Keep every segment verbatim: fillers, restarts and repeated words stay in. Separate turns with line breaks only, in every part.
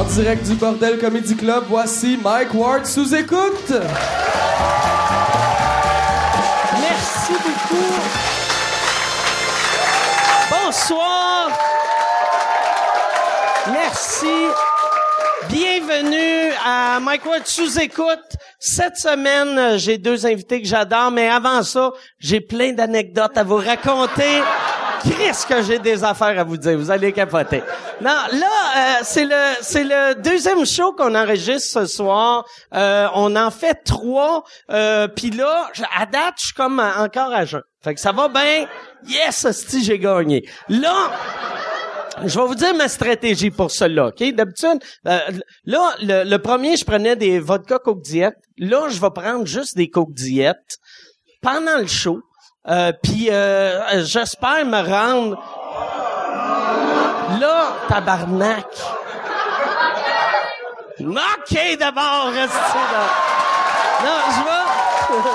En direct du Bordel Comedy Club, voici Mike Ward sous écoute.
Merci beaucoup. Bonsoir. Merci. Bienvenue à Mike Ward sous écoute. Cette semaine, j'ai deux invités que j'adore, mais avant ça, j'ai plein d'anecdotes à vous raconter. Qu'est-ce que j'ai des affaires à vous dire, vous allez capoter. Non, là, euh, c'est le c'est le deuxième show qu'on enregistre ce soir. Euh, on en fait trois. Euh, Puis là, à date, je suis comme encore à jeun. Fait que ça va bien. Yes, hostie, j'ai gagné. Là, je vais vous dire ma stratégie pour cela, OK? D'habitude, euh, là, le, le premier, je prenais des vodka Coke Diet. Là, je vais prendre juste des Coke Diet pendant le show. Euh, puis euh, j'espère me rendre... Là, tabarnak. OK, d'abord, restez là. Non,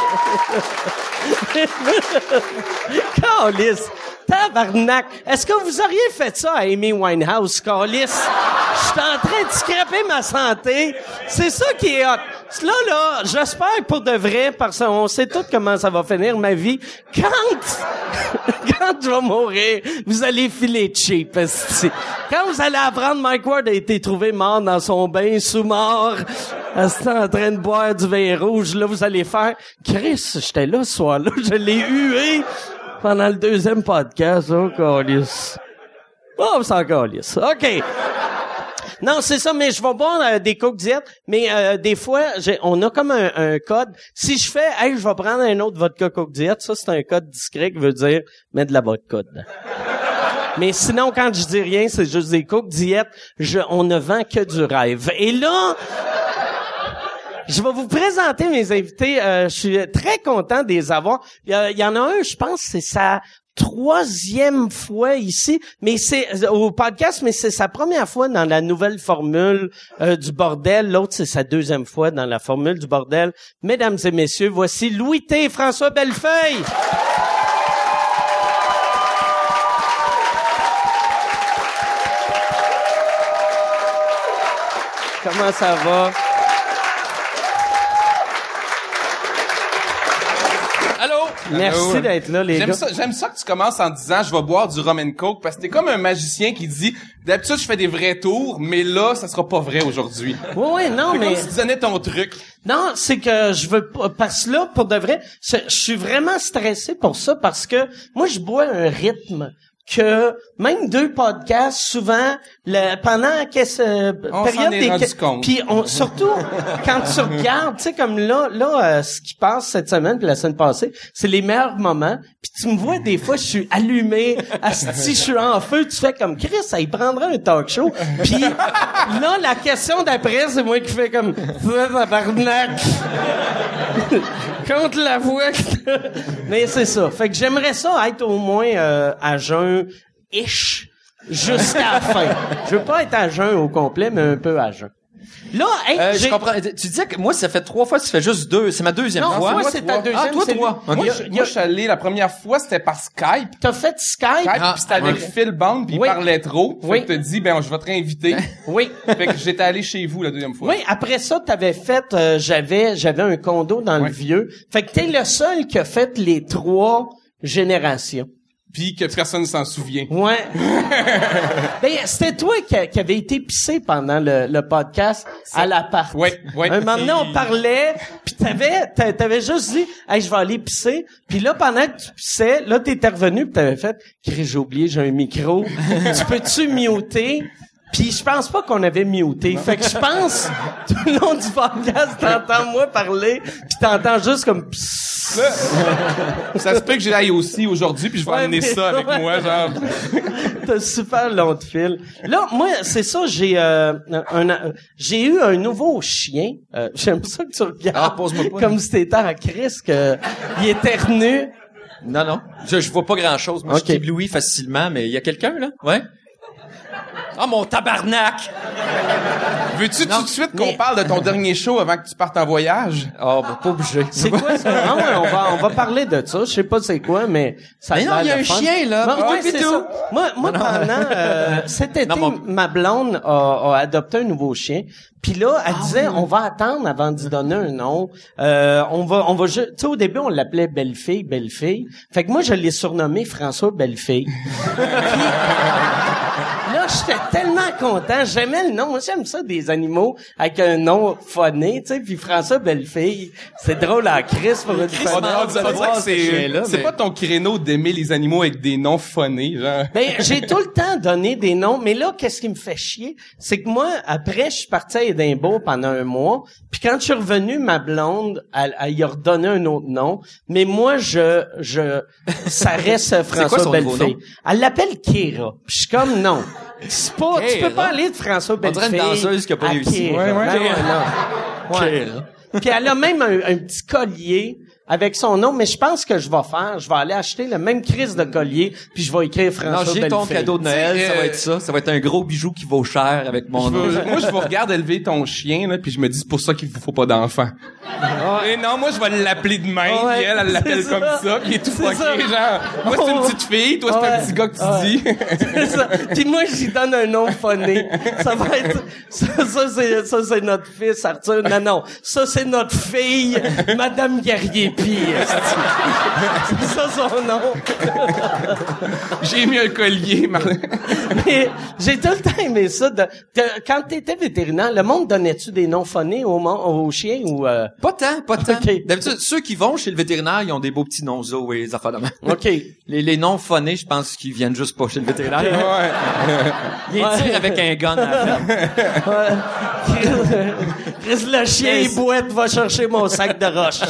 je vais... Calisse. Tabarnak. Est-ce que vous auriez fait ça à Amy Winehouse, Calisse? Je suis en train de scraper ma santé. C'est ça qui est hot. Là, là, j'espère pour de vrai, parce qu'on sait tous comment ça va finir ma vie. Quand, quand je vais mourir, vous allez filer cheap, esti. Quand vous allez apprendre Mike Ward a été trouvé mort dans son bain, sous-mort, esti, en train de boire du vin rouge, là, vous allez faire, Chris, j'étais là ce soir-là, je l'ai hué pendant le deuxième podcast. Oh, câlisse. Oh, c'est encore lisse. OK. Non, c'est ça, mais je vais boire euh, des Coke Diet, mais euh, des fois, j'ai, on a comme un, un code. Si je fais, hey, je vais prendre un autre vodka Coke Diet, ça, c'est un code discret qui veut dire mettre de la vodka dedans. Mais sinon, quand je dis rien, c'est juste des Coke Diet, je, on ne vend que du rêve. Et là... Je vais vous présenter mes invités. Euh, je suis très content de les avoir. Il y, il y en a un, je pense, c'est sa troisième fois ici, mais c'est au podcast, mais c'est sa première fois dans la nouvelle formule euh, du Bordel. L'autre, c'est sa deuxième fois dans la formule du Bordel. Mesdames et messieurs, voici Louis T et François Bellefeuille. Comment ça va? Merci
Allô.
d'être là, les
j'aime
gars.
Ça, j'aime ça que tu commences en disant « Je vais boire du rum and coke » parce que t'es comme un magicien qui dit « D'habitude, je fais des vrais tours, mais là, ça sera pas vrai aujourd'hui. »
Oui, oui, non,
c'est
mais...
comme si tu donnais ton truc.
Non, c'est que je veux pas... Parce que là, pour de vrai, je suis vraiment stressé pour ça parce que moi, je bois un rythme que même deux podcasts, souvent, le, pendant qu'est-ce euh,
on
période
s'en est
des
rendu compte.
Puis on surtout quand tu regardes, tu sais comme là, là, euh, ce qui passe cette semaine puis la semaine passée, c'est les meilleurs moments. Puis tu me vois des fois, je suis allumé, asti, je suis en feu. Tu fais comme Chris, ça y prendrait un talk show. Puis là, la question d'après, c'est moi qui fais comme tabarnak. Contre la voix. Mais c'est ça. Fait que j'aimerais ça être au moins euh, à jeun ish jusqu'à la fin. Je veux pas être à jeun au complet, mais un peu à jeun. Là, hey,
euh,
j'ai...
je comprends. Tu disais que moi, ça fait trois fois, tu fais juste deux. C'est ma deuxième
non,
fois.
moi,
moi,
c'est
trois.
ta deuxième.
Ah, toi,
c'est
trois.
lui.
Moi,
Okay.
je, moi, je suis allé la première fois, c'était par Skype.
T'as fait Skype?
Skype,
Ah,
puis c'était avec
ouais.
Phil Bond, puis
Oui.
il parlait trop.
Oui.
Fait que t'as dit « Ben, je vais te réinviter. »
Oui.
Fait que j'étais allé chez vous la deuxième fois.
Oui, après ça, t'avais fait, euh, j'avais, j'avais un condo dans
Oui.
le vieux. Fait que t'es le seul qui a fait les trois générations.
Puis que personne s'en souvient.
Ouais. Ben, c'était toi qui, qui avait été pissé pendant le, le podcast à l'appart.
Oui, oui.
Un moment donné, on parlait, puis t'avais, t'a- t'avais juste dit, hey, je vais aller pisser. Puis là, pendant que tu pissais, là, t'étais revenu, puis t'avais fait, Chris, j'ai oublié, j'ai un micro. Tu peux-tu muter? Puis je pense pas qu'on avait muté. Fait que je pense, tout le long du podcast, t'entends moi parler, puis t'entends juste comme... psss.
Ça se peut que j'aille aussi aujourd'hui, puis je vais
Ouais,
amener
mais-
ça avec
ouais.
moi, genre...
T'as super long de fil. Là, moi, c'est ça, j'ai euh, un, un- j'ai eu un nouveau chien. Euh, j'aime ça que tu regardes.
Ah, pose-moi pas.
Comme si t'étais à Chris, que il éternue.
Non, non. Je, je vois pas grand-chose. Moi,
Ok.
je suis ébloui facilement, mais il y a quelqu'un, là? Ouais? Ah, mon tabarnak!
Veux-tu
Non,
tout de suite qu'on
mais-
parle de ton dernier show avant que tu partes en voyage?
Oh, ben, pas obligé.
C'est quoi ça? Ah ouais, on va, on va parler de ça. Je sais pas c'est quoi, mais ça a
Mais non,
l'air
il y a
de
un
fun.
chien, là,
Bon,
puis
ouais,
tout, puis
c'est
tout.
ça. Moi, moi pendant euh, cet été,
Non, mon-
ma blonde a, a adopté un nouveau chien. Puis là, elle disait, on va attendre avant d'y donner un nom. Euh, on va, on va, ju- tu sais, au début, on l'appelait Belle-Fille, Belle-Fille. Fait que moi, je l'ai surnommé François Belle-Fille. Puis, là, j'étais tellement content. J'aimais le nom. Moi, j'aime ça, des animaux avec un nom phoné, tu sais. Puis François Belle-Fille, c'est drôle à Chris pour une
On
fois.
dirait- on dirait
voir
que
ce
c'est,
chien-là,
c'est
mais-
pas ton créneau d'aimer les animaux avec des noms phonés, genre.
Ben, j'ai tout le temps donné des noms, mais là, qu'est-ce qui me fait chier? C'est que moi, après, je suis parti à Édimbourg pendant un mois, puis quand je suis revenu, ma blonde, elle, elle y a redonné un autre nom, mais moi, je, je, ça reste François
quoi son nouveau
Bellefeuille.
nom?
Elle l'appelle Kira. Puis je suis comme, non. C'est pas, tu peux
Kira?
pas aller de François
On dirait
Bellefeuille.
une danseuse qui a pas
à
réussi.
Kira.
Ouais, ouais.
Non, non. Ouais. Puis elle a même un, un petit collier avec son nom, mais je pense que je vais faire, je vais aller acheter le même crise de collier, puis je vais écrire François
Non, j'ai ton
Bellefeuille.
cadeau de Noël,
Tu sais,
ça va
euh,
être ça. Ça va être un gros bijou qui vaut cher avec mon
Je
nom.
veux- moi, je vous regarde élever ton chien, là, puis je me dis, c'est pour ça qu'il vous faut pas d'enfant. Et non, moi, je vais l'appeler de même,
Ouais,
puis elle, elle l'appelle
c'est
comme
ça.
ça, puis il est tout
C'est
fucké,
ça.
genre. Moi, c'est une
Ouais.
petite fille, toi, c'est un
Ouais.
petit gars que tu
Ouais.
dis.
C'est ça. Puis moi, j'y donne un nom phoné. Ça va être, ça, ça c'est, ça c'est notre fils, Arthur. Non, non. Ça, c'est notre fille, Madame Guerrier-Pie. C'est ça son nom.
J'ai mis un collier, Marlène.
Mais j'ai tout le temps aimé ça. De, de- quand t'étais vétérinaire, le monde donnait-tu des noms phonés aux, mon- aux chiens ou, euh,
Pas tant, pas tant.
Ok.
D'habitude, ceux qui vont chez le vétérinaire, ils ont des beaux petits nonzos et des affaires de même.
OK.
Les, les noms phonés, je pense qu'ils viennent juste pas chez le vétérinaire.
Ouais.
Ils
Ouais.
tirent avec un gun à la ferme.
Chris, Chris, le chien
Mais-
il boite, va chercher mon sac de roche.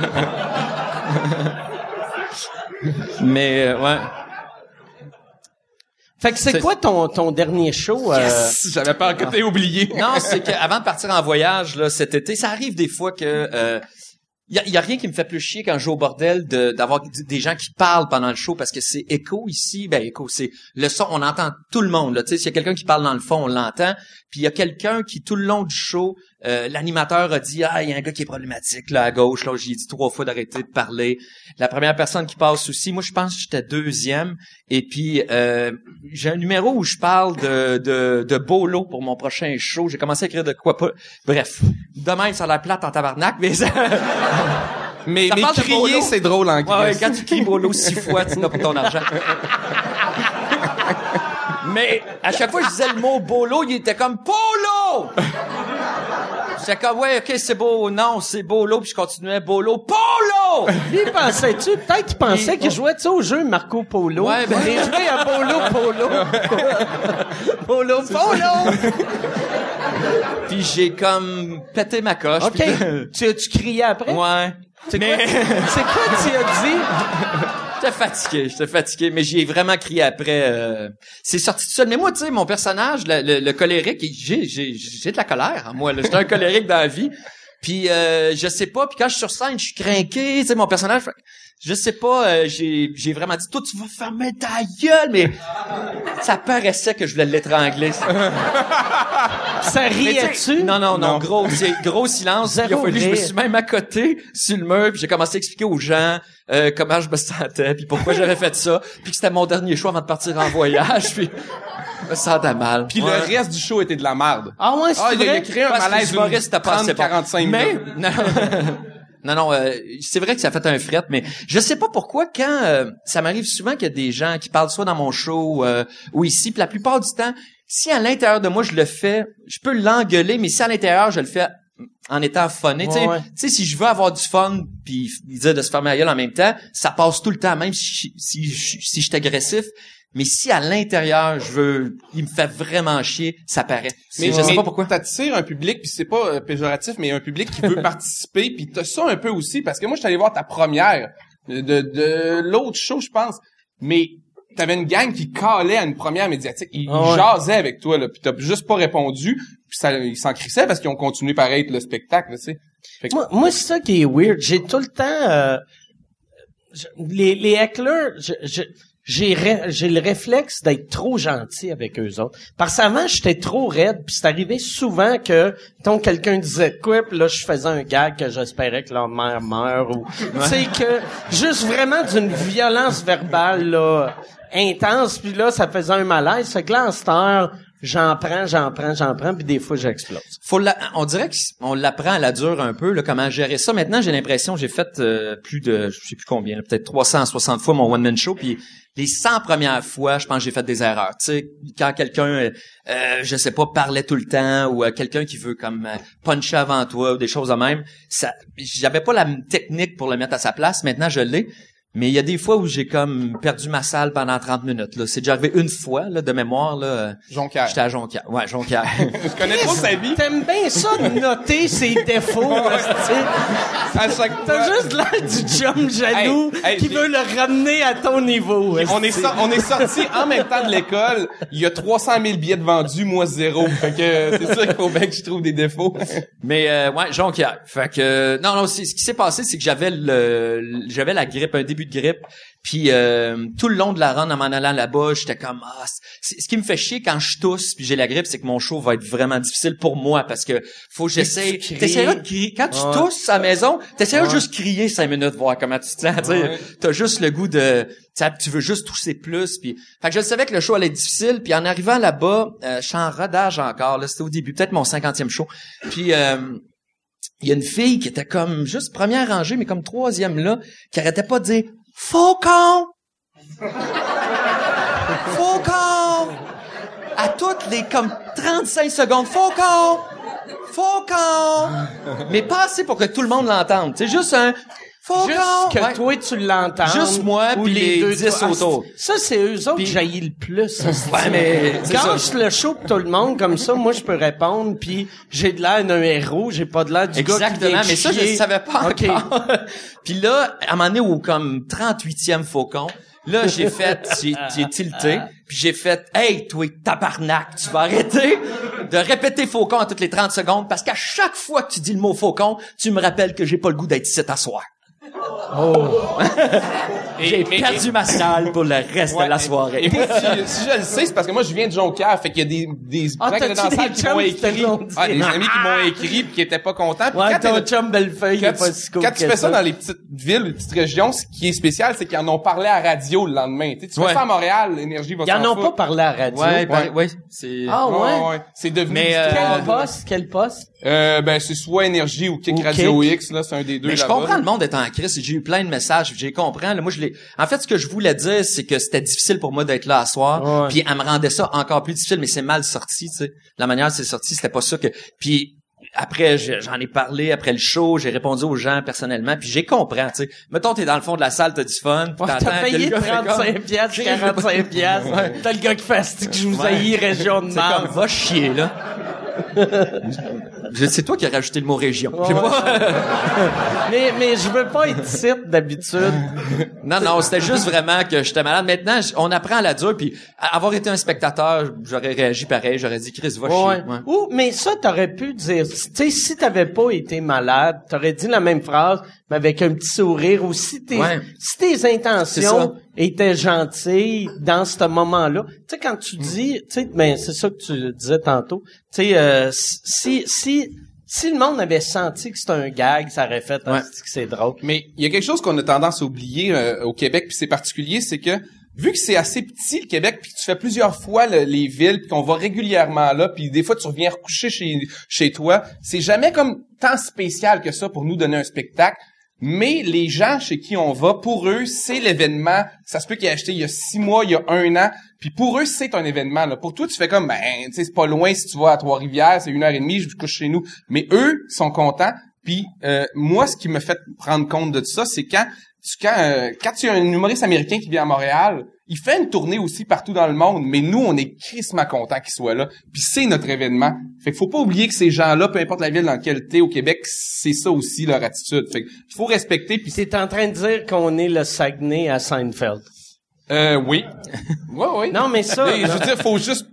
Mais, euh, ouais.
Fait que c'est
C'est-
quoi ton, ton dernier show? euh,
Yes! J'avais peur que t'aies oublié.
Non, c'est qu'avant de partir en voyage, là, cet été, ça arrive des fois que, euh, y a, y a rien qui me fait plus chier quand je joue au bordel de, d'avoir d- des gens qui parlent pendant le show parce que c'est écho ici. Ben, écho, c'est le son, on entend tout le monde, là. Tu sais, s'il y a quelqu'un qui parle dans le fond, on l'entend. Puis il y a quelqu'un qui, tout le long du show, euh, l'animateur a dit, ah, il y a un gars qui est problématique, là, à gauche, là. J'ai dit trois fois d'arrêter de parler. La première personne qui passe aussi, moi, je pense que j'étais deuxième. Et puis, euh, j'ai un numéro où je parle de, de, de Bolo pour mon prochain show. J'ai commencé à écrire de quoi pas. Bref. Demain, ça a l'air plate en tabarnak, mais ça...
Mais,
Ça
mais
parle de
crier,
Bolo.
c'est drôle en
Ouais, ouais,
Christ.
quand tu cries Bolo six fois, tu n'as pas ton argent. Mais à chaque fois que je disais le mot Bolo, il était comme Polo! J'étais comme, ouais, ok, c'est beau. Non, c'est Bolo. Puis je continuais Bolo. Polo!
Lui, pensais-tu? Peut-être qu'il pensait qu'il jouait, tu sais, au jeu Marco Polo.
Ouais, ben-
Il jouait à Polo Polo. Polo Polo!
Puis j'ai comme pété ma coche.
OK.
Puis-
tu, tu criais après?
Ouais.
C'est
Mais
quoi, c'est quoi tu as dit?
j'étais fatigué, j'étais fatigué, mais j'y ai vraiment crié après. euh, C'est sorti tout seul. Mais moi, tu sais, mon personnage, le, le, le colérique, j'ai, j'ai, j'ai de la colère en moi. Là. J'étais un colérique dans la vie. Puis euh, je sais pas. Puis quand je suis sur scène, je suis craqué. Tu sais, mon personnage. Je sais pas. euh, j'ai, j'ai vraiment dit, toi, tu vas fermer ta gueule. Mais ça paraissait que je voulais l'étrangler.
Ça
Mais tu
riait-tu?
sais, Non, non, non,
Non.
gros, c'est gros silence.
Zéro
Il a fallu, je me
rire.
suis même à côté sur le mur, puis j'ai commencé à expliquer aux gens euh, comment je me sentais, puis pourquoi j'avais fait ça, puis que c'était mon dernier choix avant de partir en voyage, puis je me sentais mal.
Puis
Ouais.
le reste du show était de la merde.
Ah ouais, c'est
Ah, il a, il a
vrai?
créé un
Parce que
malaise
les humoristes,
de
t'as pas assez
trente
bon.
à quarante-cinq
Mais
minutes.
non, non, non, euh, c'est vrai que ça a fait un fret, mais je sais pas pourquoi quand euh, ça m'arrive souvent qu'il y a des gens qui parlent soit dans mon show euh, ou ici, puis la plupart du temps, si à l'intérieur de moi je le fais, je peux l'engueuler, mais si à l'intérieur je le fais en étant funné, tu sais,
Ouais, ouais.
tu sais, si je veux avoir du fun puis dire de se fermer la gueule en même temps, ça passe tout le temps, même si si si, si je suis agressif. Mais si à l'intérieur, je veux, il me fait vraiment chier, ça paraît.
Mais
je sais
mais
pas pourquoi.
T'attires un public, puis c'est pas euh, péjoratif, mais un public qui veut participer, puis t'as ça un peu aussi, parce que moi, je suis allé voir ta première de, de, de l'autre show, je pense, mais t'avais une gang qui calait à une première médiatique, ils,
Ah
ils
ouais.
jasaient avec toi, là, puis t'as juste pas répondu, puis ça, ils s'en crissaient parce qu'ils ont continué pareil le spectacle, tu sais. Fait que-
Moi, moi c'est ça qui est weird. J'ai tout le temps... euh, je- les, les hecklers... Je, je, j'ai ré- j'ai le réflexe d'être trop gentil avec eux autres. Parce qu'avant, j'étais trop raide, puis c'est arrivé souvent que, mettons, quelqu'un disait quoi, puis là, je faisais un gag que j'espérais que leur mère meure, ou, tu sais, que, juste vraiment d'une violence verbale, là, intense, puis là, ça faisait un malaise. Fait que là, en cette heure, j'en prends, j'en prends, j'en prends, puis des fois, j'explose.
Faut la, on dirait qu'on l'apprend à la dure un peu, là, comment gérer ça. Maintenant, j'ai l'impression, j'ai fait euh, plus de, je sais plus combien, là, peut-être trois cent soixante fois mon one-man show, puis les cent premières fois, je pense que j'ai fait des erreurs. Tu sais, quand quelqu'un, euh, je sais pas, parlait tout le temps, ou euh, quelqu'un qui veut comme euh, puncher avant toi, ou des choses de même, ça, j'avais pas la technique pour le mettre à sa place. Maintenant, je l'ai. Mais il y a des fois où j'ai comme perdu ma salle pendant trente minutes. Là, c'est déjà arrivé une fois là, de mémoire. Là,
Jonquière.
J'étais à Jonquière. Ouais, Jonquière.
Je connais trop sa vie.
T'aimes bien ça de noter ses défauts, tu
À chaque
T'as
fois.
juste l'air du chum jaloux
Hey, hey,
qui
j'ai-
veut le ramener à ton niveau.
On est, so- on est sortis en même temps de l'école. Il y a trois cent mille billets de vendus, moi zéro. Fait que euh, c'est sûr qu'il faut bien que je trouve des défauts.
Mais euh, ouais, Jonquière. Fait que euh, non, non, c'est, ce qui s'est passé, c'est que j'avais le, le- j'avais la grippe, un début de grippe. Puis euh, tout le long de la run, en m'en allant là-bas, j'étais comme ah, c'est, ce qui me fait chier quand je tousse puis j'ai la grippe, c'est que mon show va être vraiment difficile pour moi parce que faut que j'essaie.
Tu cries.
T'essaieras de crier quand tu
Ouais.
tousses à la maison, t'essaieras
Ouais.
juste crier cinq minutes voir comment tu te sens. Tu sais,
Ouais.
t'as juste le goût de, tu sais, tu veux juste tousser plus. Puis, fait que je savais que le show allait être difficile. Puis en arrivant là-bas, euh, je suis en rodage encore. Là, c'était au début, peut-être mon cinquantième show. Puis euh, il y a une fille qui était comme juste première rangée, mais comme troisième là, qui arrêtait pas de dire Faucon! Faucon! À toutes les comme trente-cinq secondes, Faucon! Faucon! Mais pas assez pour que tout le monde l'entende. C'est juste un Faucon!
Juste que
Ouais.
toi, tu l'entends.
Juste moi,
ou
puis les
deux,
dix
toi.
autour.
Ça, c'est eux autres
Puis-
que j'haïs le plus. ça, c'est-
Ouais, mais c'est
Quand
ça.
je le show pour tout le monde, comme ça, moi, je peux répondre, puis j'ai de l'air d'un héros, j'ai pas de l'air du gars qui
Exactement,
vient
mais ça, je
chier.
ne savais pas
OK.
encore. Puis là, à un moment donné, au comme trente-huitième Faucon, là, j'ai fait, j'ai, j'ai tilté, puis j'ai fait « Hey, toi, tabarnak, tu vas arrêter de répéter Faucon à toutes les trente secondes, parce qu'à chaque fois que tu dis le mot Faucon, tu me rappelles que j'ai pas le goût d'être ici à soir. » J'ai
mais-
perdu ma salle pour le reste
Ouais,
de la
et-
soirée.
Et moi, si, si je le sais, c'est parce que moi, je viens de Jonquière. Fait qu'il y a des, des
Ah,
gens qui étaient
t'as-tu
dans la salle
des
qui
chums
m'ont
qui te
écrit.
l'ont dit?
Ah, des amis qui m'ont écrit pis qui étaient pas contents. Puis
Ouais,
quand
ton
t'es-
chum Bellefeuille, il est
Quand,
pas
tu,
si cool
quand tu
que
fais ça dans les petites villes, les petites régions, ce qui est spécial, c'est qu'ils en ont parlé à la radio le lendemain. Tu sais, tu fais
Ouais.
ça à Montréal, l'énergie va
Ils en
s'en
ont pas
foutre.
parlé à la radio.
Ouais, ben,
Ouais.
ouais, c'est...
Ah ouais?
C'est devenu
Mais,
une
euh,
histoire
Quel
de-
poste? Quel poste?
Euh, ben, c'est soit Énergie ou Kick
Ou
Radio
Kick.
X, là, c'est un des deux
Mais je
là-bas.
comprends le monde est en crise. J'ai eu plein de messages. J'ai compris. Là, moi, je l'ai. En fait, ce que je voulais dire, c'est que c'était difficile pour moi d'être là à soir.
Ouais.
Puis elle me rendait ça encore plus difficile. Mais c'est mal sorti, tu sais. La manière dont c'est sorti, c'était pas ça que. Puis après, je- j'en ai parlé après le show. J'ai répondu aux gens personnellement. Puis j'ai compris, tu sais. Mettons, t'es dans le fond de la salle, t'as du fun. Puis
Ouais,
t'entends
t'as
que le
payé
gars fait comme-
trente-cinq piastres, quarante-cinq piastres. T'as le gars qui fait asti que je vous haïs, région de
C'est comme,
Mars.
va chier, là. Je- C'est toi qui as rajouté le mot région. Je sais pas.
mais, mais je veux pas être ici d'habitude.
Non, non, c'était juste vraiment que j'étais malade. Maintenant, j- on apprend à la dure, puis à- avoir été un spectateur, j'aurais réagi pareil, j'aurais dit, Chris, va
Ouais.
chier. Ouais.
Ou, mais ça, t'aurais pu dire, tu sais, si t'avais pas été malade, t'aurais dit la même phrase, mais avec un petit sourire, ou si tes,
Ouais.
si tes
C'est
intentions
ça.
étaient gentilles dans ce moment-là. Tu sais, quand tu dis, tu sais, ben, c'est ça que tu disais tantôt, tu sais, euh, si, si, si le monde avait senti que c'était un gag, ça aurait fait,
Ouais.
asti que c'est drôle.
Mais il y a quelque chose qu'on a tendance à oublier euh, au Québec, puis c'est particulier, c'est que vu que c'est assez petit le Québec, puis que tu fais plusieurs fois le- les villes, puis qu'on va régulièrement là, puis des fois tu reviens recoucher chez chez toi, c'est jamais comme tant spécial que ça pour nous donner un spectacle. Mais les gens chez qui on va, pour eux, c'est l'événement. Ça se peut qu'ils aient acheté il y a six mois, il y a un an. Puis pour eux, c'est un événement. Là. Pour toi, tu fais comme, ben, tu sais, c'est pas loin si tu vas à Trois-Rivières, c'est une heure et demie, je couche chez nous. Mais eux sont contents. Puis euh, moi, ce qui me fait prendre compte de ça, c'est quand tu quand euh, quand tu as un humoriste américain qui vient à Montréal, il fait une tournée aussi partout dans le monde, mais nous, on est crissement contents qu'il soit là. Puis c'est notre événement. Fait qu'il faut pas oublier que ces gens-là, peu importe la ville dans laquelle t'es au Québec, c'est ça aussi leur attitude. Fait qu'il faut respecter. Puis
T'es en train de dire qu'on est le Saguenay à Seinfeld.
euh, oui, ouais, oui.
Non, mais ça,
Mais je veux dire, faut juste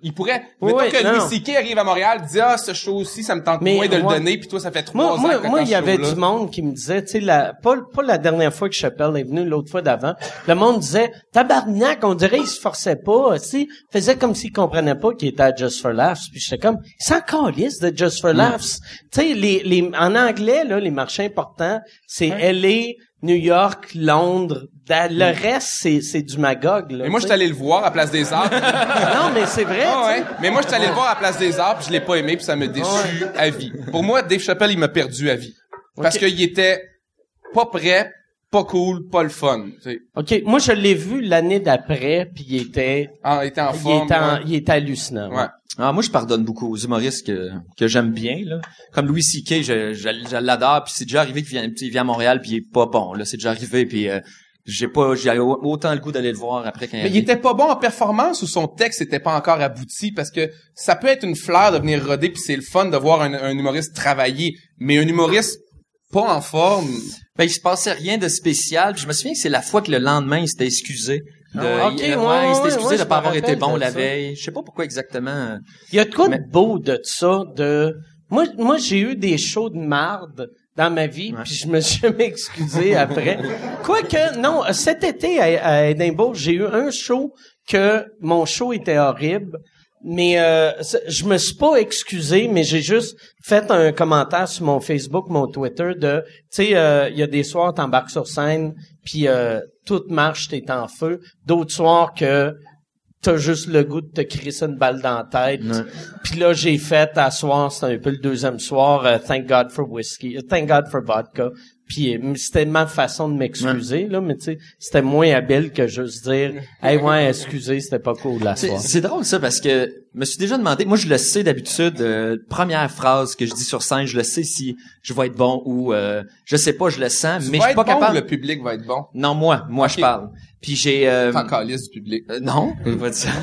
Il pourrait,
Oui,
mettons
oui,
que
non.
Louis C K arrive à Montréal, dit, ah, ce show-ci, ça me tente
Mais,
moins de le
ouais.
donner, puis toi, ça fait trois
Moi,
ans
moi,
que
moi,
t'as
il y
ce
avait
show-là.
du monde qui me disait, tu sais, la, pas, pas la dernière fois que Chappelle est venu, l'autre fois d'avant, le monde disait, tabarnak, on dirait il se forçait pas, tu sais, faisait comme s'il comprenait pas qu'il était à Just for Laughs, puis j'étais comme, il s'en calisse de Just for Laughs. Tu sais, les, les, en anglais, là, les marchés importants, c'est L A, New York, Londres, da- le reste, c'est, c'est du Magog, là.
Mais moi,
tu
je suis
sais.
allé le voir à Place des Arts.
Non, mais c'est vrai,
Ah
tu sais.
ouais. Mais moi, je suis allé le voir à Place des Arts, puis je l'ai pas aimé, puis ça m'a déçu à vie. Pour moi, Dave Chappelle, il m'a perdu à vie. Parce
Ok.
qu'il était pas prêt, pas cool, pas le fun. Tu sais.
OK, moi, je l'ai vu l'année d'après, puis il était,
Ah, il était en
il
forme.
était, en-
ouais.
il était hallucinant.
Ouais.
Ah, moi, je pardonne beaucoup aux humoristes que, que j'aime bien, là. Comme Louis C K, je, je, je l'adore, puis c'est déjà arrivé qu'il vient, il vient à Montréal, puis il est pas bon, là. C'est déjà arrivé, puis euh, j'ai pas, j'ai autant le goût d'aller le voir après quand
Mais il était pas bon en performance ou son texte était pas encore abouti? Parce que ça peut être une fleur de venir roder, puis c'est le fun de voir un, un humoriste travailler. Mais un humoriste pas en forme...
Ben, il se passait rien de spécial, puis je me souviens que c'est la fois que le lendemain, il s'était excusé. De,
Ah, ok,
il,
ouais,
ouais,
ouais,
il s'était
ouais,
excusé
ouais,
de
je
pas
me
avoir été
rappelle
bon
de
la
ça.
veille. Je sais pas pourquoi exactement.
Il y a de quoi
Mais-
de beau de ça, de... Moi, moi, j'ai eu des shows de marde dans ma vie,
Ouais.
puis je me suis jamais excusé après. Quoique, non, cet été à, à Édimbourg, j'ai eu un show que mon show était horrible, mais euh, c'est- je me suis pas excusé, mais j'ai juste fait un commentaire sur mon Facebook, mon Twitter de, tu sais, euh, il y a des soirs t'embarques sur scène, puis euh, tout marche, t'es en feu. D'autres soirs que t'as juste le goût de te crisser une balle dans la tête.
Ouais.
Puis là, j'ai fait à soir, c'était un peu le deuxième soir, euh, Thank God for Whiskey, euh, Thank God for Vodka. Puis euh, c'était ma façon de m'excuser, là, mais tu sais, c'était moins habile que juste dire « Hey, ouais, excusez, c'était pas cool la
C'est,
soir. »
c'est drôle ça parce que je me suis déjà demandé, moi je le sais d'habitude, euh, première phrase que je dis sur scène, je le sais si je vais être bon ou euh, je sais pas, je le sens,
Tu
mais je
vas
suis
être
pas
bon
capable.
ou le public va être bon?
Non, moi, moi
Ok.
je parle. Puis j'ai euh,
T'en calisses du public.
euh, non, je vais pas dire ça.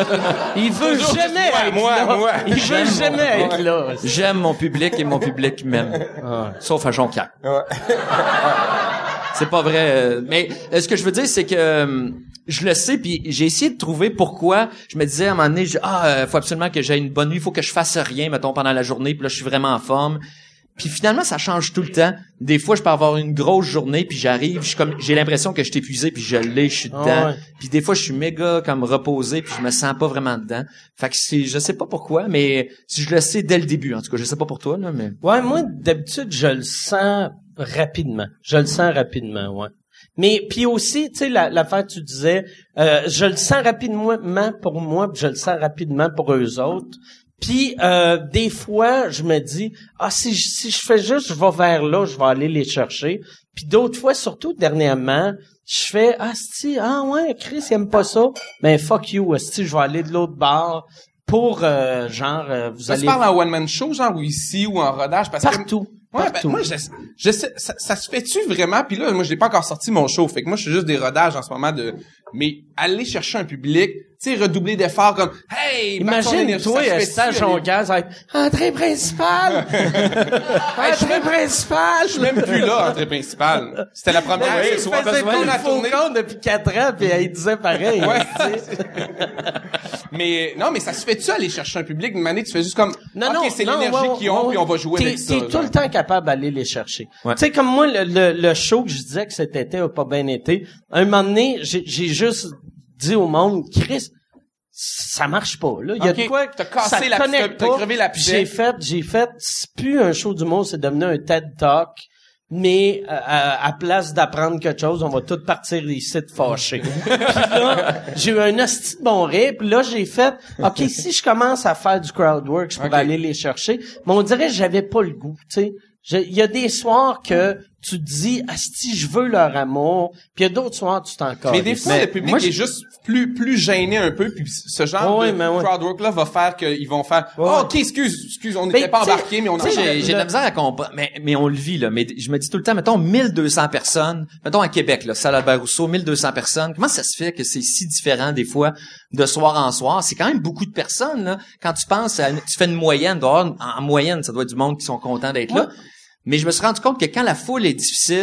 Il veut
Toujours
jamais
juste moi,
être
moi,
là.
moi.
Il veut
J'aime mon-
jamais être là.
J'aime mon public et mon public m'aime.
Ah.
Sauf à Jonquière. C'est pas vrai. euh, Mais euh, ce que je veux dire, c'est que euh, je le sais, puis j'ai essayé de trouver pourquoi. Je me disais à un moment donné, je- ah, euh, faut absolument que j'aie une bonne nuit, il faut que je fasse rien, mettons, pendant la journée, puis là, je suis vraiment en forme. Puis finalement, ça change tout le temps. Des fois, je peux avoir une grosse journée, puis j'arrive, je suis comme, j'ai l'impression que je suis épuisé, puis je l'ai, je suis dedans.
Ah ouais.
Puis des fois, je suis méga comme reposé, puis je me sens pas vraiment dedans. Fait que c'est, je sais pas pourquoi, mais si je le sais dès le début, en tout cas, je sais pas pour toi là, mais.
Ouais, moi, d'habitude, je le sens rapidement. Je le sens rapidement, ouais. Mais puis aussi, tu sais, la, l'affaire que tu disais, euh, je le sens rapidement pour moi, puis je le sens rapidement pour eux autres. Puis euh, des fois, je me dis, ah si je, si je fais juste, je vais vers là, je vais aller les chercher. Puis d'autres fois, surtout dernièrement, je fais, ah si, ah ouais, Chris il aime pas ça, ben fuck you, si je vais aller de l'autre bord pour euh, genre, euh, vous
Ça
allez
se parle en one-man show, genre, ou ici, ou en rodage, parce que...
partout.
Ouais, ben,
Partout.
moi, je, je sais, ça, ça se fait-tu vraiment? Puis là, moi, je n'ai pas encore sorti mon show. Fait que moi, je suis juste des rodages en ce moment de... Mais aller chercher un public, tu sais, redoubler d'efforts comme... Hey!
Imagine, toi,
à
stage Jonquière, ça va être entrée principale! Entrée principale!
Je suis même plus là, entrée principale. C'était la première.
Oui,
ce
il
soir,
faisait
besoin
pas
de la
le
tournée.
faucon depuis quatre ans, puis il disait pareil.
Ouais.
tu sais.
Mais non, mais ça se fait-tu aller chercher un public? Une année, tu fais juste comme...
Non,
OK,
non,
c'est
non,
l'énergie
ouais,
qu'ils ont,
ouais,
puis on va jouer
t'es,
avec ça.
T'es tout
genre.
le temps capable d'aller les chercher.
Ouais.
Tu sais, comme moi, le, le, le show que je disais que cet été a pas bien été, un moment donné, j'ai, j'ai juste dit au monde, Chris, ça marche pas, là. Il y a
Ok,
de quoi,
t'as cassé
ça te
la-
connecte
t'as
pas.
crevé la
Puis
pipette.
J'ai fait, j'ai fait, c'est plus un show d'humour, c'est devenu un TED Talk. Mais euh, à, à place d'apprendre quelque chose, on va tous partir ici de fâchés. Puis là, j'ai eu un hostie de bon rire. Puis là, j'ai fait, OK, si je commence à faire du crowd work, je pourrais
Ok.
aller les chercher. Mais on dirait que j'avais pas le goût, tu sais. Je- Il y a des soirs que tu te dis, asti, je veux leur amour. Puis il y a d'autres soirs, tu t'en
Mais des fois,
Mais
le public
moi, je-
est juste plus plus gêné un peu, puis ce genre
Ouais,
de
mais ouais.
crowdwork-là va faire qu'ils vont faire «
Ouais.
Oh, OK, excuse, excuse, on
Mais
n'était pas
t'sais-
embarqués, mais on en
t'sais,
parle.
J'ai, j'ai de la misère à comprendre, mais, mais on le vit, là. Mais je me dis tout le temps, mettons, mille deux cents personnes, mettons à Québec, là, salle Albert-Rousseau, mille deux cents personnes. Comment ça se fait que c'est si différent, des fois, de soir en soir? C'est quand même beaucoup de personnes, là. Quand tu penses à, tu fais une moyenne, dehors, en, en moyenne, ça doit être du monde qui sont contents d'être là. Mais je me suis rendu compte que quand la foule est difficile,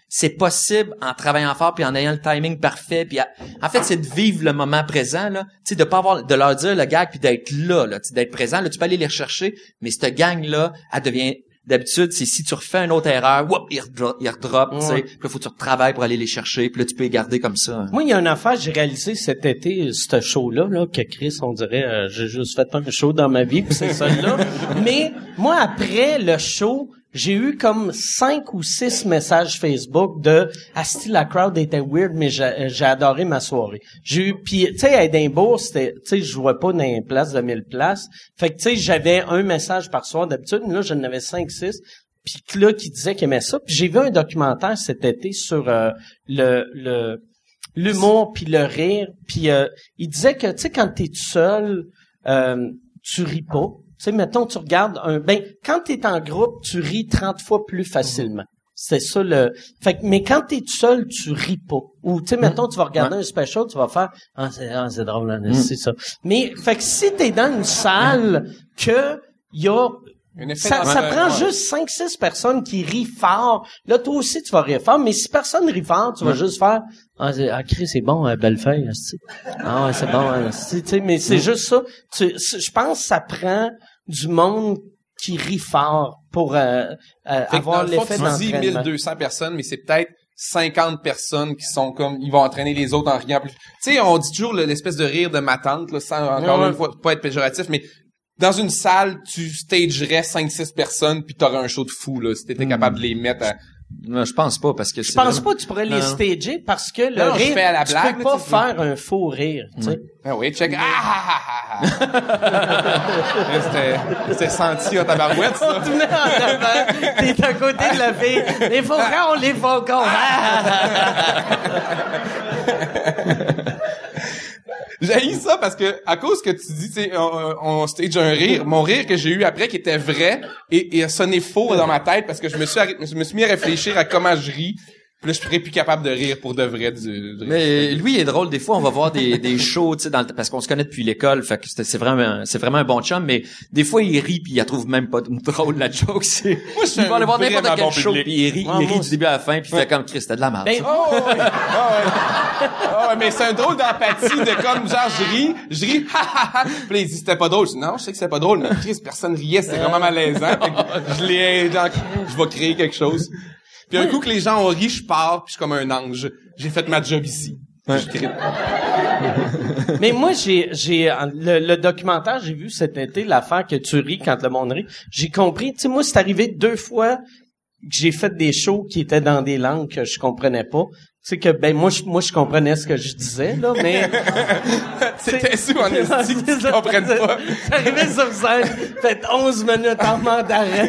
c'est possible en travaillant fort puis en ayant le timing parfait puis à- en fait c'est de vivre le moment présent là, tu sais de pas avoir de leur dire le gag puis d'être là là, tu sais d'être présent là, tu peux aller les rechercher mais cette gang là elle devient d'habitude, c'est si tu refais une autre erreur, whoop, il redrop, il redrop, tu sais.
Ouais.
Puis là, faut que tu retravailles pour aller les chercher. Puis là, tu peux les garder comme ça.
Moi, il y a une affaire, j'ai réalisé cet été, ce show-là, là, que Chris, on dirait, euh, j'ai juste fait un show dans ma vie, puis c'est ça-là. Mais, moi, après le show, j'ai eu comme cinq ou six messages Facebook de « Asti, la crowd était weird, mais j'ai, j'ai adoré ma soirée. » J'ai eu, puis tu sais, à Édimbourg, c'était, tu sais, je jouais pas dans une place de mille places. Fait que, tu sais, j'avais un message par soir d'habitude, mais là, j'en avais cinq, six. Puis là, qui disait qu'il aimait ça. Puis j'ai vu un documentaire cet été sur euh, le... le l'humour puis le rire. Puis euh, il disait que, tu sais, quand t'es tout seul, euh, tu ris pas. Tu sais, mettons, tu regardes un... Ben, quand t'es en groupe, tu ris trente fois plus facilement. C'est ça le... Fait que, mais quand t'es tout seul, tu ris pas. Ou, tu sais, mettons, tu vas regarder ouais. un special, tu vas faire... Ah, c'est, ah, c'est drôle, hein, mm. c'est ça. Mais, fait que si t'es dans une salle que il y a... Ça, ça prend ouais. juste cinq six personnes qui rient fort. Là, toi aussi, tu vas rire fort. Mais si personne rit fort, tu vas ouais. juste faire... Ah, c'est, ah, Chris, c'est bon, euh, Bellefeuille, c'est ah, ouais, c'est bon, hein, tu sais, mais c'est ouais. juste ça. Tu, je pense que ça prend du monde qui rit fort pour euh, euh, avoir
dans
l'effet
le fond,
d'entraînement.
Tu dis mille deux cents personnes, mais c'est peut-être cinquante personnes qui sont comme, ils vont entraîner les autres en riant plus. Tu sais, on dit toujours l'espèce de rire de ma tante, là, sans encore ouais. une fois pas être péjoratif, mais dans une salle, tu stagerais cinq six personnes puis t'aurais un show de fou, là, si t'étais mmh. capable de les mettre à...
Non, je pense pas, parce que
je
c'est...
pense
vraiment...
pas que tu pourrais les
non.
stager parce que le
non,
rire,
à la
tu
blague,
peux pas
là,
faire
tu...
un faux rire, tu sais.
Ah oui, check. Ah, ah, ah, ah. c'était, c'était senti en tabarouette, ça.
On te met en avant, t'es à côté de la fille. Les faucons, les faucons.
J'ai ça parce que, à cause que tu dis, tu sais, on, on stage un rire, mon rire que j'ai eu après qui était vrai et, et a sonné faux dans ma tête parce que je me suis, je me suis mis à réfléchir à comment je ris. Puis là, je serais plus capable de rire pour de vrai. Du, du
mais lui, il est drôle. Des fois, on va voir des, des shows, tu sais, dans le, parce qu'on se connaît depuis l'école. Fait que c'est, c'est vraiment, c'est vraiment un bon chum. Mais des fois, il rit puis il la trouve même pas drôle la joke. C'est,
moi, je
il va aller voir n'importe quel
bon
show
public.
puis il rit,
ouais,
il rit
moi,
du début à la fin puis il
ouais.
fait comme Christ, c'était de la merde.
Ben,
oh, ouais. Oh, ouais. Oh, ouais, mais c'est un drôle d'empathie de comme genre je ris, je ris, ha ha ha. Puis là, il dit c'était pas drôle. Je dis non, je sais que c'était pas drôle, mais Chris, personne riait, c'était vraiment malaisant. Fait que je l'ai, genre, je vais créer quelque chose. Puis un coup que les gens ont ri, je pars, puis je suis comme un ange. J'ai fait ma job ici. Ouais. Je crée.
Mais moi, j'ai, j'ai le, le documentaire, j'ai vu cet été l'affaire que tu ris quand le monde rit. J'ai compris. Tu sais, moi, c'est arrivé deux fois que j'ai fait des shows qui étaient dans des langues que je comprenais pas. Tu sais que ben moi je moi je comprenais ce que je disais là, mais
c'était sous en esti que tu comprennes pas.
C'est arrivé sur scène, fait onze minutes en mandarin.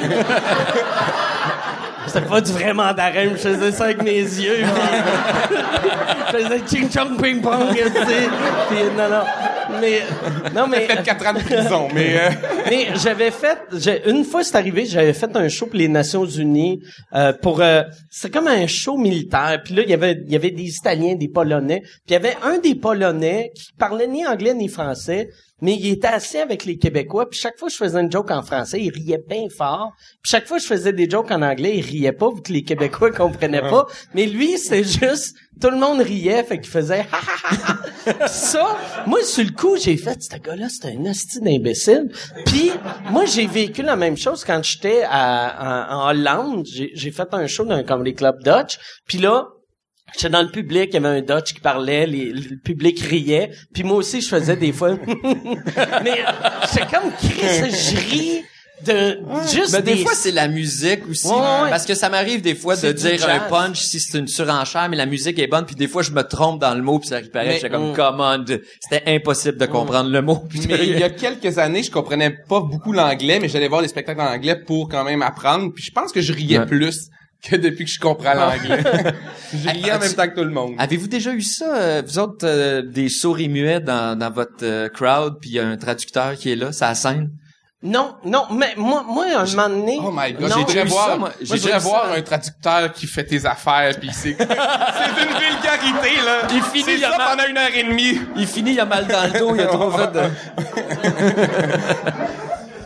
C'était pas du vrai mandarin, je faisais ça avec mes yeux. Puis, je faisais ching chong ping pong, tu sais. Puis non non, mais non mais.
J'ai fait quatre ans de prison, mais. Euh...
Mais j'avais fait, j'ai, une fois c'est arrivé, j'avais fait un show pour les Nations Unies euh, pour, euh, c'est comme un show militaire. Puis là il y avait, il y avait des Italiens, des Polonais. Puis il y avait un des Polonais qui parlait ni anglais ni français. Mais il était assis avec les Québécois, puis chaque fois que je faisais une joke en français, il riait bien fort. Puis chaque fois que je faisais des jokes en anglais, il riait pas, vu que les Québécois comprenaient pas. Mais lui, c'est juste, tout le monde riait, fait qu'il faisait ha ha ha. Ça, moi, sur le coup, j'ai fait, ce gars-là, c'était un hostie d'imbécile. Puis moi, j'ai vécu la même chose quand j'étais à, en, en Hollande. J'ai, j'ai fait un show dans un comedy club Dutch. Puis là, j'étais dans le public, il y avait un Dutch qui parlait, les, le public riait, puis moi aussi je faisais des fois. Mais c'est comme Chris, je ris de juste
ben, des...
des
fois c'est la musique aussi,
ouais, ouais.
Parce que ça m'arrive des fois c'est de dire jazz. Un punch si c'est une surenchère, mais la musique est bonne, puis des fois je me trompe dans le mot puis ça paraît, j'étais comme mm. come on, c'était impossible de comprendre mm. le mot.
Mais il y a quelques années, je comprenais pas beaucoup l'anglais, mais j'allais voir les spectacles en anglais pour quand même apprendre, puis je pense que je riais ouais. plus que depuis que je comprends l'anglais. Je riais en même temps que tout le monde.
Avez-vous déjà eu ça, euh, vous autres, euh, des souris muets dans, dans votre euh, crowd, puis il y a un traducteur qui est là, c'est à la scène?
Non, non, mais moi, moi, un moment donné...
Oh my God,
non,
j'ai déjà voir,
ça,
moi,
j'ai
déjà voir
ça.
un traducteur qui fait tes affaires, puis c'est, c'est d'une vulgarité, là.
Il finit,
c'est
il a
ça
mal...
pendant une heure et demie.
Il finit, il a mal dans le dos, il a trop fait de...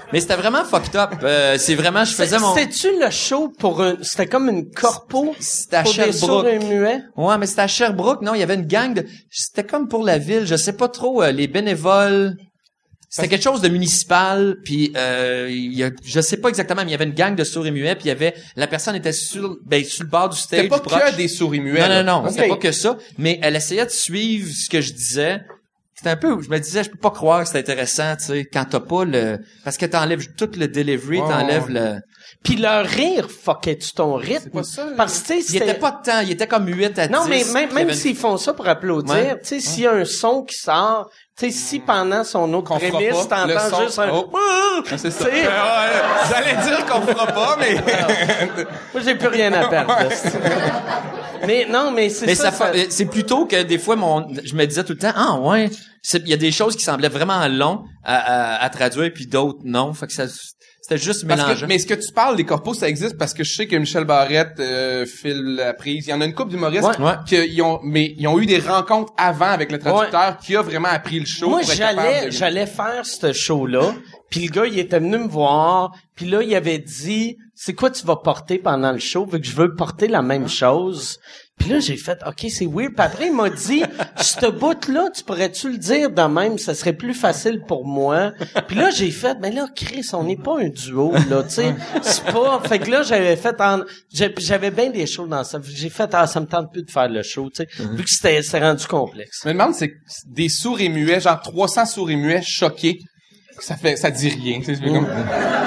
Mais c'était vraiment fucked up. Euh, c'est vraiment, je faisais mon...
C'était-tu le show pour un... C'était comme une corpo
C'était à
pour des sourds et
Sherbrooke.
muets?
Ouais, mais c'était à Sherbrooke. Non, il y avait une gang de... C'était comme pour la ville. Je sais pas trop, euh, les bénévoles... C'était quelque chose de municipal, puis euh, il y a, je sais pas exactement, mais il y avait une gang de sourds et muets, puis il y avait... La personne était sur, ben, sur le bord du stage.
C'était pas
proche.
que des souris muets.
Non,
là.
non, non,
Ok.
c'était pas que ça. Mais elle essayait de suivre ce que je disais. C'était un peu, je me disais, je peux pas croire que c'est intéressant, tu sais, quand t'as pas le... Parce que t'enlèves tout le delivery,
Ouais,
t'enlèves
ouais.
le...
Puis leur rire fuckait-tu ton rythme?
C'est pas ça, là.
Parce que, tu sais,
Il
c'était...
était pas de temps, il était comme huit à dix.
Non, mais même,
puis il y
même
avait une-
s'ils font ça pour applaudir,
Ouais.
tu sais, s'il y a un son qui sort, tu sais, si pendant son autre
Qu'on fera
prémisse,
pas, le
t'entends
son.
juste un...
Oh.
Ouh!
C'est ça.
Tu sais,
Ouais, ouais, J'allais dire qu'on fera pas, mais...
moi, j'ai plus rien à perdre. là, c'est- mais non, mais c'est
Mais
ça.
ça,
ça-
fa- c'est plutôt que des fois mon, je me disais tout le temps, ah ouais, c'est- il y a des choses qui semblaient vraiment longs à, à, à traduire puis d'autres non, fait que ça, c'était juste
Parce
mélangeant.
que, mais est-ce que tu parles des corpos, ça existe parce que je sais que Michel Barrette, euh, Phil Laprise, il y en a une couple d'humoristes
Ouais.
Ouais.
qui ils ont, mais ils ont eu des rencontres avant avec le traducteur qui a vraiment appris le show.
Moi,
pour être
j'allais,
capable de-
j'allais faire ce show-là, puis le gars, il était venu me voir, puis là, il avait dit, c'est quoi tu vas porter pendant le show, vu que je veux porter la même chose. Puis là, j'ai fait, OK, c'est weird. Puis après, il m'a dit, ce bout-là, tu pourrais-tu le dire de même, ça serait plus facile pour moi. Puis là, j'ai fait, mais là, Chris, on n'est pas un duo, là, tu sais. C'est pas... Fait que là, j'avais fait en... j'ai- J'avais bien des shows dans ça. J'ai fait, ah, ça me tente plus de faire le show, tu sais. Vu que c'était, c'était rendu complexe.
Je me demande, c'est des sourds et muets, genre trois cents sourds et muets choqués. Ça fait, ça dit rien, tu sais, je fais comme-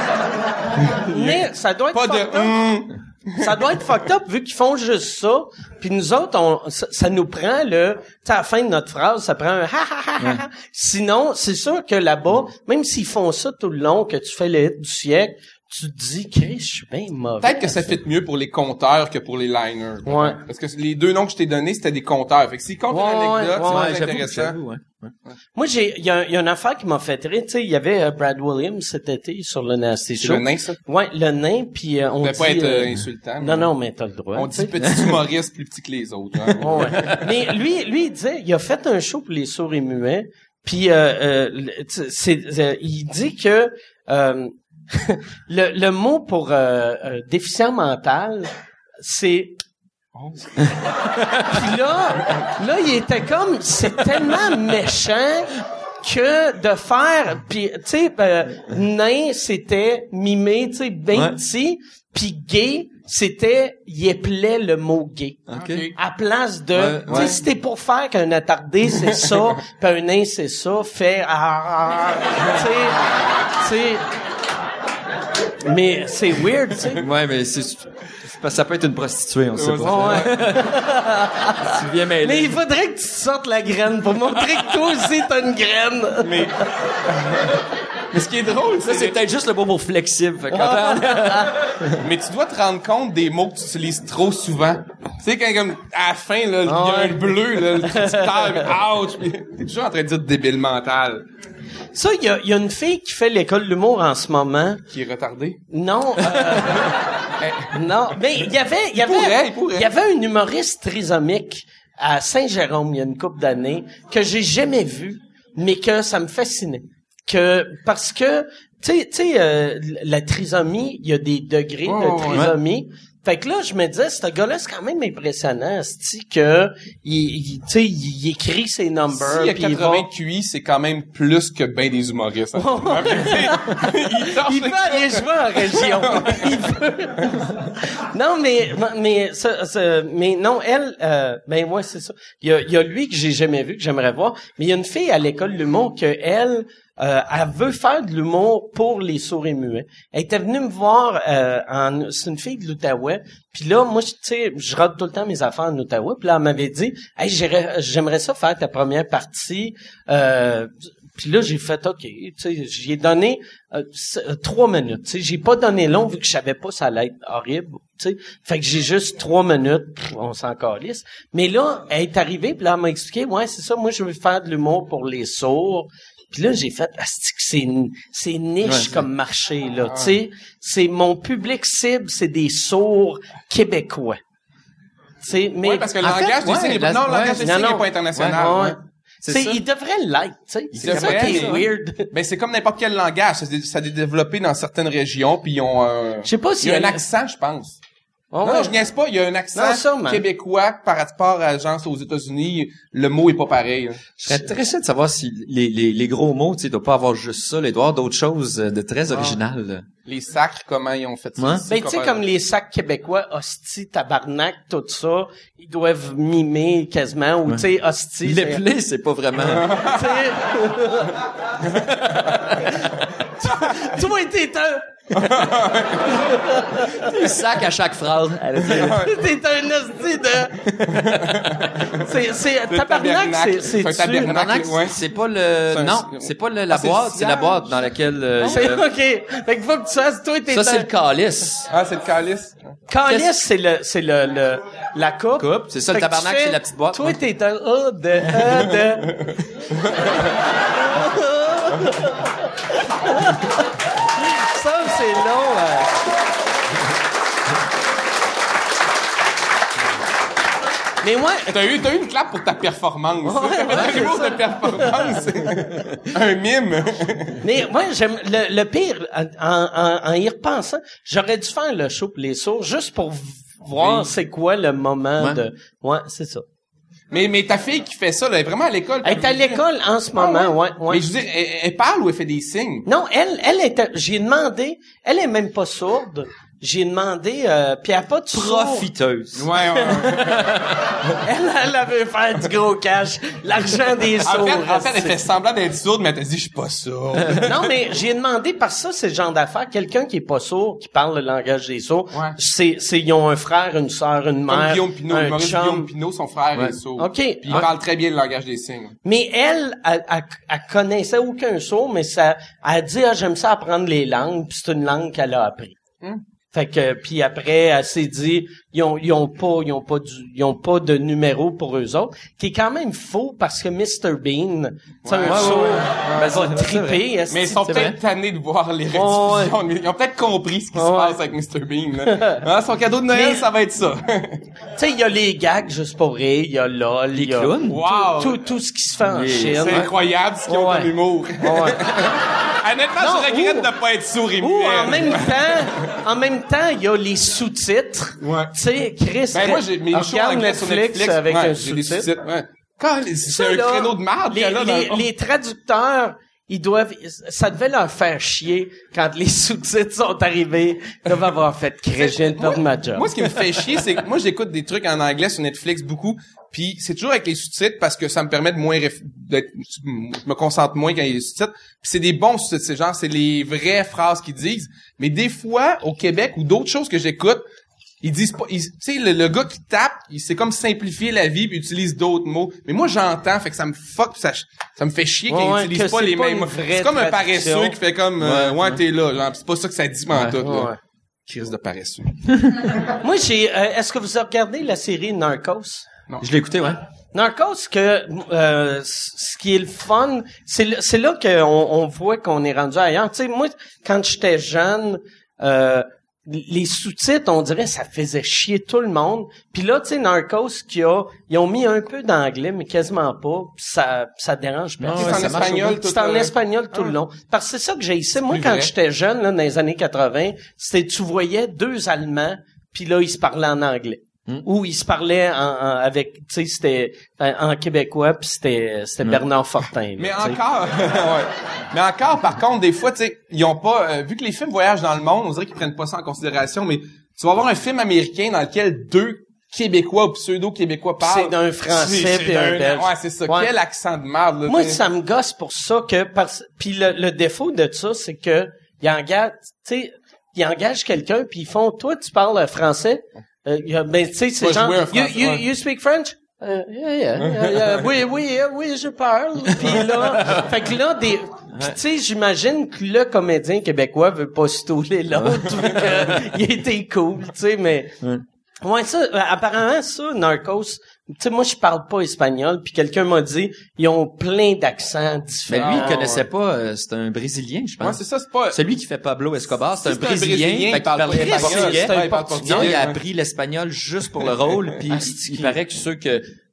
Mais ça doit être
Pas
fucked up.
de, hum.
Ça doit être fucked up vu qu'ils font juste ça. Puis nous autres, on, ça, ça nous prend le, tu sais, à la fin de notre phrase, ça prend un ha ha ha ha. Sinon, c'est sûr que là-bas, même s'ils font ça tout le long, que tu fais le hit du siècle, tu te dis, Chris, je suis bien mauvais.
Peut-être que ça fit mieux pour les compteurs que pour les liners.
Ouais.
Parce que les deux noms que je t'ai donnés, c'était des compteurs. Fait que s'ils comptent
Ouais,
une anecdote,
ouais,
c'est
ouais,
plus
j'avoue,
intéressant.
j'avoue, ouais. Ouais.
Moi, j'ai, il y a, y a une affaire qui m'a fait rire. Tu sais, il y avait euh, Brad Williams cet été sur le Nasty
C'est
Show.
le nain, ça?
Ouais, le nain, puis euh, on
Ça
dit...
peut pas être euh,
euh,
insultant.
non, non, mais t'as le droit.
On
tu sais.
dit petit humoriste plus petit que les autres. Hein.
Ouais. Mais lui, lui, il disait, il a fait un show pour les sourds et muets, puis euh, euh, le- tu- c'est, euh, il dit que euh, le, le mot pour euh, euh, déficient mental, c'est... Puis là, là, il était comme, c'est tellement méchant que de faire, puis tu sais, euh, nain, c'était mimé, tu sais, bien
Ouais.
petit, puis gay, c'était, il épelait le mot gay.
OK.
À place de,
Ouais,
tu sais,
ouais.
si t'es pour faire qu'un attardé c'est ça, puis un nain c'est ça, fais, ah, ah, tu sais, tu sais. Mais c'est weird, tu sais.
Ouais, mais c'est, c'est parce que ça peut être une prostituée, on sait
Ouais,
pas.
Ouais.
Tu viens mêler.
Mais il faudrait que tu sortes la graine pour montrer que toi aussi t'as une graine.
Mais, mais ce qui est drôle,
Ça, c'est peut-être juste le mot pour flexible. Fait que
mais tu dois te rendre compte des mots que tu utilises trop souvent. Tu sais, quand comme, à la fin, là, il y a
Ah ouais.
un bleu, là, le traducteur, mais ouch, puis t'es toujours en train de dire débile mental,
Ça, il y a, y a une fille qui fait l'école de l'humour en ce moment.
qui est retardé.
Non, euh, non, mais il y avait, il y avait,
pourrait, il pourrait.
il y avait un humoriste trisomique à Saint-Jérôme il y a une couple d'années que j'ai jamais vu, mais que ça me fascinait. Que parce que tu sais, tu sais, euh, la trisomie, il y a des degrés
Ouais,
de
ouais,
trisomie. Fait que là, je me disais, ce gars-là, c'est quand même impressionnant, c'est que il, il tu sais, il écrit ses numbers.
S'il y a
puis il va-
quatre-vingts Q I, c'est quand même plus que ben des humoristes. hein. il torche
Il
le-
peut aller jouer en région. Il peut. Non, mais, mais, ça, ça- mais non, elle, euh, ben, moi, c'est ça. Il y a, il y a lui que j'ai jamais vu, que j'aimerais voir. Mais il y a une fille à l'école de l'humour que elle, euh, elle veut faire de l'humour pour les sourds et muets. Elle était venue me voir, euh, en, c'est une fille de l'Outaouais. Puis là, moi, tu sais, je rate tout le temps mes affaires en Outaouais. Puis là, elle m'avait dit, hey, j'irais- j'aimerais ça faire ta première partie. Euh, Puis là, j'ai fait, OK, tu sais, j'y ai donné euh, c- euh, trois minutes. Tu sais, j'ai pas donné long vu que je savais pas ça allait être horrible. Tu sais, fait que j'ai juste trois minutes, pff, on s'en calisse. Mais là, elle est arrivée, puis là, elle m'a expliqué, ouais, c'est ça, moi, je veux faire de l'humour pour les sourds. Puis là, j'ai fait, asti que c'est c'est niche
Ouais, c'est-
comme marché, là. Tu sais, c'est mon public cible, c'est des sourds québécois. Tu sais, mais
Ouais, parce que le
En fait,
langage des
ouais,
signes, est
la-
pas- non, le
ouais,
langage des
non,
signes
non.
n'est pas international.
Ouais, ouais.
ouais.
C'est
C'est,
ça.
il devrait l'être, tu sais. C'est ça
devrait,
qui est
mais-
weird.
Ben, c'est comme n'importe quel langage. Ça, s'est- ça a été développé dans certaines régions, puis ils ont un...
Je sais pas
Il
s'il
y a un
elle-
accent, je pense.
Oh,
non,
ouais.
je niaise pas, il y a un
Non,
accent
sûrement.
québécois par rapport à genre aux États-Unis, le mot est pas pareil. hein.
Je serais intéressé de savoir si les, les, les gros mots, tu sais, doit pas avoir juste ça, il doit y avoir d'autres choses de très originales.
Les sacres, comment ils ont fait ça
Ouais.
ici,
Ben, tu sais,
comment-
comme les sacs québécois, hostie, tabarnak, tout ça, ils doivent mimer quasiment, ou tu sais, hostie.
Les
c'est-
plaies, c'est pas vraiment...
Tu sais. Toi, t'es un...
un sac à chaque phrase.
T'es un hostie de... C'est, c'est, tabarnak, c'est, c'est,
C'est un
tu-
tabernacle.
Tabarnak,
ouais.
c'est pas le...
C'est un-
Non, c'est pas le, la
Ah, c'est le
boîte, c'est la
cigare.
boîte dans laquelle... euh,
C'est,
euh,
ok. Fait que faut que tu fasses, toi, t'es
ça,
un...
c'est le calice.
Ah, c'est le calice.
Calice, c'est le, c'est le, le, la coupe.
Coupe, c'est ça, le
Fait que tu
tabarnak,
fais-
c'est la petite boîte.
Toi,
Ouais.
t'es un A de, A de. Ça, c'est long, euh. Mais moi,
T'as eu, t'as eu une clap pour ta performance.
Ouais, ouais,
Un
c'est
humour
ça.
de performance. Un mime.
mais moi, j'aime, le, le pire, en, en, en y repensant, j'aurais dû faire le show pour les sourds juste pour v- voir
Oui.
c'est quoi le moment
Ouais.
de, ouais, c'est ça.
Mais, mais ta fille qui fait ça, là, elle est vraiment à l'école.
Elle est à l'école en ce
Ah,
moment, ouais, ouais.
Mais je veux dire, elle, elle parle ou elle fait des signes?
Non, elle, elle était, j'ai demandé, elle est même pas sourde. J'ai demandé, euh, puis elle a pas de sourd.
Profiteuse.
Ouais, ouais. ouais.
Elle, elle avait faire du gros cash, l'argent des
En
sourds.
fait, en fait, elle
c'est-
fait semblant d'être sourde, mais elle t'a dit, je suis pas sourde.
Non, mais j'ai demandé parce que ça, c'est le genre d'affaire. Quelqu'un qui est pas sourd, qui parle le langage des sourds,
Ouais.
c'est, c'est, ils ont un frère, une sœur, une
Comme
mère,
Guillaume Pinot,
un
Maurice
chum.
Guillaume Pinot, son frère
Ouais.
est sourd.
OK.
Puis il
Ouais.
parle très bien le langage des signes.
Mais elle, elle, elle, elle connaissait aucun sourd, mais ça, elle a dit, ah, j'aime ça apprendre les langues, puis c'est une langue qu'elle a appris.
Hmm.
Fait que, puis après, elle s'est dit, ils ont, ils ont pas, ils ont pas du, ils ont pas de numéro pour eux autres, qui est quand même faux parce que mister Bean, tu sais, un
Ouais,
sourd,
ouais,
ben,
c'est
va
vrai, c'est
triper. est-ce
Mais ils
que
sont
c'est
peut-être
vrai?
tannés de voir les
Ouais,
rediffusions. Ils ont peut-être compris ce qui se
Ouais.
passe avec mister Bean, là. Hein, son cadeau de Noël,
Mais-
ça va être ça.
Tu sais, il y a les gags juste pour rire, il y a LOL, il y a
clowns?
tout,
Wow.
tout, tout ce qui se fait en
Les-
Chine.
C'est incroyable ce qu'ils ont
Ouais.
comme humour.
Ouais.
Honnêtement,
Non,
je regrette
ou-
de pas être sourd et
Ou
muet.
en même temps, en même temps, il y a les sous-titres.
Ouais.
Tu sais, Chris,
Ben, moi, j'ai mes shows
regarde
anglais sur Netflix.
avec
ouais,
un
j'ai des
sous-titre.
sous-titres, ouais. Quand, c'est
Ça,
un
là,
créneau de marde
les,
qu'elle a dans
les,
le fond.
les traducteurs, ils doivent, ça devait leur faire chier quand les sous-titres sont arrivés. Ils doivent avoir fait créer, je viens de perdre ma job.
Moi, ce qui me fait chier, c'est que moi, j'écoute des trucs en anglais sur Netflix beaucoup, puis c'est toujours avec les sous-titres parce que ça me permet de moins réf- d'être, je me concentre moins quand il y a les sous-titres. Puis c'est des bons sous-titres, c'est genre, c'est les vraies phrases qu'ils disent. Mais des fois, au Québec ou d'autres choses que j'écoute, ils disent pas, ils- tu sais, le, le gars qui tape, il c'est comme simplifier la vie puis utilise d'autres mots. Mais moi, j'entends, fait que ça me fuck, ça, ça me fait chier
Ouais,
qu'ils
ouais,
utilisent
que
pas
c'est
les
pas
mêmes
une
mots.
vraie
C'est comme un
traduction.
paresseux qui fait comme, euh,
Ouais,
ouais,
ouais.
t'es là, genre, pis c'est pas ça que ça dit, en tout, là.
Ouais.
Crise de paresseux.
Moi, j'ai, euh, est-ce que vous avez regardé la série Narcos?
Je l'ai écouté, ouais.
Narcos, que euh, c- ce qui est le fun, c'est le- c'est là qu'on on voit qu'on est rendu ailleurs. Tu sais, moi, quand j'étais jeune, euh, les sous-titres, on dirait, ça faisait chier tout le monde. Puis là, tu sais, Narcos, qui a, ils ont mis un peu d'anglais, mais quasiment pas. Puis ça, ça dérange
Non,
personne.
C'est
ouais,
en
ça marche
espagnol,
au bout.
tout
C'est en
euh,
espagnol tout le long. Parce que c'est ça que j'ai ici. Moi,
plus
quand
vrai.
j'étais jeune, là, dans les années quatre-vingts, c'était, tu voyais deux Allemands, puis là, ils se parlaient en anglais.
Hmm.
Ou ils se parlaient en, en- avec, tu sais, c'était en, en québécois, puis c'était, c'était Bernard Fortin. là,
Mais
tu sais.
encore, ouais. Mais encore, par contre, des fois, tu sais, ils ont pas, euh, vu que les films voyagent dans le monde, on dirait qu'ils prennent pas ça en considération, mais tu vas avoir un film américain dans lequel deux Québécois ou pseudo-Québécois parlent.
C'est d'un Français
C'est- c'est
puis un
d'un-
Belge.
Ouais, c'est ça.
Ouais.
Quel accent de merde, là.
Moi,
t'sais.
ça me gosse pour ça que, parce, puis le, le défaut de ça, c'est que, ils engagent, tu sais, ils engagent quelqu'un, puis ils font, toi, tu parles français? Euh, il y a- ben, tu sais, c'est
Va
genre,
jouer un
you,
Français,
you,
ouais.
you speak French? Euh, yeah, yeah, yeah, yeah. Oui, oui, euh, oui, je parle. Puis là, fait que là, des, puis tu sais, j'imagine que le comédien québécois veut pas stouler l'autre, vu que il était cool, tu sais, mais, ouais, ça, euh, apparemment, ça, Narcos, tu sais, moi, je parle pas espagnol, puis quelqu'un m'a dit, ils ont plein d'accents
Mais
différents.
lui, il connaissait pas, euh, c'est un Brésilien, je
Ouais,
pense.
c'est ça, c'est pas...
Celui qui fait Pablo Escobar, c'est un
Si c'est un
Brésilien,
Brésilien,
fait
il parle pas
parlait
espagnol.
portugais.
C'est un
Ouais, il parle
portugais.
Non, il a
ouais.
appris l'espagnol juste pour le rôle, puis il paraît que ceux que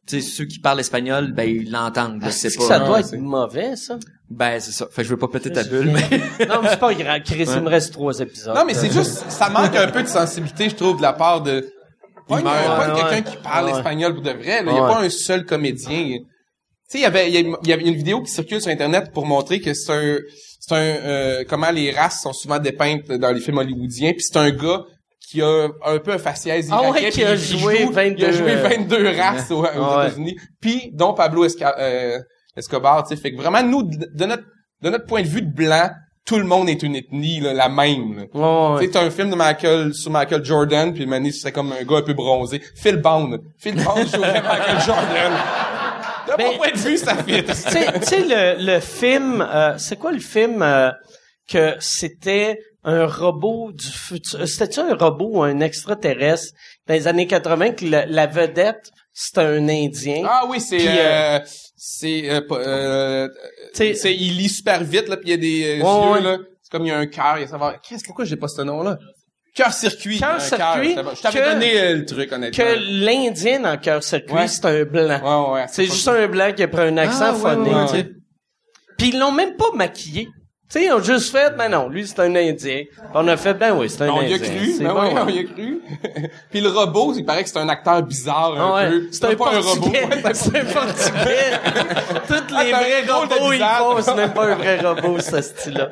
tu sais, ceux qui parlent espagnol, ben, ils l'entendent, là, c'est
Est-ce
pas...
que ça doit
ouais,
être
c'est-
mauvais, ça?
Ben, c'est ça. Fait que je veux pas péter ta bulle, mais...
Non, mais c'est pas grave. Chris, il me reste trois épisodes.
Non, mais c'est juste, ça manque un peu de sensibilité, je trouve, de la part de, pas,
Ouais,
une- pas de
ouais,
quelqu'un
ouais.
qui parle
Ouais.
espagnol pour de vrai, là. Il y a
Ouais.
pas un seul comédien. Tu sais, il y avait, il y a- il y avait une vidéo qui circule sur Internet pour montrer que c'est un, c'est un, euh, comment les races sont souvent dépeintes dans les films hollywoodiens, puis c'est un gars qui a un peu un faciès
Ah ouais,
irakien,
qui
puis
a
il
joué
joue-
vingt-deux,
il a joué
euh,
vingt-deux races aux, aux
ouais.
États-Unis, puis dont Pablo Esca- euh, Escobar, tu sais, fait que vraiment, nous, de, de notre, de notre point de vue de blanc, tout le monde est une ethnie, là, la même, là.
Ouais, ouais.
Tu sais, t'as un film de Michael, sur Michael Jordan, puis Manny, c'est comme un gars un peu bronzé. Phil Bond. Phil Bond jouerait Michael Jordan. De
Ben,
mon point de vue, ça fit.
Tu sais, tu sais, le, le film, euh, c'est quoi le film euh, que c'était un robot du futur? C'était-tu un robot ou un extraterrestre dans les années quatre-vingts que la, la vedette, c'était un Indien?
Ah oui, c'est,
Puis,
euh, c'est, euh, pas- euh,
T'sais-
c'est, il lit super vite, là, puis il y a des euh,
Ouais,
yeux,
ouais.
là. C'est comme il y a un cœur, il y a savoir, qu'est-ce, pourquoi j'ai pas ce nom-là? Cœur-circuit.
Cœur
Un
circuit,
cœur, je t'avais
que-
donné euh, le truc, honnêtement.
Que l'Indien dans Cœur Circuit,
Ouais.
c'est un blanc.
Ouais, ouais.
C'est
pas-
juste un blanc qui a pris un accent
Ah, ouais,
phoné,
ouais,
tu sais.
ouais.
Puis ils l'ont même pas maquillé. Tu sais, ils ont juste fait, ben non, lui, c'est un Indien. Puis on a fait, ben oui, c'est un
On
Indien.
y a cru,
C'est
ben
bon,
oui,
ouais.
on y a cru. Puis le robot, il paraît que c'est un acteur bizarre un
Ah ouais.
peu.
C'est un
pas un robot.
portugais.
Ouais,
C'est un portugais. Tous
Ah,
les
t'as un
vrais
drôle de
robots, ils
visage.
font, c'est même pas un vrai robot, ce style-là.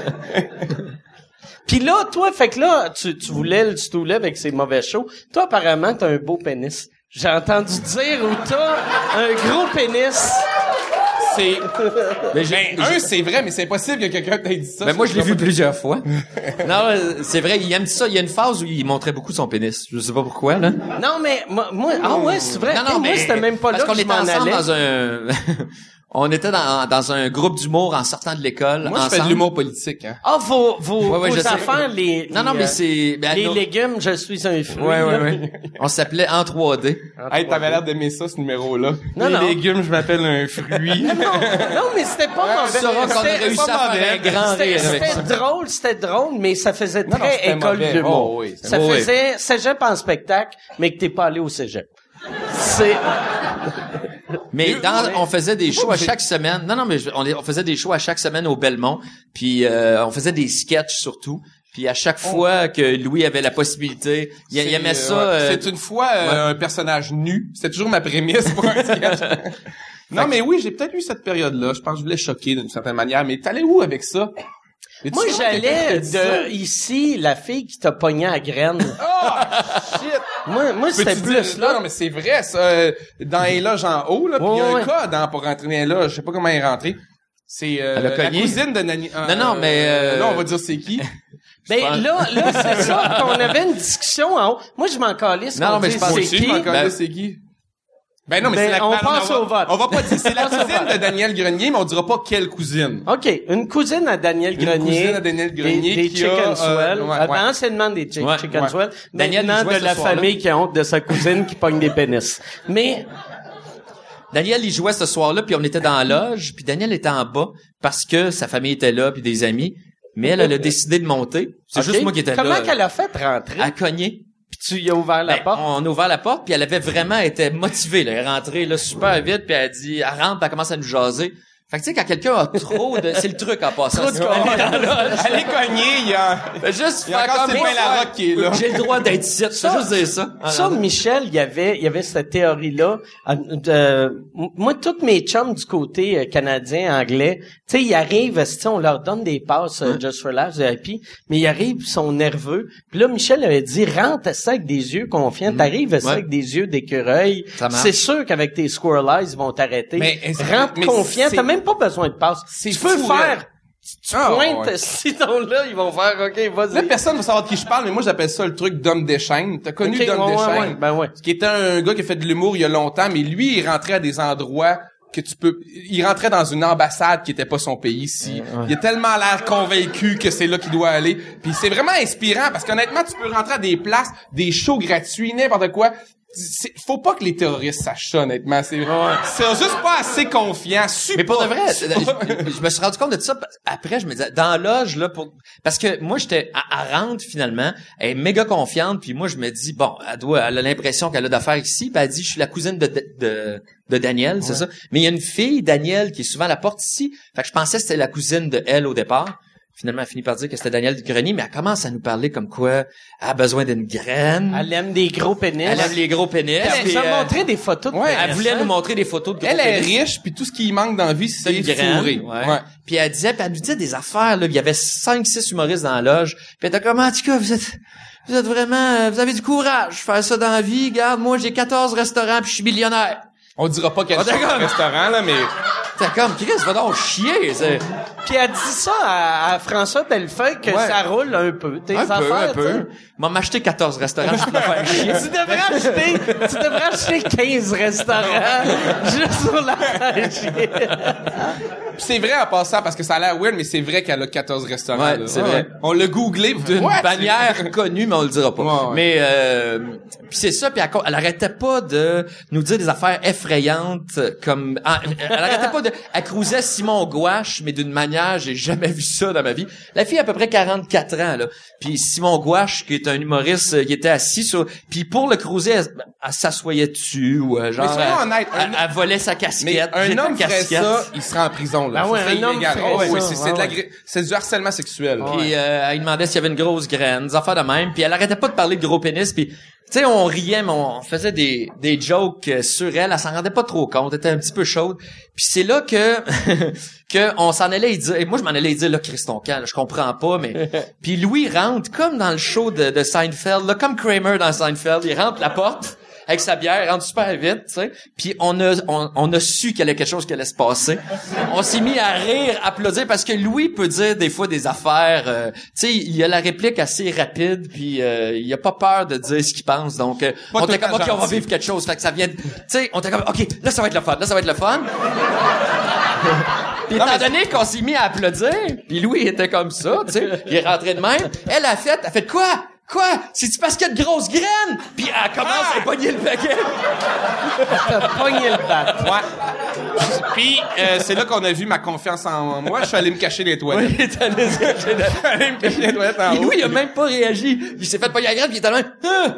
Puis là, toi, fait que là, tu, tu voulais le stouler avec ses mauvais shows. Toi, apparemment, t'as un beau pénis. J'ai entendu dire où t'as un gros pénis.
C'est,
Mais j'ai-
ben, un, c'est vrai, mais c'est impossible que quelqu'un t'ait dit ça.
Ben moi, je l'ai
Ça,
vu
pas-
plusieurs fois. Non, euh, c'est vrai, il aime ça. Il y a une phase où il montrait beaucoup son pénis. Je sais pas pourquoi, là.
Non, mais moi, moi ah ouais, c'est vrai.
Non, non,
moi,
mais
c'était même pas là
parce
que
qu'on
je
était
m'en
ensemble
allais.
dans un... On était dans, dans un groupe d'humour en sortant de l'école.
Moi, je fais de
ensemble.
l'humour politique, hein.
Ah, vos, vos,
Ouais, ouais,
vos
je sais.
affaires, les,
Non, non,
les,
mais
euh,
c'est... ben,
les
non.
légumes, je suis un fruit.
Ouais, ouais,
là.
ouais. On s'appelait En trois D.
Hey, t'avais l'air d'aimer ça, ce numéro-là.
Non,
Les
non.
légumes, je m'appelle un fruit.
Non, non, mais c'était pas mauvais.
Tu sauras qu'on a
C'était-
réussi à faire un grand
C'était
rire avec ça.
c'était drôle, c'était drôle, mais ça faisait
Non, non,
très
c'était
école
mauvais.
d'humour.
Oh, oui, c'était
ça
mauvais.
faisait cégep en spectacle, mais que t'es pas allé au cégep. C'est...
Mais
Mais-
dans,
mais-
on faisait des shows à
c'est-
chaque semaine. Non, non, mais je- on, les- on faisait des shows à chaque semaine au Belmont. Puis euh, on faisait des sketchs surtout. Puis à chaque fois que Louis avait la possibilité, il, il
C'est,
aimait
euh,
ça.
ouais.
euh,
C'est une fois euh, un personnage nu. C'est toujours ma prémisse pour un sketch. Non, mais oui, j'ai peut-être eu cette période-là. Je pense que je voulais choquer d'une certaine manière. Mais t'allais où avec ça? Mais tu
Moi,
sais, quelqu'un qui t'a
j'allais
dit ça?
de ici, la fille qui t'a pogné à graine.
Oh, shit!
moi, moi c'était
Peux-tu
plus
dire- Non,
là.
non, mais c'est vrai, ça. euh, Dans les loges en haut, là, puis il y a
Ouais,
un
ouais.
cas dans, pour rentrer dans les loges. Je sais pas comment il est rentré. C'est euh,
Elle a
la
cogné.
cousine de Nani. euh,
Non, non, mais, euh,
Là, on va dire c'est qui.
Ben,
pense-
là, là, c'est ça, qu'on avait une discussion en haut. Moi, je m'en calisse.
Non,
qu'on
non, mais
dise
je pense
c'est
aussi,
qui.
je m'en connais,
Ben-
c'est qui. Ben non, mais
Ben,
c'est la
on
ben, non,
passe
va-
au vote.
On va pas dire, c'est la
On passe au
cousine
vote.
de Daniel Grenier, mais on dira pas quelle cousine.
OK, une cousine à Daniel
Une
Grenier.
cousine à Daniel Grenier
Des, des
qui a,
Chicken
euh,
Swell.
ouais,
Ah,
ouais.
ben, anciennement des chi-
Ouais,
Chicken
ouais.
Swell.
Daniel, il
Maintenant,
jouait
de
ce
la
soir-là.
famille qui a honte de sa cousine qui pogne des pénis. Mais,
Daniel, il jouait ce soir-là, puis on était dans la loge, puis Daniel était en bas parce que sa famille était là, puis des amis. Mais elle, elle a décidé de monter. C'est
OK.
juste moi qui étais
Comment
là.
qu'elle a fait rentrer?
À cogner.
Puis tu y as ouvert la
Ben,
porte?
on a ouvert la porte, puis elle avait vraiment été motivée. Là. Elle est rentrée là, super vite, puis elle a dit, elle rentre, puis elle commence à nous jaser. Fait que tu sais, quand quelqu'un a trop de... C'est le truc en passant.
Trop de
C'est qu'on est dans la loge.
Elle est cognée, il y a...
Fait juste
Il y a
faire
encore
comme
Sylvain
moi,
Larocque qui est là.
J'ai le droit d'être ici. C'est juste dire ça. Ah,
Ça,
non.
Michel, il y avait, il y avait cette théorie-là. euh, de- moi, tous mes chums du côté euh, canadien, anglais, tu sais, ils arrivent, tu sais, on leur donne des passes euh, Just for Laughs, V I P, mais ils arrivent, ils sont nerveux. Puis là, Michel avait dit, rentre ça avec des yeux confiants, t'arrives ça
Ouais.
avec des yeux d'écureuil.
Ça marche.
C'est sûr qu'avec tes squirrel eyes, ils vont t'arrêter.
Mais est-ce-
rentre
mais
confiant,
c'est-
t'as même pas besoin de passe.
C'est
Tu peux
fou,
faire,
là.
tu
Ah,
pointes,
ouais.
si ton là, ils vont faire, OK,
Là,
vas-y.
personne va savoir de qui je parle, mais moi, j'appelle ça le truc d'Homme Deschênes. T'as connu
OK,
Dom
ouais, ouais,
Deschênes?
ouais, ben ouais.
Qui était un gars qui a fait de l'humour il y a longtemps, mais lui, il rentrait à des endroits que tu peux... Il rentrait dans une ambassade qui était pas son pays ici. Il a tellement l'air convaincu que c'est là qu'il doit aller. Puis c'est vraiment inspirant, parce qu'honnêtement, tu peux rentrer à des places, des shows gratuits, n'importe quoi. c'est, faut pas que les terroristes sachent ça, honnêtement. C'est vrai. C'est juste pas assez confiant. Super.
Mais pour de vrai, je, je me suis rendu compte de ça. Après, je me disais, dans la loge, là, pour, parce que moi, j'étais, à, à rentre, finalement, elle est méga confiante, puis moi, je me dis, bon, elle doit, elle a l'impression qu'elle a d'affaires ici, puis elle dit, je suis la cousine de, de, de, de Daniel, ouais. c'est ça. Mais il y a une fille, Daniel, qui est souvent à la porte ici. Fait que je pensais que c'était la cousine de elle au départ. Finalement, elle finit par dire que c'était Daniel du Grenier, mais elle commence à nous parler comme quoi elle a besoin d'une graine.
Elle aime des gros pénis.
Elle aime les gros pénis.
Elle nous a euh, montré des photos de
ouais,
pénis.
Elle voulait nous montrer des photos de gros
elle
pénis.
Elle est riche, puis tout ce qui manque dans la vie, c'est fourré.
Ouais. Ouais. Puis elle disait, puis elle nous disait des affaires, là. Il y avait cinq, six humoristes dans la loge. Puis elle était comme, en tout cas, vous êtes, vous êtes vraiment, vous avez du courage. Faire ça dans la vie. Regarde, moi, j'ai quatorze restaurants puis je suis millionnaire.
On dira pas quel restaurant, là, mais...
T'es comme, Chris, va donc chier, c'est...
Puis elle dit ça à, à François Bellefeuille que
ouais.
ça roule un peu, tes
un
affaires,
peu, un peu. M'a m'acheté quatorze restaurants juste pour faire chier.
Tu devrais acheter, tu devrais acheter quinze restaurants juste pour la faire chier.
Puis c'est vrai en passant, parce que ça a l'air weird, mais c'est vrai qu'elle a quatorze restaurants.
Ouais,
là.
c'est
ouais.
vrai.
On l'a googlé
d'une
What?
bannière connue, mais on le dira pas.
Ouais, ouais.
Mais euh, puis c'est ça, puis elle, elle arrêtait pas de nous dire des affaires effrayantes comme elle, elle arrêtait pas de elle cruisait Simon Gouache, mais d'une manière, j'ai jamais vu ça dans ma vie. La fille a à peu près quarante-quatre ans là. Puis Simon Gouache, qui est un humoriste, il était assis sur puis pour le cruiser, elle, elle s'assoyait dessus ou genre
mais
elle,
honnête,
elle, elle volait sa casquette.
Mais un homme ferait
casquette.
ça, il serait en prison là.
Ben ouais, un homme ferait
oh,
ça.
oui, c'est, c'est,
ah,
de la,
ouais.
c'est du harcèlement sexuel.
Puis euh, elle demandait s'il y avait une grosse graine, des affaires de même. Puis elle arrêtait pas de parler de gros pénis. Puis tu sais, on riait, mais on faisait des des jokes sur elle. Elle s'en rendait pas trop compte. Elle était un petit peu chaude. Puis c'est là que que on s'en allait y dire. Et moi, je m'en allais y dire là, Christon Can, je comprends pas, mais puis Louis rentre comme dans le show de, de Seinfeld, là, comme Kramer dans Seinfeld. Il rentre la porte avec sa bière, il rentre super vite, tu sais. Puis on a on, on a su qu'il y avait quelque chose qui allait se passer. On s'est mis à rire, applaudir parce que Louis peut dire des fois des affaires, euh, tu sais, il a la réplique assez rapide, puis euh, il a pas peur de dire ce qu'il pense. Donc euh, on était comme OK, on va vivre quelque chose, fait que ça vient, tu sais, on était comme OK, là ça va être le fun, là ça va être le fun. Puis étant donné qu'on s'est mis à applaudir, puis Louis était comme ça, tu sais, il est rentré de même. Elle a fait, elle a fait quoi? Quoi? C'est-tu parce qu'il y a de grosses graines? Puis elle commence ah! à pogner le paquet.
T'as pogné le bat.
Ouais. Puis euh, c'est là qu'on a vu ma confiance en moi. Je suis allé me cacher les toilettes.
Oui, t'es allé se cacher les...
allé me cacher les toilettes en haut.
Puis Louis, il a même pas réagi. Il s'est fait pogner la graine, puis il était là. Ah!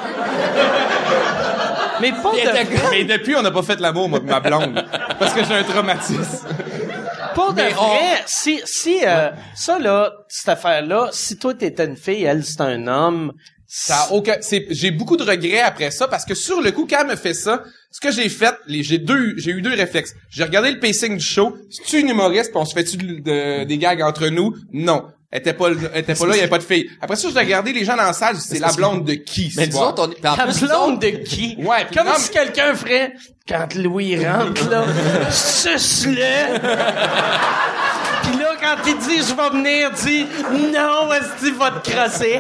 Mais pas de...
Mais depuis, on n'a pas fait l'amour, moi, ma blonde. Parce que j'ai un traumatisme.
Pour de
mais
vrai,
on...
si, si, euh, ouais. ça là, cette affaire-là, si toi t'étais une fille, elle c'est un homme,
ça a aucun, c'est, j'ai beaucoup de regrets après ça parce que sur le coup, quand elle me fait ça, ce que j'ai fait, les, j'ai deux, j'ai eu deux réflexes. J'ai regardé le pacing du show. C'est-tu une humoriste pis on se fait-tu de, de, des gags entre nous? Non. Elle était pas, elle était pas là, il y avait pas de fille. Après ça, j'ai regardé les gens dans la salle, c'est la blonde de qui?
Mais nous autres, on est,
en la plus, blonde de qui?
Ouais,
comme
non,
si mais... quelqu'un ferait, quand Louis rentre, là, suce-le! Pis là, quand il dit, je vais venir, dis, non, est-ce qu'il va te crosser?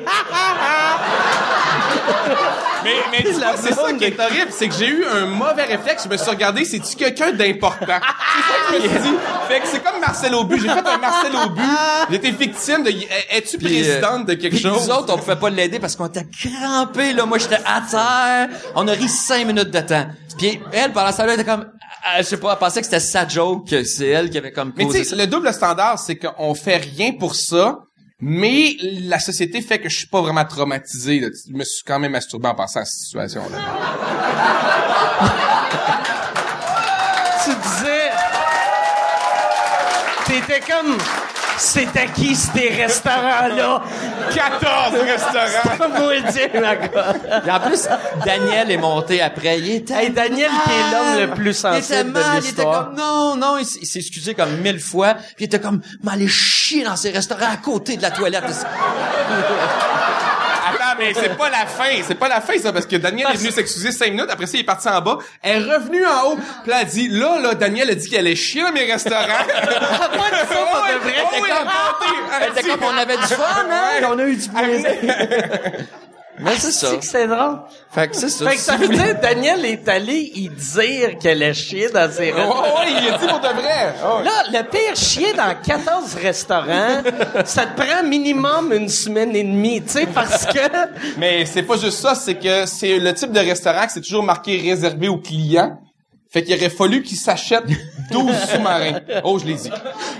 mais, mais tu vois, c'est ça qui est horrible, c'est que j'ai eu un mauvais réflexe, je me suis regardé, c'est-tu quelqu'un d'important? C'est ça que je me suis dit. Fait que c'est comme Marcel Aubu, j'ai fait un Marcel Aubu, j'étais victime de, es-tu présidente de quelque chose?
Nous autres, on pouvait pas l'aider parce qu'on était crampés, là, moi j'étais à terre, on a ri cinq minutes de temps. Puis elle, pendant ça, elle était comme, je sais pas, elle pensait que c'était sa joke, que c'est elle qui avait comme
mais tu sais, le double standard, c'est qu'on fait rien pour ça, mais la société fait que je suis pas vraiment traumatisé. Là. Je me suis quand même masturbé en passant à cette situation-là.
Tu disais, t'étais comme, c'est à qui ces restaurants-là?
quatorze restaurants!
Pas maudit, ma gars.
Et en plus, Daniel est monté après. Il était
hey, Daniel, mal. Qui est l'homme le plus sensible de l'histoire.
Il était comme, non, non, il, il s'est excusé comme mille fois. Puis il était comme, m'aller chier dans ces restaurants à côté de la toilette.
Attends, mais c'est pas la fin. C'est pas la fin, ça, parce que Daniel parce... est venu s'excuser cinq minutes. Après ça, il est parti en bas. Elle est revenue en haut. Puis elle a dit, là, là, Daniel a dit qu'elle allait chier dans mes restaurants.
Pas de ça, pas de vrai.
Elle était comme, on avait du fun, hein? On a eu du plaisir. Mais c'est ça.
C'est que c'est drôle.
Fait que c'est ça.
Fait que ça veut dire, Daniel est allé y dire qu'elle a chié dans ses
Oh,
restaurants.
ouais, il a dit pour de vrai. Oh,
Là, le pire, chier dans quatorze restaurants, ça te prend minimum une semaine et demie, tu sais, parce que...
Mais c'est pas juste ça, c'est que c'est le type de restaurant que c'est toujours marqué réservé aux clients. Fait qu'il aurait fallu qu'il s'achète douze sous-marins. Oh, je l'ai dit.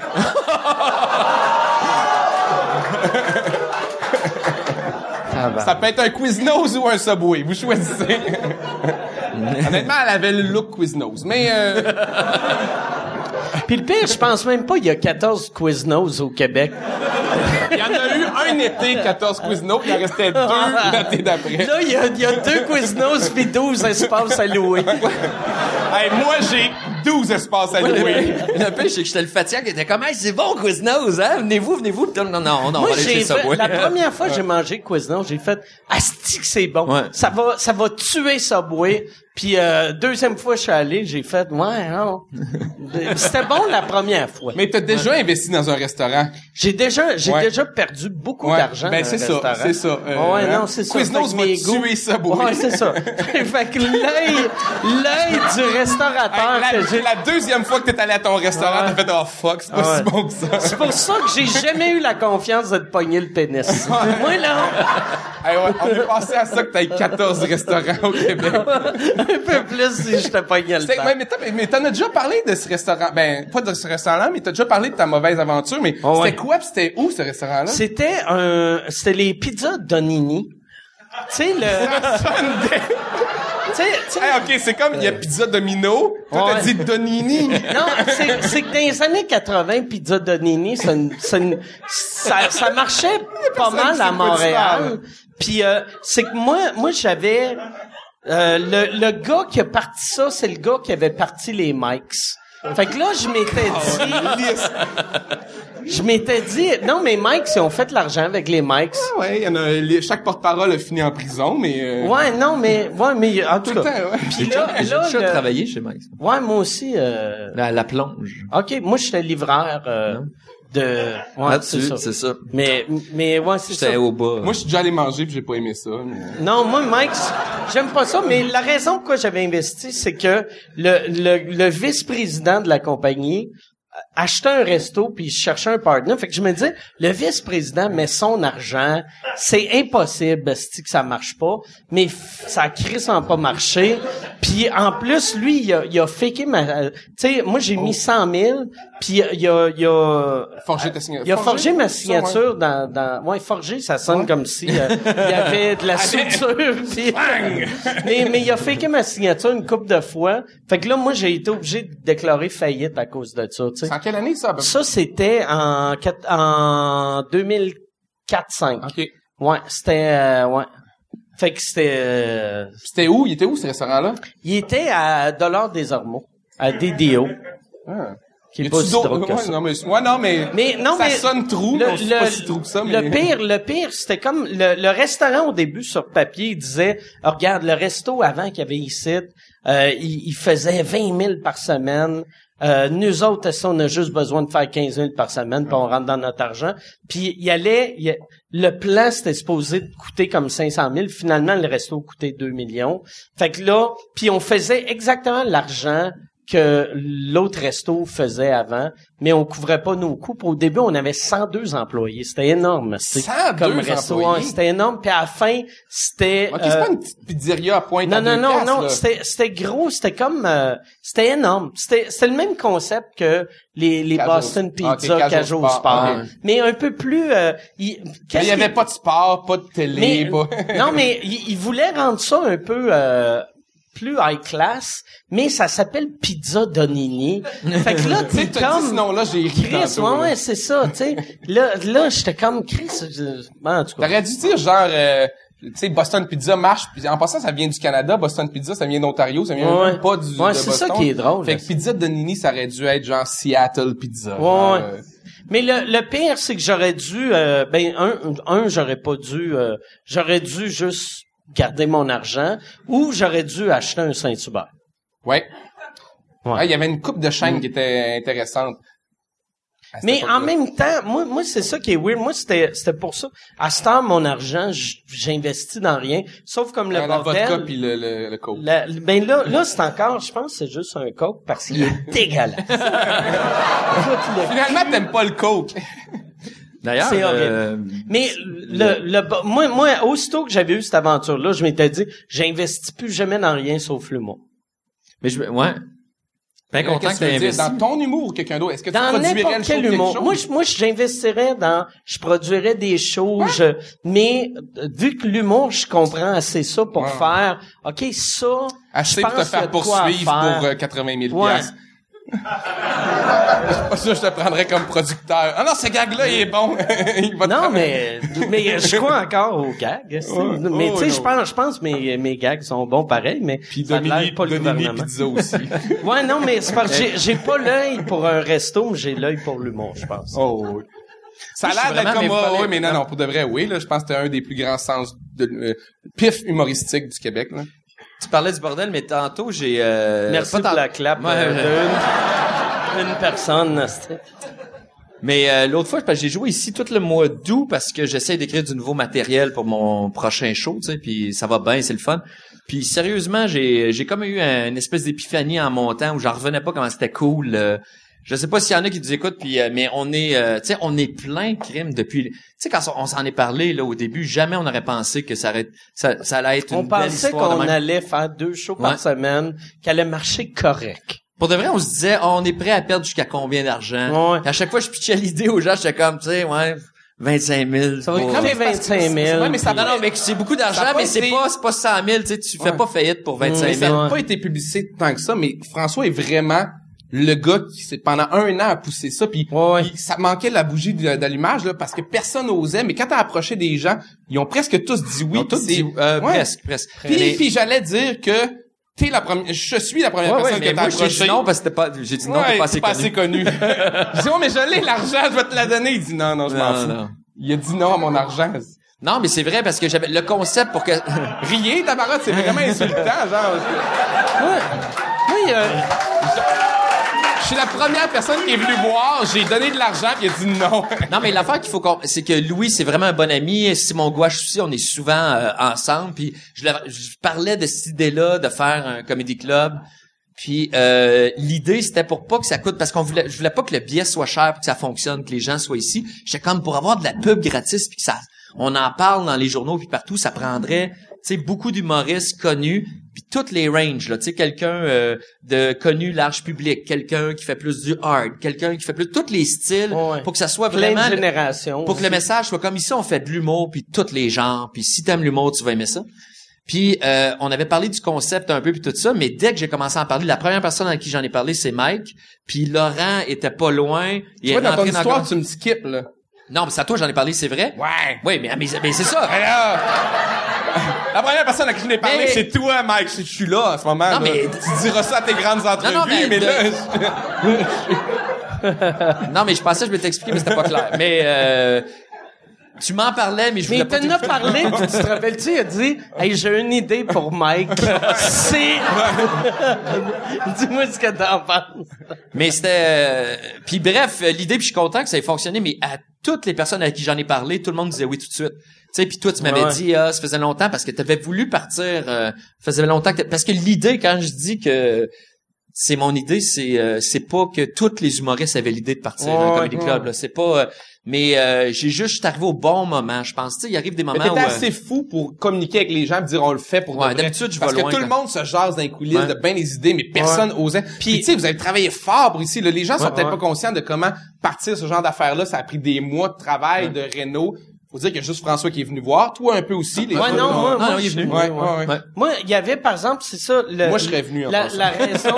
Ça peut être un Quiznos ou un Subway. Vous choisissez. Honnêtement, elle avait le look Quiznos. Mais, euh...
Puis le pire, je pense même pas qu'il y a quatorze Quiznos au Québec.
il y en a eu un été, quatorze Quiznos, il en restait deux l'été d'après.
Là, il y a, il y a deux Quiznos puis douze espaces à louer.
Hey, moi, j'ai douze espaces à louer.
Le pire, c'est que j'étais le fatigué qui était comme, hey, c'est bon, Quiznos, hein? Venez-vous, venez-vous. Non, non, non, non, on
Moi,
va aller
j'ai
chez
fait-
Subway.
la première fois que j'ai mangé Quiznos, j'ai fait asti que c'est bon.
Ouais.
Ça va ça va tuer Subway. Puis euh, deuxième fois je suis allé, j'ai fait ouais, non. C'était bon la première fois.
Mais t'as déjà investi dans un restaurant.
J'ai déjà j'ai
Ouais.
déjà perdu beaucoup
Ouais.
d'argent
Ben,
dans
c'est
un
ça,
restaurant.
c'est ça. Euh,
ouais,
hein.
non, c'est ça.
Quiznos
Fait que
va
mes goûts-
tuer Subway.
Ouais, c'est ça. Fait que l'œil l'œil du restaurateur
Hey,
que
la,
j'ai
la deuxième fois que t'es allé à ton restaurant,
Ouais.
t'as fait « Oh fuck, c'est pas
Ouais.
si bon que ça. »
C'est pour ça que j'ai jamais eu la confiance de te pogner le pénis. Moi là,
Hey, ouais, on est passé à ça que t'as quatorze restaurants au Québec.
un peu plus si je te pognais le
C'était-
temps.
mais, mais, t'as, mais t'en as déjà parlé de ce restaurant. Ben, pas de ce restaurant-là, mais t'as déjà parlé de ta mauvaise aventure. Mais
Oh, ouais.
c'était quoi pis c'était où, ce restaurant-là?
C'était un, c'était les pizzas Donini. Tu sais, le, tu sais, tu sais-
Hey, ok, c'est comme, il y a Pizza Domino. Toi, t'as
Ouais.
dit Donini.
non, c'est, c'est que dans les années quatre-vingts, pizza Donini, c'est une- c'est une- ça, ça marchait pas
personne
mal
qui
à
sait de quoi tu
Montréal.
parles.
Puis, euh, c'est que moi, moi, j'avais, euh, le, le gars qui a parti ça, c'est le gars qui avait parti les Mikes. Fait que là, je m'étais
Ah,
dit,
Lisse.
je m'étais dit, non, mais Mikes, ils ont fait de l'argent avec les Mikes.
Ah ouais, il y en a, les- chaque porte-parole a fini en prison, mais, euh,
Ouais, non, mais, ouais, mais, en tout
tout le
cas.
temps, ouais.
Puis là,
J'ai
là,
déjà
le-
travaillé chez Mike.
Ouais, moi aussi, euh,
La, la plonge.
OK, moi, j'étais livreur, euh, de, ouais, c'est
Là-dessus,
ça.
c'est ça.
Mais, mais, ouais, c'est ça.
J'étais au bas.
Moi, je suis déjà allé manger pis j'ai pas aimé ça. mais-
Non, moi, Mike, j'aime pas ça, mais la raison pourquoi j'avais investi, c'est que le, le, le vice-président de la compagnie achetait un resto puis il cherchait un partner. Fait que je me disais, le vice-président met son argent, c'est impossible, esti, que ça marche pas, mais f- ça a crissement pas marché. Puis en plus, lui, il a, il a faké ma... euh, Tu sais, moi, j'ai mis cent mille, puis il a... Il a
Forger ta signature.
il a forgé ma
Ça,
signature dans, dans, ouais, forgé, ça sonne comme si euh, il y avait de la suture, puis, mais, mais il a faké ma signature une couple de fois. Fait que là, moi, j'ai été obligé de déclarer faillite à cause de ça, tu sais.
C'est en quelle année, ça? à peu près?
Ça, c'était en, quatre- en deux mille quatre cinq.
OK.
Ouais, c'était, euh, ouais. Fait que c'était, euh,
C'était où? Il était où, ce restaurant-là?
il était à Dollars des Ormeaux, à D D O,
Ah.
qui est
Y
pas
a-tu
si
d'autres-
drôle que
ouais,
ça.
non, mais, ouais, non, mais,
Mais non,
ça
mais
sonne trou,
le,
mais c'est pas si trou que ça, mais...
le pire, le pire, c'était comme le, le restaurant au début sur papier, il disait, oh, regarde, le resto avant qu'il y avait ici, euh, il, il faisait vingt mille par semaine. Euh, nous autres, ça, on a juste besoin de faire quinze mille par semaine, puis on rentre dans notre argent. Puis il y allait, il y a- le plan c'était supposé de coûter comme cinq cent mille. Finalement, le resto coûtait deux millions. Fait que là, puis on faisait exactement l'argent que l'autre resto faisait avant, mais on couvrait pas nos coûts. Puis au début, on avait cent deux employés. C'était énorme. C'était
cent deux
comme resto.
employés?
Ouais, c'était énorme. Puis à la fin, c'était...
OK,
euh,
c'est pas une petite pizzeria à pointe
non,
à
non,
deux
non,
piastres,
non,
là.
c'était, c'était gros, c'était comme, euh, c'était énorme. C'était, c'était le même concept que les, les
Casual-
Boston
Ah,
Pizza,
ok, Casual
Casual
Sport,
Sport.
ok.
Mais un peu plus, euh, il,
Mais
qu'est-ce
il y avait
qu'il-
pas de sport, pas de télé,
mais,
pas...
non, mais il, il voulait rendre ça un peu, euh, plus high class, mais ça s'appelle Pizza Donini. Fait que là,
Tu sais,
t'es
t'as dit
comme...
ce nom-là, j'ai ri
Chris,
tantôt,
ouais,
là.
ouais, c'est ça, tu sais. Là, là, j'étais comme Chris, je- en tout cas.
T'aurais dû dire genre, euh, tu sais, Boston Pizza marche. Puis en passant, ça vient du Canada. Boston Pizza, ça vient d'Ontario. Ça vient
Ouais.
même pas du
Ouais,
de
c'est
Boston.
ça qui est drôle,
Fait
là.
que Pizza de Nini, ça aurait dû être genre Seattle Pizza.
Ouais,
genre,
ouais.
euh,
Mais le, le pire, c'est que j'aurais dû, euh, ben un, un, j'aurais pas dû, euh, j'aurais dû juste garder mon argent, ou j'aurais dû acheter un Saint-Hubert.
Ouais.
Ouais.
Ouais, il y avait une coupe de chaînes qui était intéressante.
Mais en même temps, moi, moi, c'est ça qui est weird. Moi, c'était, c'était pour ça. À ce temps, mon argent, j- j'investis dans rien. Sauf comme le
Euh, la
bordel.
vodka puis le, le, le coke.
La- ben là, là, c'est encore, je pense que c'est juste un coke parce qu'il est dégueulasse.
Finalement, t'aimes pas le coke.
D'ailleurs,
C'est horrible.
euh,
Mais le, le, moi, moi, aussitôt que j'avais eu cette aventure-là, je m'étais dit, j'investis plus jamais dans rien sauf l'humour.
mais je, ouais. Ben content
Qu'est-ce
que
que tu
t'aies
veux dire?
investi.
Dans ton humour ou quelqu'un d'autre? Est-ce que tu
Dans
produirais
n'importe
le show
quel
de quelque
humour.
chose?
Moi, je- moi, j'investirais dans, je produirais des shows, je, mais euh, vu que l'humour, je comprends assez ça pour
Ouais.
faire, ok, ça,
Assez
je
pour te
pense qu'il y a
faire
de quoi à
poursuivre
faire.
pour euh, quatre-vingt mille
Ouais.
piastres. Pas sûr que je te prendrais comme producteur. Ah non, ce gag-là, il est bon. Il va te
Non,
prendre-
mais, mais je crois encore aux gags. tu sais.
Ouais.
Mais
Oh,
tu sais, je
non.
pense, je pense que mes, mes gags sont bons pareil, mais
Puis
ça a l'air
Dominique,
pas le
Dominique
gouvernement.
Pizza aussi.
Ouais, non, mais c'est parce que j'ai, j'ai pas l'œil pour un resto, mais j'ai l'œil pour l'humour, je pense.
Oh, oui. Ça a
Moi, je suis
l'air d'être
vraiment
comme,
mais
oh,
fallait-
oui, mais non, non, pour de vrai, oui, là, je pense que t'as un des plus grands sens de, euh, pif humoristique du Québec, là.
Tu parlais du bordel, mais tantôt, j'ai... Euh,
Merci
pas
pour
tant-
la clap
Ouais,
euh,
ouais.
d'une, d'une personne. c'était-
Mais euh, l'autre fois, parce que j'ai joué ici tout le mois d'août parce que j'essaie d'écrire du nouveau matériel pour mon prochain show, tu sais, puis ça va bien, c'est le fun. Puis sérieusement, j'ai j'ai comme eu un- une espèce d'épiphanie en montant où j'en revenais pas comment c'était cool. euh, je sais pas s'il y en a qui nous écoutent, puis euh, mais on est, euh, tu sais, on est plein de crimes depuis. Tu sais, quand on, on s'en est parlé là au début, jamais on n'aurait pensé que ça allait, ça, ça allait être une
On
belle
pensait
histoire de
qu'on
même.
allait faire deux shows par
Ouais.
semaine, qu'elle allait marcher correct.
Pour de vrai, on se disait, oh, on est prêt à perdre jusqu'à combien d'argent?
Ouais.
Puis à chaque fois, je pitchais l'idée aux gens, j'étais comme, tu sais, ouais, vingt-cinq mille.
Ça va
pour-
coûter
mais c'est parce que
vingt-cinq
c'est-
mille.
ouais, mais ça-
Non, non, mais c'est beaucoup
Ça a
d'argent,
pas
mais c'est
été-
pas, c'est pas cent mille, tu sais, tu fais
Ouais.
pas faillite pour vingt-cinq
Mais ça
mille.
n'a pas été publicité tant que ça, mais François est vraiment le gars qui s'est pendant un an à pousser ça, puis
Ouais.
puis ça manquait la bougie de- d'allumage là, parce que personne n'osait. Mais quand t'as approché des gens, ils ont presque tous dit oui.
Ils ont tous
puis c'est-
dit, euh,
ouais.
presque, presque.
Puis,
Mais-
puis j'allais dire que t'es la première, je suis la première
Ouais, ouais,
personne
mais
que t'as
moi, j'ai
approché.
dit non parce que t'es pas, j'ai dit non,
Ouais,
t'es pas assez
pas
connu.
assez connu. Je dis, oh, mais je l'ai, l'argent, je vais te la donner. Il dit, non, non, je m'en
Non,
fous.
non.
Il a dit non à mon argent.
Non, mais c'est vrai parce que j'avais le concept pour que,
Riez, tabarote, c'est vraiment insultant, genre.
Oui, euh,
Je suis la première personne qui est venue voir, j'ai donné de l'argent, puis il a dit non.
non, mais l'affaire qu'il faut qu'on, c'est que Louis, c'est vraiment un bon ami. Simon Gouache aussi, on est souvent euh, ensemble. Puis je, leur- je parlais de cette idée-là de faire un comedy club. Puis euh, l'idée, c'était pour pas que ça coûte, parce qu'on voulait, je voulais pas que le billet soit cher pour que ça fonctionne, que les gens soient ici. J'étais comme pour avoir de la pub gratis, puis que ça, on en parle dans les journaux, puis partout, ça prendrait, tu sais, beaucoup d'humoristes connus, puis toutes les ranges, là, tu sais, quelqu'un euh, de connu large public, quelqu'un qui fait plus du hard, quelqu'un qui fait plus tous les styles,
Ouais.
pour que ça soit
plein
vraiment
de générations.
pour que le message soit comme ici, on fait de l'humour, puis tous les genres, puis si t'aimes l'humour, tu vas aimer ça. Puis euh, on avait parlé du concept un peu puis tout ça, mais dès que j'ai commencé à en parler, la première personne à qui j'en ai parlé, c'est Mike. Puis Laurent était pas loin. Il
Tu vois,
est
dans ton
rentré dans
histoire,
le-
tu me skippes, là.
Non, mais c'est à toi j'en ai parlé, c'est vrai.
Ouais.
Oui, mais, mais, mais c'est ça.
Mais là, la première personne à qui je n'ai parlé,
Mais-
c'est toi, Mike. Je suis là, en ce moment.
Non,
là.
mais-
Tu diras ça à tes grandes entrevues,
non, mais
mais,
de-
là...
Non, mais je pensais que je vais t'expliquer, mais c'était pas clair. Mais euh, tu m'en parlais, mais je
Mais
voulais pas.
t'en as parlé, puis tu te rappelles-tu, il a dit, hey, j'ai une idée pour Mike. C'est, dis-moi ce que t'en penses.
Mais c'était euh, puis bref, euh, l'idée puis je suis content que ça ait fonctionné, mais à toutes les personnes à qui j'en ai parlé, tout le monde disait oui tout de suite. Tu sais, puis toi tu m'avais
Ouais.
dit ah, ça faisait longtemps parce que tu avais voulu partir euh, ça faisait longtemps que t'a- parce que l'idée quand je dis que c'est mon idée, c'est euh, c'est pas que tous les humoristes avaient l'idée de partir
Ouais,
dans le comedy
ouais.
club là, c'est pas euh, mais euh, j'ai juste je suis arrivé au bon moment, je pense. Tu sais, il arrive des
Mais
moments
t'étais
où euh,
assez fou pour communiquer avec les gens et dire on le fait pour
Ouais,
de vrai.
d'habitude, je vais
Parce que
loin
tout le
quand-
monde se jase dans les coulisses
Ouais.
de bien des idées, mais personne osait. Puis tu sais, vous avez travaillé fort pour ici. Là. Les gens sont
Ouais,
peut-être
ouais.
pas conscients de comment partir ce genre d'affaires-là. Ça a pris des mois de travail, de réno. Faut dire qu'il y a juste François qui est venu voir. Toi un peu aussi. Les
Ouais,
autres,
non,
non.
moi,
non,
moi,
non, il est
je-
venu.
Ouais, ouais, ouais.
Ouais.
Moi, il y avait, par exemple, c'est ça, le,
Moi, je serais venu en
la,
passant.
la raison,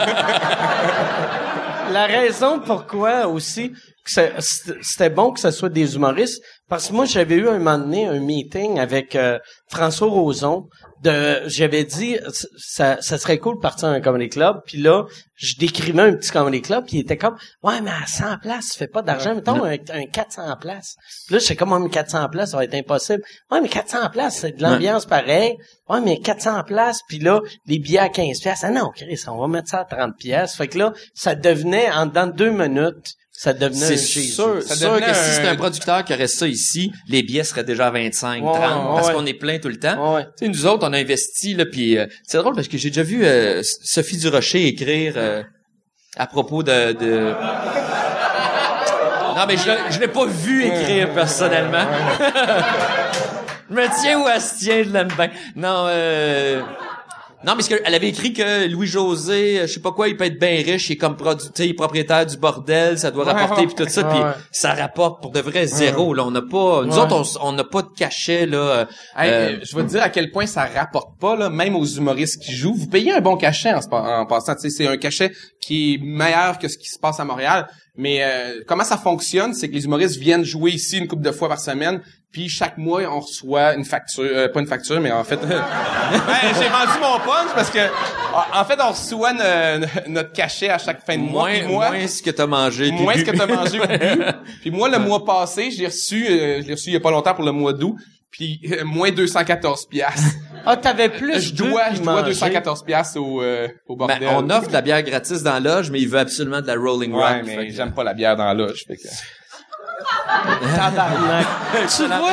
la raison pourquoi aussi que ça- c'était bon que ce soit des humoristes, parce que moi, j'avais eu un moment donné un meeting avec euh, François Roson, de, j'avais dit, ça, ça serait cool de partir à un comedy club, puis là, je décrivais un petit comedy club, puis il était comme, ouais, mais à cent places, tu fais pas d'argent, mettons un, un quatre cents places. Puis là, j'étais comme, ouais, mais quatre cents places, ça va être impossible. Ouais, mais quatre cents places, c'est de l'ambiance pareil. Ouais, mais quatre cents places, puis là, les billets à quinze piastres. Ah non, Chris, on va mettre ça à trente piastres. Fait que là, ça devenait, en dedans de deux minutes, Ça devenait
C'est
un Jésus.
sûr,
Ça
sûr
devenait
que si
un-
c'était un producteur qui aurait ça ici, les billets seraient déjà à vingt-cinq,
Ouais,
trente, parce
ouais.
qu'on est plein tout le temps.
Ouais.
Tu sais, nous autres, on a investi, là, puis euh, c'est drôle parce que j'ai déjà vu euh, Sophie Durocher écrire euh, à propos de... de... Non, mais je, l'ai- je l'ai pas vu écrire personnellement. Je me tiens où elle se tient, je l'aime bien. Non, euh... Non, mais elle avait écrit que Louis-José, je sais pas quoi, il peut être bien riche, il est comme producteur, il est propriétaire du bordel, ça doit
Ouais,
rapporter
ouais.
puis tout ça,
Ouais,
puis
ouais.
ça rapporte pour de vrai zéro. Là, on n'a pas, nous
Ouais.
autres, on s- on n'a pas de cachet là. euh,
Hey,
euh,
euh, je vais te dire à quel point ça rapporte pas, là, même aux humoristes qui jouent. Vous payez un bon cachet en, se pa- en passant. Tu sais, c'est un cachet qui est meilleur que ce qui se passe à Montréal. Mais euh, comment ça fonctionne, c'est que les humoristes viennent jouer ici une couple de fois par semaine, puis chaque mois on reçoit une facture, euh, pas une facture, mais en fait, ben, j'ai vendu mon punch parce que en fait on reçoit ne- notre cachet à chaque fin de mois.
moins,
Puis moi,
moins ce que t'as mangé. puis
moins ce
bu.
que t'as mangé ou bu. Puis moi, le mois passé, je l'ai reçu, euh, je l'ai reçu il y a pas longtemps pour le mois d'août, puis euh, moins deux cent quatorze piastres.
Ah, t'avais plus
Je
bu
dois,
puis
je dois
mangé.
deux cent quatorze piastres au, euh, au
Ben,
bordel.
on offre de la bière gratis dans la loge, mais il veut absolument de la Rolling
Ouais,
Rock.
mais
fait que-
j'aime pas la bière dans la loge. Fait que...
Tabarnak. Tu vois?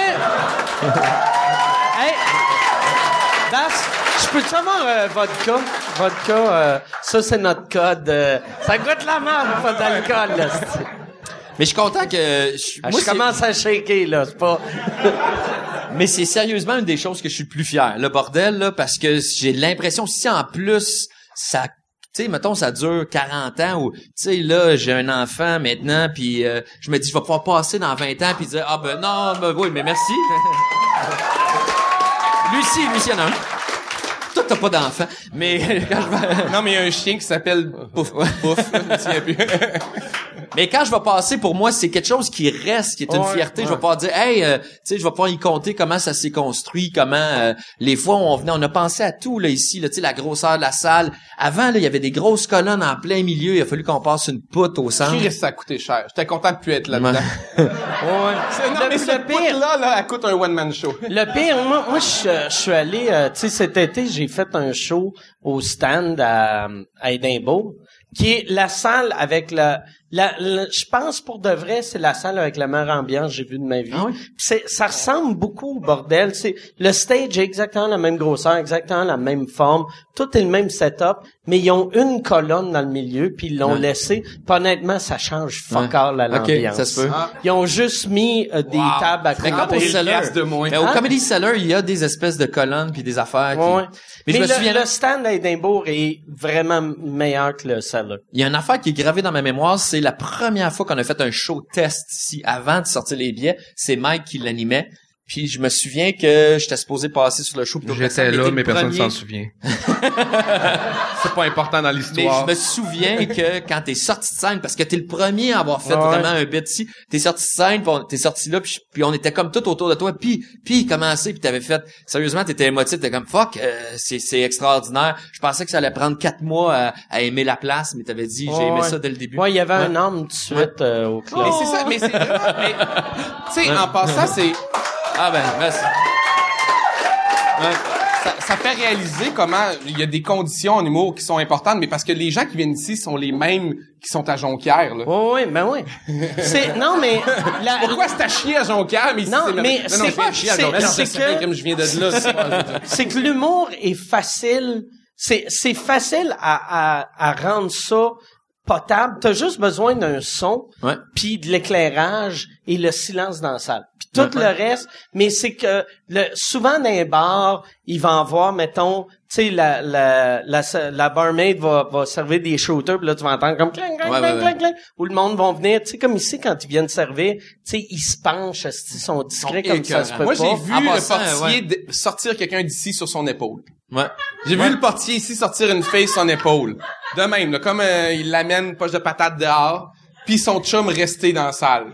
Hey! Das, je peux-tu avoir euh, vodka? Vodka, euh, ça, c'est notre code. euh, ça goûte la merde, pas d'alcool, là. c'est-
Mais je suis content que je,
Ah,
moi,
je
c'est-
commence à shaker, là. C'est pas...
Mais c'est sérieusement une des choses que je suis le plus fier, le bordel, là, parce que j'ai l'impression, si en plus, ça, tu sais, mettons, ça dure quarante ans, ou, tu sais, là, j'ai un enfant maintenant, puis euh, je me dis, je vais pouvoir passer dans vingt ans, puis dire, ah ben non, ben oui, mais merci. Lucie, Lucie, non. Toi, t'as pas d'enfant, mais quand je vais...
Non, mais il y a un chien qui s'appelle Pouf Pouf Pouf. Je me souviens plus.
Mais quand je vais passer, pour moi, c'est quelque chose qui reste, qui est une
Ouais,
fierté. Je
ouais.
vais pouvoir dire, hey, euh, tu sais, je vais pouvoir y compter comment ça s'est construit, comment euh, les fois où on venait, on a pensé à tout là ici, là, tu sais, la grosseur de la salle. Avant, là, il y avait des grosses colonnes en plein milieu. Il a fallu qu'on passe une poutre au centre.
Chris, ça a coûté cher. J'étais content de plus être là-dedans.
Ouais.
C'est- Non,
Le-
mais
le
cette
pire-
poutre-là, là, elle coûte un one-man show.
Le pire, moi, moi je, je suis allé, euh, tu sais, cet été, j'ai fait un show au stand à, à Édimbourg, qui est la salle avec la, la, la- je pense pour de vrai, c'est la salle avec la meilleure ambiance que j'ai vue de ma vie.
Ah oui?
Puis c'est, ça ressemble beaucoup au bordel. C'est, le stage est exactement la même grosseur, exactement la même forme. Tout est le même setup, mais ils ont une colonne dans le milieu, puis ils l'ont
Ouais.
laissé. Puis honnêtement, ça change fuck
Ouais.
all à
Ok,
l'ambiance.
ça se peut.
Ah.
Ils ont juste mis euh, des
Wow.
tables à
Mais comme au
côté.
Cellar,
piastres de moins.
mais au
Hein?
Comedy Cellar, il y a des espèces de colonnes puis des affaires. Qui...
Ouais.
Mais,
Mais,
je me
le,
souviens,
le stand à Édimbourg est vraiment meilleur que le Cellar.
il y a une affaire qui est gravée dans ma mémoire, c'est la première fois qu'on a fait un show test ici, avant de sortir les billets, c'est Mike qui l'animait. Puis je me souviens que j'étais supposé passer sur le show. puis
J'étais
personne
là,
n'était
mais
le
personne ne
premier.
s'en souvient. C'est pas important dans
Mais
l'histoire.
je me souviens que quand t'es sorti de scène, parce que t'es le premier à avoir fait
Ouais.
vraiment un bit ici, t'es sorti de scène, puis on- t'es sorti là, puis, puis on était comme tout autour de toi, puis puis commencé, puis t'avais fait, sérieusement, t'étais émotif, t'étais comme fuck, euh, c'est c'est extraordinaire. Je pensais que ça allait prendre quatre mois à, à aimer la place, mais t'avais dit j'ai aimé
Ouais.
ça dès le début.
Ouais, il y avait
Ouais.
un homme tout de suite euh, au club.
Mais c'est ça, mais c'est vraiment, mais, tu sais, en passant, c'est,
Ah ben, merci.
ça, ça fait réaliser comment il y a des conditions en humour qui sont importantes, mais parce que les gens qui viennent ici sont les mêmes qui sont à Jonquière, là.
Ouais, ouais, ben ouais. C'est non mais la,
Pourquoi c'est à chier à Jonquière, mais ici,
Non,
c'est
mais
non, non,
c'est
je viens
pas-
de chier à
c'est-
Jonquière,
c'est
je sais bien
que-
comme je viens de là. c'est pas- je veux dire.
c'est que l'humour est facile. C'est c'est facile à, à à rendre ça potable. T'as juste besoin d'un son,
Ouais.
puis de l'éclairage et le silence dans la salle. Puis tout
Ouais.
le reste, mais c'est que le, souvent dans les bars, ils vont avoir, mettons, tu sais, la, la, la, la barmaid va, va servir des shooters, puis là, tu vas entendre comme clang, clang,
Ouais,
clang,
ouais,
clang, clang, où le monde va venir, tu sais, comme ici, quand ils viennent servir, tu sais, ils se penchent, ils sont discrets
Ils sont
comme ça se peut
Moi,
pas.
j'ai vu
En
le
passant,
portier d- sortir quelqu'un d'ici sur son épaule.
Ouais.
J'ai vu le portier ici sortir une fille sur son épaule. De même, là, comme euh, il l'amène une poche de patate dehors, puis son chum resté dans la salle.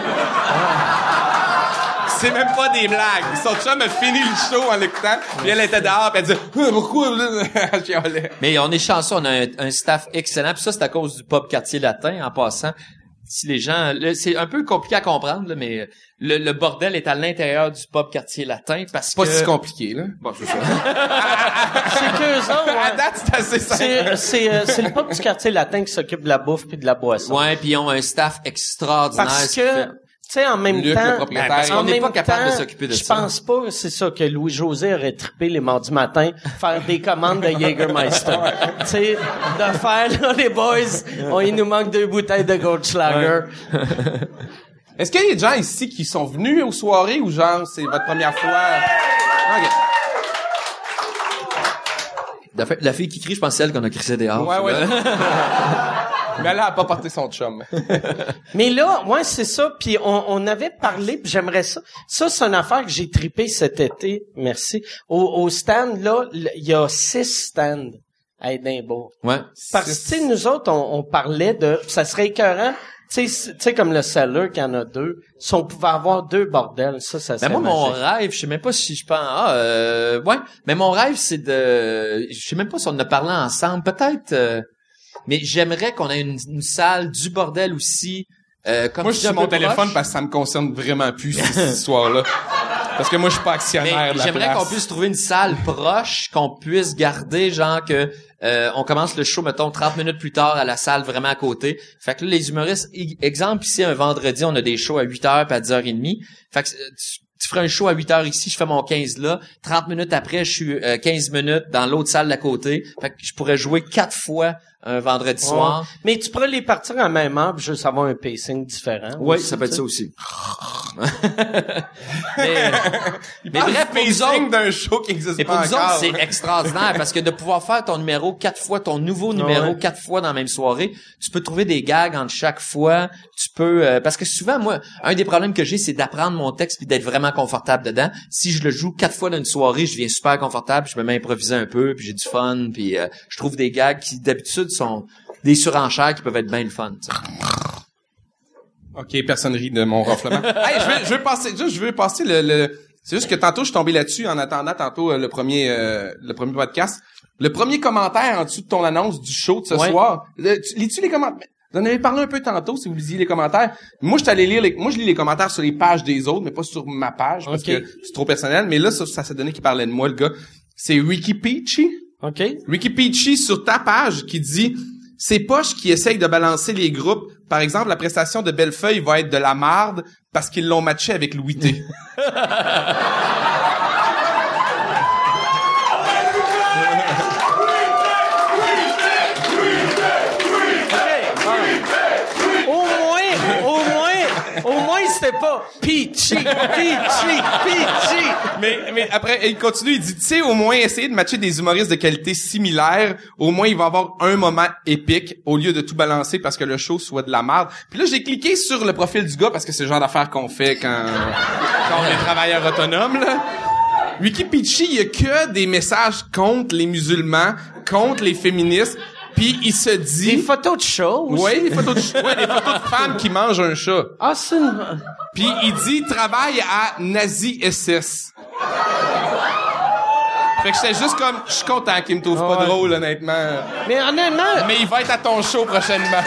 C'est même pas des blagues. Son chum a fini le show en l'écoutant, puis elle était dehors, puis elle disait ah, pourquoi elle chialait.
Mais on est chanceux, on a un, un staff excellent. Puis ça, c'est à cause du pub quartier latin, en passant. si les gens, là, c'est un peu compliqué à comprendre, là, mais le, le bordel est à l'intérieur du pub Quartier Latin parce
Pas
que...
si compliqué, là.
Bon, c'est ça.
C'est qu'eux autres,
À
ouais.
date, c'est assez simple.
C'est, c'est, euh, c'est le pub du quartier latin qui s'occupe de la bouffe puis de la boisson.
Ouais, puis ils ont un staff extraordinaire.
Parce
ce qui fait-
que, tu sais, en même
Luc,
temps,
le propriétaire.
Ben, parce qu'on
en
n'est
même
pas capable
temps,
de s'occuper de
je
ça.
pense pas, c'est ça, que Louis-José aurait trippé les mardis matins, faire des commandes de Jägermeister. Tu sais, de faire, là, les boys, on, il nous manque deux bouteilles de Goldschlager.
Est-ce qu'il y a des gens ici qui sont venus aux soirées ou genre, c'est votre première fois? OK.
La, fi- la fille qui crie, je pense c'est elle qu'on a crissé dehors.
Ouais, ouais. Mais elle a pas porté son chum.
Mais là, ouais, c'est ça. Puis on, on avait parlé, puis j'aimerais ça. Ça, c'est une affaire que j'ai trippé cet été. Merci. Au, au stand, là, il y a six stands à Édimbourg.
Ouais.
Parce que, tu sais, nous autres, on, on parlait de... Ça serait écœurant. Tu sais, tu sais, comme le Cellar, qui en a deux. Si on pouvait avoir deux bordels, ça, ça
Ben
serait
moi, mon
magique.
rêve, je sais même pas si je pense... Ah, euh, ouais. Mais mon rêve, c'est de... Je sais même pas si on en a parlé ensemble. Peut-être... euh, mais j'aimerais qu'on ait une, une salle du bordel aussi. Euh, comme
Moi, je suis sur
un
mon
peu
téléphone
proche.
parce que ça me concerne vraiment plus, cette histoire-là. Parce que moi, je suis pas actionnaire
Mais
de la
j'aimerais
place.
qu'on puisse trouver une salle proche, qu'on puisse garder, genre que euh, on commence le show, mettons, trente minutes plus tard à la salle vraiment à côté. Fait que là, les humoristes, e- exemple, ici, un vendredi, on a des shows à huit heures puis à dix heures trente. Fait que euh, tu, tu ferais un show à huit heures ici, je fais mon quinze là. trente minutes après, je suis euh, quinze minutes dans l'autre salle d'à côté. Fait que je pourrais jouer quatre fois un vendredi soir.
Ouais. Mais tu pourrais les partir en même heure, puis juste avoir un pacing différent.
Oui,
aussi,
ça peut être
tu
ça
sais.
aussi. mais mais
Parle
bref,
du
pour nous
pacing
autres,
d'un show qui existe
et pour
pas
nous
encore.
autres, c'est extraordinaire parce que de pouvoir faire ton numéro quatre fois, ton nouveau numéro
Ouais.
quatre fois dans la même soirée, tu peux trouver des gags entre chaque fois. Tu peux euh, parce que souvent, moi, un des problèmes que j'ai, c'est d'apprendre mon texte puis d'être vraiment confortable dedans. Si je le joue quatre fois dans une soirée, je deviens super confortable, je peux m'improviser un peu, puis j'ai du fun, puis euh, je trouve des gags qui d'habitude sont des surenchères qui peuvent être bien le fun. Tu sais.
OK, personne rit de mon ronflement. Hey, je veux, je veux passer, juste, je veux passer le, le, c'est juste que tantôt, je suis tombé là-dessus en attendant tantôt euh, le premier, euh, le premier podcast. Le premier commentaire en dessous de ton annonce du show de ce
Ouais.
soir. Le, tu, lis-tu les commentaires? Vous en avez parlé un peu tantôt, si vous lisiez les commentaires. Moi, je suis allé lire les, moi, je lis les commentaires sur les pages des autres, mais pas sur ma page, parce
OK.
que c'est trop personnel. Mais là, ça, ça s'est donné qu'il parlait de moi, le gars. C'est Ricky Peachy.
OK?
Ricky Peachy sur ta page qui dit « C'est poche qui essayent de balancer les groupes. Par exemple, la prestation de Bellefeuille va être de la marde parce qu'ils l'ont matché avec Louis T. »
Au moins, au moins, au moins, c'était pas Peachy, Peachy, Peachy.
Mais, mais après, il continue, il dit, tu sais, au moins essayer de matcher des humoristes de qualité similaire, au moins il va avoir un moment épique au lieu de tout balancer parce que le show soit de la merde. Puis là, j'ai cliqué sur le profil du gars parce que c'est le genre d'affaires qu'on fait quand, quand on est travailleur autonome, là. Ricky Peachy, il y a que des messages contre les musulmans, contre les féministes, puis il se dit...
Des photos de show. aussi.
Ouais, des photos de ch- ouais, des photos de femmes qui mangent un chat.
Ah, c'est une...
Puis il dit travaille à Nazi S S. Fait que j'étais juste comme je suis content qu'il me trouve pas
Ouais.
drôle honnêtement.
Mais honnêtement,
Mais il va être à ton show prochainement.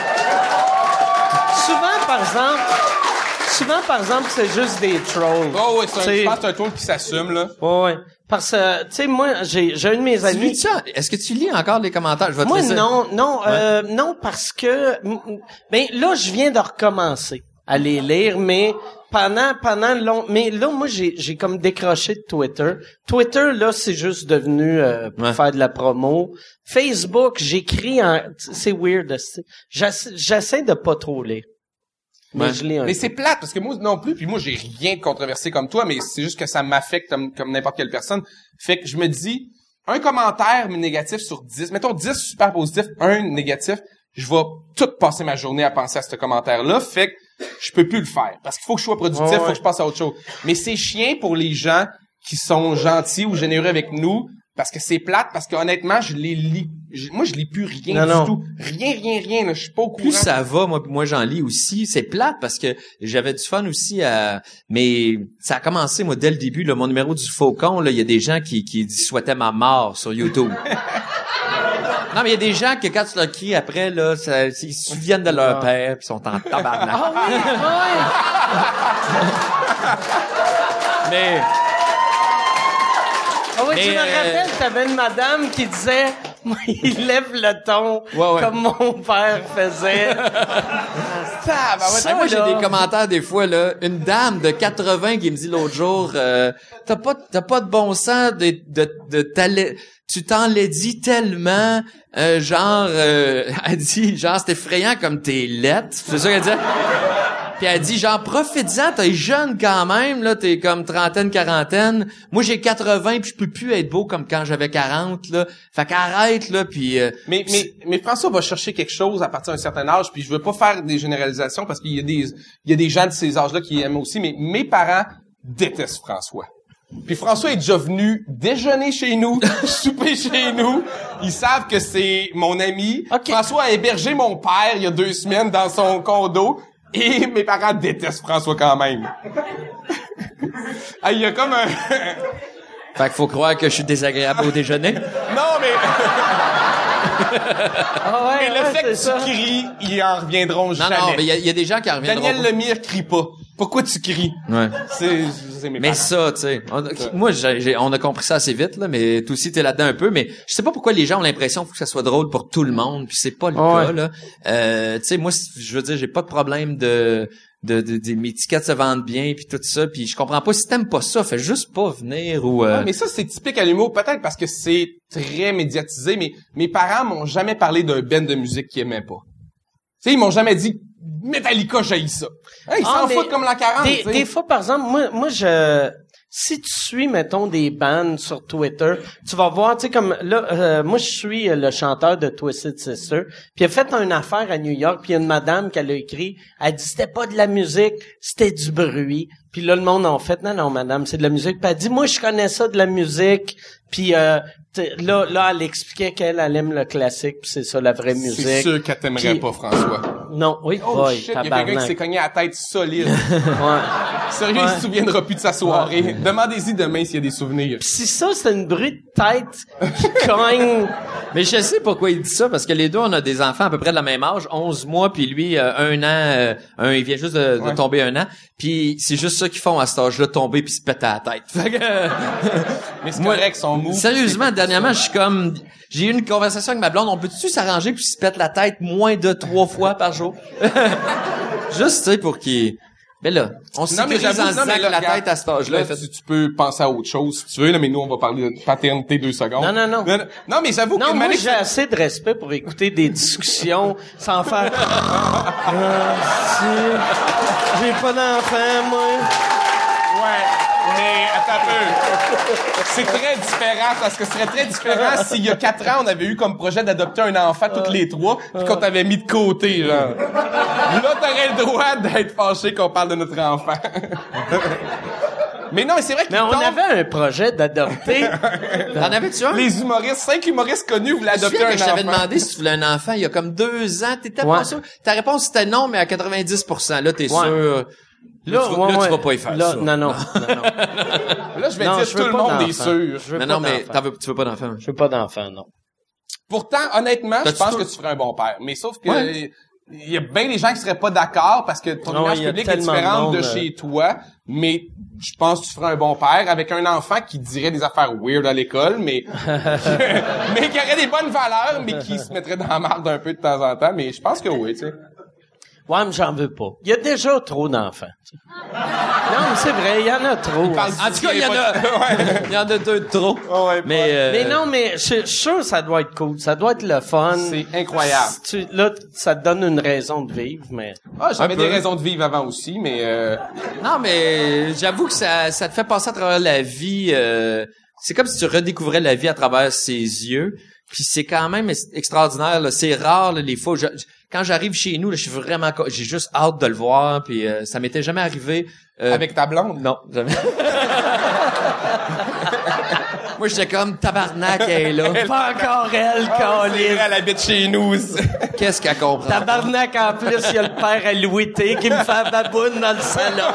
souvent, par exemple, souvent, par exemple, c'est juste des trolls.
Oh ouais, c'est un,
T'sais-
je pense que c'est un tour qui s'assume là.
Ouais, ouais. Parce que, tu sais, moi, j'ai, j'ai un de mes
Tu
amis...
lis ça? Est-ce que tu lis encore les commentaires? Je vais te
Moi,
laisser.
non, non, euh, non, parce que, m- m- ben, là, je viens de recommencer à les lire, mais pendant, pendant long, mais là, moi, j'ai, j'ai comme décroché de Twitter. Twitter, là, c'est juste devenu, euh, pour
Ouais.
faire de la promo. Facebook, j'écris en, c'est weird, c'est- j'essa- j'essaie de pas trop lire. Mais
Ouais.
je lis un
Mais
peu.
c'est plate parce que moi non plus, puis moi j'ai rien de controversé comme toi, mais c'est juste que ça m'affecte comme, comme n'importe quelle personne. Fait que je me dis, un commentaire négatif sur dix, mettons dix super positifs, un négatif, je vais toute passer ma journée à penser à ce commentaire-là, fait que je peux plus le faire. Parce qu'il faut que je sois productif,
Ouais,
faut
ouais.
que je passe à autre chose. Mais c'est chiant pour les gens qui sont gentils ou généreux avec nous, parce que c'est plate, parce que honnêtement, je les lis. Je- moi, je lis plus rien
Non,
du
non.
tout. Rien, rien, rien, là. Je suis pas au courant.
Plus ça va, moi, moi j'en lis aussi. C'est plate parce que j'avais du fun aussi à, mais ça a commencé, moi, dès le début, là, mon numéro du Faucon, là, il y a des gens qui, qui souhaitaient ma mort sur YouTube. Non, mais il y a des gens que quand tu leur cries après, là, ça, ils se souviennent de leur père, puis sont en tabarnak.
Ah oui, oui.
Mais...
Ah oui,
Mais,
tu me
euh,
rappelles, t'avais une madame qui disait, moi, il lève le ton,
Ouais, ouais.
comme mon père faisait.
Ah, ben ouais,
Ça,
moi, j'ai
là.
des commentaires des fois, là. Une dame de quatre-vingts qui me dit l'autre jour, euh, t'as pas, t'as pas de bon sens de, de, de t'allais- tu t'en l'as dit tellement, euh, genre, euh, elle dit, genre, c'est effrayant comme t'es laite. C'est ça qu'elle dit. Puis elle dit, genre, profite-en, t'es jeune quand même, là, t'es comme trentaine, quarantaine. Moi, j'ai quatre-vingts, puis je peux plus être beau comme quand j'avais quarante, là. Fait qu'arrête, là, puis... Euh,
Mais, mais, mais François va chercher quelque chose à partir d'un certain âge, puis je veux pas faire des généralisations parce qu'il y a des, il y a des gens de ces âges-là qui aiment aussi, mais mes parents détestent François. Puis François est déjà venu déjeuner chez nous, souper chez nous. Ils savent que c'est mon ami.
Okay.
François a hébergé mon père il y a deux semaines dans son condo. Et mes parents détestent François quand même. Ah, il y a comme un...
Fait qu'il faut croire que je suis désagréable au déjeuner.
Non, mais...
Ah ouais,
mais le
ouais,
fait que
c'est ça.
tu cries, ils en reviendront
Non,
jamais.
non, mais il y, a- il y a des gens qui en reviendront
Daniel
pas.
Lemire crie pas. Pourquoi tu cries?
Ouais.
C'est, c'est mes
Mais
parents.
ça, tu sais, on a- moi, j'ai, j'ai- on a compris ça assez vite, là, mais toi aussi, t'es là-dedans un peu, mais je sais pas pourquoi les gens ont l'impression qu'il faut que ça soit drôle pour tout le monde, puis c'est pas le
Ouais.
cas, là. Euh, tu sais, moi, c- je veux dire, j'ai pas de problème de, de, de, de- mes tickets se vendent bien, puis tout ça, puis je comprends pas, si t'aimes pas ça, fais juste pas venir ou... Euh...
Ouais, mais ça, c'est typique à l'humour, peut-être parce que c'est très médiatisé, mais mes parents m'ont jamais parlé d'un band de musique qu'ils aimaient pas. Tu sais, ils m'ont jamais dit Metallica, j'haïs ça. Hein, ils
Ah,
s'en
mais
foutent comme l'an quarante,
Des,
tu sais.
des fois, par exemple, moi, moi, je, si tu suis, mettons, des bands sur Twitter, tu vas voir, tu sais, comme, là, euh, moi, je suis le chanteur de Twisted Sister, puis il a fait une affaire à New York, puis il y a une madame qui a écrit, elle dit, c'était pas de la musique, c'était du bruit. Puis là, le monde en fait, non, non, madame, c'est de la musique. Puis elle dit, moi, je connais ça de la musique. Puis euh, t'sais, là, là, elle expliquait qu'elle elle aime le classique, puis c'est ça, la vraie musique.
C'est sûr qu'elle t'aimerait
Puis-
pas, François.
Non, oui,
Oh
boy,
shit, il y a quelqu'un
tabarnak.
qui s'est cogné à la tête solide.
Ouais.
Sérieux, il se souviendra plus de sa soirée. Demandez-y demain s'il y a des souvenirs.
Pis si ça, c'est une bruit de tête qui cogne.
Mais je sais pourquoi il dit ça, parce que les deux, on a des enfants à peu près de la même âge, onze mois, puis lui, euh, un an, euh, un, il vient juste de, de
Ouais.
tomber un an, puis c'est juste ça qu'ils font à cet âge-là, tomber puis se péter à la tête. Fait que, euh,
Mais c'est correct, son move.
sérieusement, dernièrement, je suis comme, j'ai eu une conversation avec ma blonde, on peut-tu s'arranger puis se pète la tête moins de trois fois par jour? Juste, tu sais, pour qu'il... Mais là, on se
Non, mais
sécurise
j'avoue,
en se
non,
disant
mais
que
là,
la
regarde,
tête à cet âge-là
là,
est faite-
tu, tu peux penser à autre chose si tu veux, là, mais nous, on va parler de paternité deux secondes.
Non, non, non.
Non, non, mais j'avoue
Non,
que
moi,
Malik,
j'ai assez de respect pour écouter des discussions sans faire... Ah, si, j'ai pas d'enfant, moi.
Ouais, mais attends un peu. C'est très différent, parce que ce serait très différent s'il y a quatre ans, on avait eu comme projet d'adopter un enfant toutes les trois, puis qu'on t'avait mis de côté, genre. Là, t'aurais le droit d'être fâché qu'on parle de notre enfant. Mais non, mais c'est vrai
Mais
qu'il
on
tombe-
avait un projet d'adopter.
T'en avais-tu un?
les humoristes, cinq humoristes connus voulaient
Je me
adopter
souviens
un
que je t'avais
enfant.
demandé si tu voulais un enfant il y a comme deux ans. T'étais
Ouais.
pas sûr. Ta réponse était non, mais à quatre-vingt-dix pour cent. Là, t'es
Ouais.
sûr. Là, tu, vas-
ouais,
là, tu
ouais.
vas pas y faire
Là,
ça.
Non, non, non, non.
Là, je vais
Non,
dire
je
tout
veux
le
pas
monde est
d'enfant.
sûr.
Je veux
Non,
pas
non, mais
d'enfant.
t'en veux, tu veux pas d'enfant.
Je veux pas d'enfant, non.
Pourtant, honnêtement, je
T'as-tu
pense
tout-
que tu ferais un bon père. Mais sauf que
Ouais.
il y a bien des gens qui seraient pas d'accord parce que ton
Non,
image
il y a
publique est
tellement de
différente
monde,
de,
euh.
chez toi. Mais je pense que tu ferais un bon père avec un enfant qui dirait des affaires weird à l'école, mais mais qui aurait des bonnes valeurs, mais qui se mettrait dans la marde un peu de temps en temps. Mais je pense que oui, tu sais.
Ouais, mais j'en veux pas. Il y a déjà trop d'enfants. tu sais. Non, mais c'est vrai, il y en a trop.
Parle
En tout cas, il y en a,
Ouais.
il y en a deux de trop.
Oh, ouais,
Mais, euh,
Mais non, mais je je suis sûr que ça doit être cool. Ça doit être le fun.
C'est incroyable.
Tu, là, ça te donne une raison de vivre, mais...
Ah, j'avais
Un peu.
des raisons de vivre avant aussi, mais euh,
Non, mais j'avoue que ça, ça te fait passer à travers la vie. euh, c'est comme si tu redécouvrais la vie à travers ses yeux. Puis c'est quand même ex- extraordinaire. Là. C'est rare là, les fois. Où je- je- quand j'arrive chez nous, là, je suis vraiment, co- j'ai juste hâte de le voir. Puis euh, ça m'était jamais arrivé. euh,
avec ta blonde.
Non, jamais. Moi, j'étais comme tabarnak, elle est là.
Pas encore elle,
Ah, c'est
Calis.
vrai, elle habite chez nous aussi.
Qu'est-ce qu'elle comprend?
Tabarnak, en plus, il y a le père à Louis T qui me fait baboune dans le salon.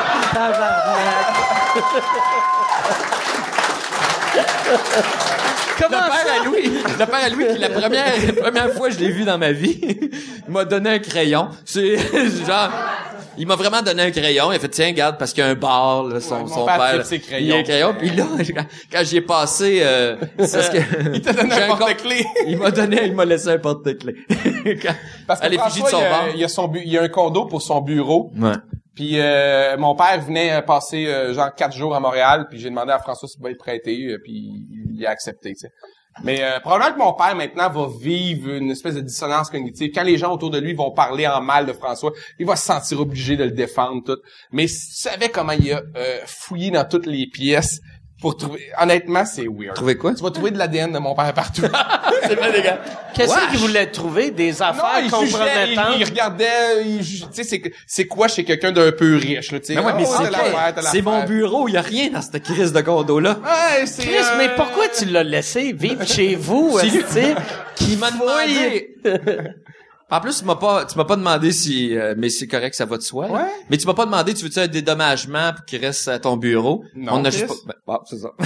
Tabarnak. Comment
le père
ça?
à Louis, le père à Louis, qui la première, la première fois que je l'ai vu dans ma vie, il m'a donné un crayon. C'est genre, il m'a vraiment donné un crayon. Il a fait, tiens, regarde, parce qu'il y a un bar, là, son,
Ouais,
son
père
père.
tripe ses crayons.
Il y a un crayon. Puis là, quand, quand j'y ai passé, euh, c'est parce que
Il t'a donné
j'ai
un
con-
porte-clés.
Il m'a donné, il m'a laissé un porte-clés. Quand-
Parce
à
que
l'effigie de
François,
son
il y a-
bar.
il y a son bu- il y a un condo pour son bureau.
Ouais.
Puis euh, mon père venait euh, passer euh, genre quatre jours à Montréal, puis j'ai demandé à François s'il pouvait le prêter, euh, puis il a accepté, tu sais. Mais euh, probablement que mon père maintenant va vivre une espèce de dissonance cognitive. Quand les gens autour de lui vont parler en mal de François, il va se sentir obligé de le défendre tout. Mais si tu savais comment il a euh, fouillé dans toutes les pièces pour trouver, honnêtement, c'est weird.
Trouver quoi?
Tu vas trouver de l'A D N de mon père partout.
C'est pas des gars.
Qu'est-ce
Wesh.
qu'il voulait trouver? Des affaires
il jugeait, il,
compromettantes?
il regardait, il juge- tu sais, c'est, c'est quoi chez quelqu'un d'un peu riche, là, tu sais.
Ben ouais, mais
Oh,
c'est,
t'as l'affaire, t'as
c'est mon
l'affaire.
bureau. Il y a rien dans cette crise de condo-là.
Ouais, c'est,
Chris,
euh,
mais pourquoi tu l'as laissé vivre chez vous,
C'est lui.
esti?
Qui m'a demandé. En plus, tu m'as pas, tu m'as pas demandé si, euh, mais c'est correct, ça va de soi. là.
Ouais.
Mais tu m'as pas demandé, tu veux-tu un dédommagement pour qu'il reste à ton bureau?
Non,
On a
Chris.
juste pas, ben, bon, c'est ça.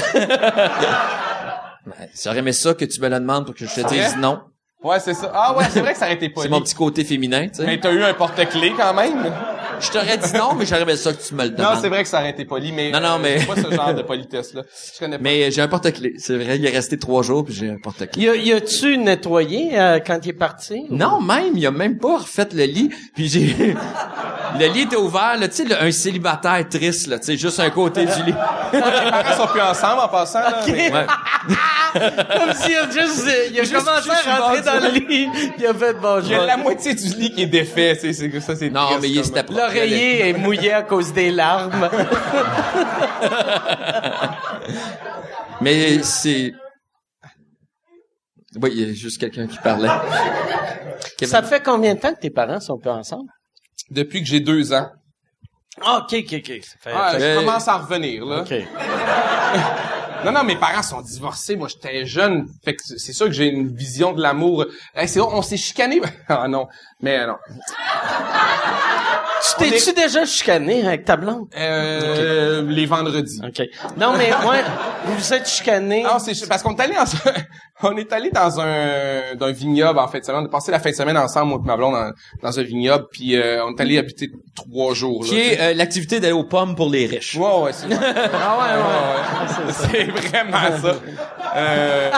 Ben, j'aurais aimé ça que tu me le demandes pour que je te
C'est
dise
vrai?
non.
Ouais, c'est ça. Ah ouais, c'est vrai que ça aurait été poli.
C'est mon petit côté féminin, tu sais.
Mais t'as eu un porte-clés quand même.
Je t'aurais dit non, mais j'aurais aimé ça que tu me le demandes.
Non, c'est vrai que ça aurait été poli, mais.
Non, non, mais-
C'est pas ce genre de politesse-là. Je connais pas.
Mais j'ai un porte-clés. C'est vrai, il est resté trois jours puis j'ai un porte-clés.
Y a- y a-tu nettoyé euh, quand il est parti?
Non, même, il a même pas refait le lit. Puis j'ai... le lit était ouvert, là, tu sais, le- un célibataire triste, là, tu sais, juste un côté du lit.
Les parents sont plus ensemble en passant, là. mais-
Ouais.
Comme s'il a juste, il a
Juste
commencé
couché sur
à
le
rentrer
bord
dans le lit, il a fait bon,
Il y a la moitié du lit qui est défait, tu sais, c'est, ça, c'est
Non,
triste,
mais il
comme-
c'était propre.
L'oreiller est mouillé à cause des larmes.
Mais c'est... Oui, il y a juste quelqu'un qui parlait. Kevin.
Ça fait combien de temps que tes parents sont plus ensemble?
Depuis que j'ai deux ans.
Ah, ok, ok, ok. Ça fait,
Ah,
fait-
je
Euh,
commence à en revenir, là.
ok.
Non, non, mes parents sont divorcés. Moi, j'étais jeune. Fait que c'est sûr que j'ai une vision de l'amour. Hey, c'est on s'est chicané. Ah non. Mais non.
Tu t'es-tu déjà chicané avec ta blonde?
Euh, les vendredis.
OK. Non, mais moi, vous vous êtes chicané.
Non, c'est parce qu'on est allé dans on est allé dans un dans un vignoble en fait. On a passé la fin de semaine ensemble, moi et ma blonde, dans, dans un vignoble, puis euh, on est allé habiter trois jours. Là,
Qui est euh, l'activité d'aller aux pommes pour les riches.
Ouais, ouais, c'est
Ah ouais, ouais.
ouais, ouais. C'est vraiment ça. Euh...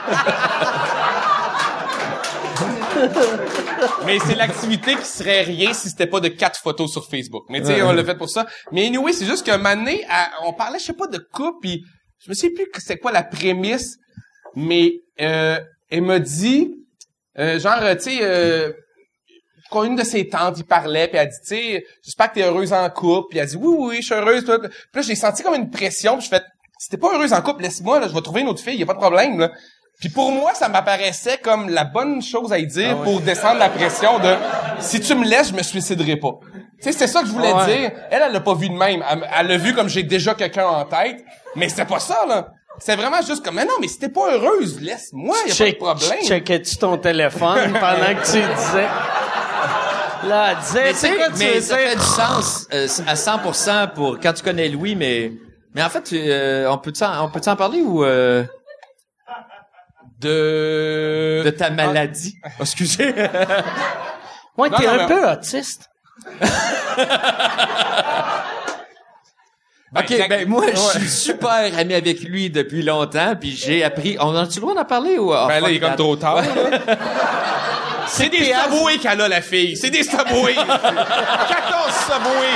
Mais c'est l'activité qui serait rien si c'était pas de quatre photos sur Facebook. Mais tu sais, on l'a fait pour ça. Mais anyway, c'est juste qu'un moment donné, à- on parlait, je sais pas, de couple, puis je me sais plus que c'est quoi la prémisse, mais euh, elle m'a dit, euh, genre, tu sais, euh, quand une de ses tantes y parlait, puis elle dit, tu sais, j'espère que t'es heureuse en couple, puis elle dit, oui, oui, je suis heureuse. Puis là, j'ai senti comme une pression, puis je fais, si t'es pas heureuse en couple, laisse-moi, là, je vais trouver une autre fille, y a pas de problème, là. Puis pour moi, ça m'apparaissait comme la bonne chose à y dire pour descendre la pression de si tu me laisses, je me suiciderai pas. Tu sais, c'est ça que je voulais
Ouais.
dire. Elle, elle l'a pas vu de même. Elle, elle l'a vu comme j'ai déjà quelqu'un en tête, mais c'était pas ça là. C'est vraiment juste comme mais non, mais si t'es pas heureuse, laisse-moi, y a
Check-
pas de problème.
Checkais-tu ton téléphone pendant que tu disais? Là, elle disait,
Mais,
c'est
tu sais,
quoi tu
mais
veux
ça
dire?
fait du sens euh, à cent pour cent pour quand tu connais Louis, mais mais en fait, euh, on peut on peut en parler ou euh,
De
de ta maladie. Oh, excusez.
Ouais,
Non,
t'es
non,
un
mais-
peu autiste.
Ben,
OK,
Jack-
ben moi,
Ouais.
je suis super ami avec lui depuis longtemps, puis j'ai appris... On a-tu le droit d'en parler ou... ah,
Ben là,
fuck
il est comme
that.
trop tard. là. C'est des
théâtre.
Subway qu'elle a, la fille. C'est des Subway. quatorze Subway.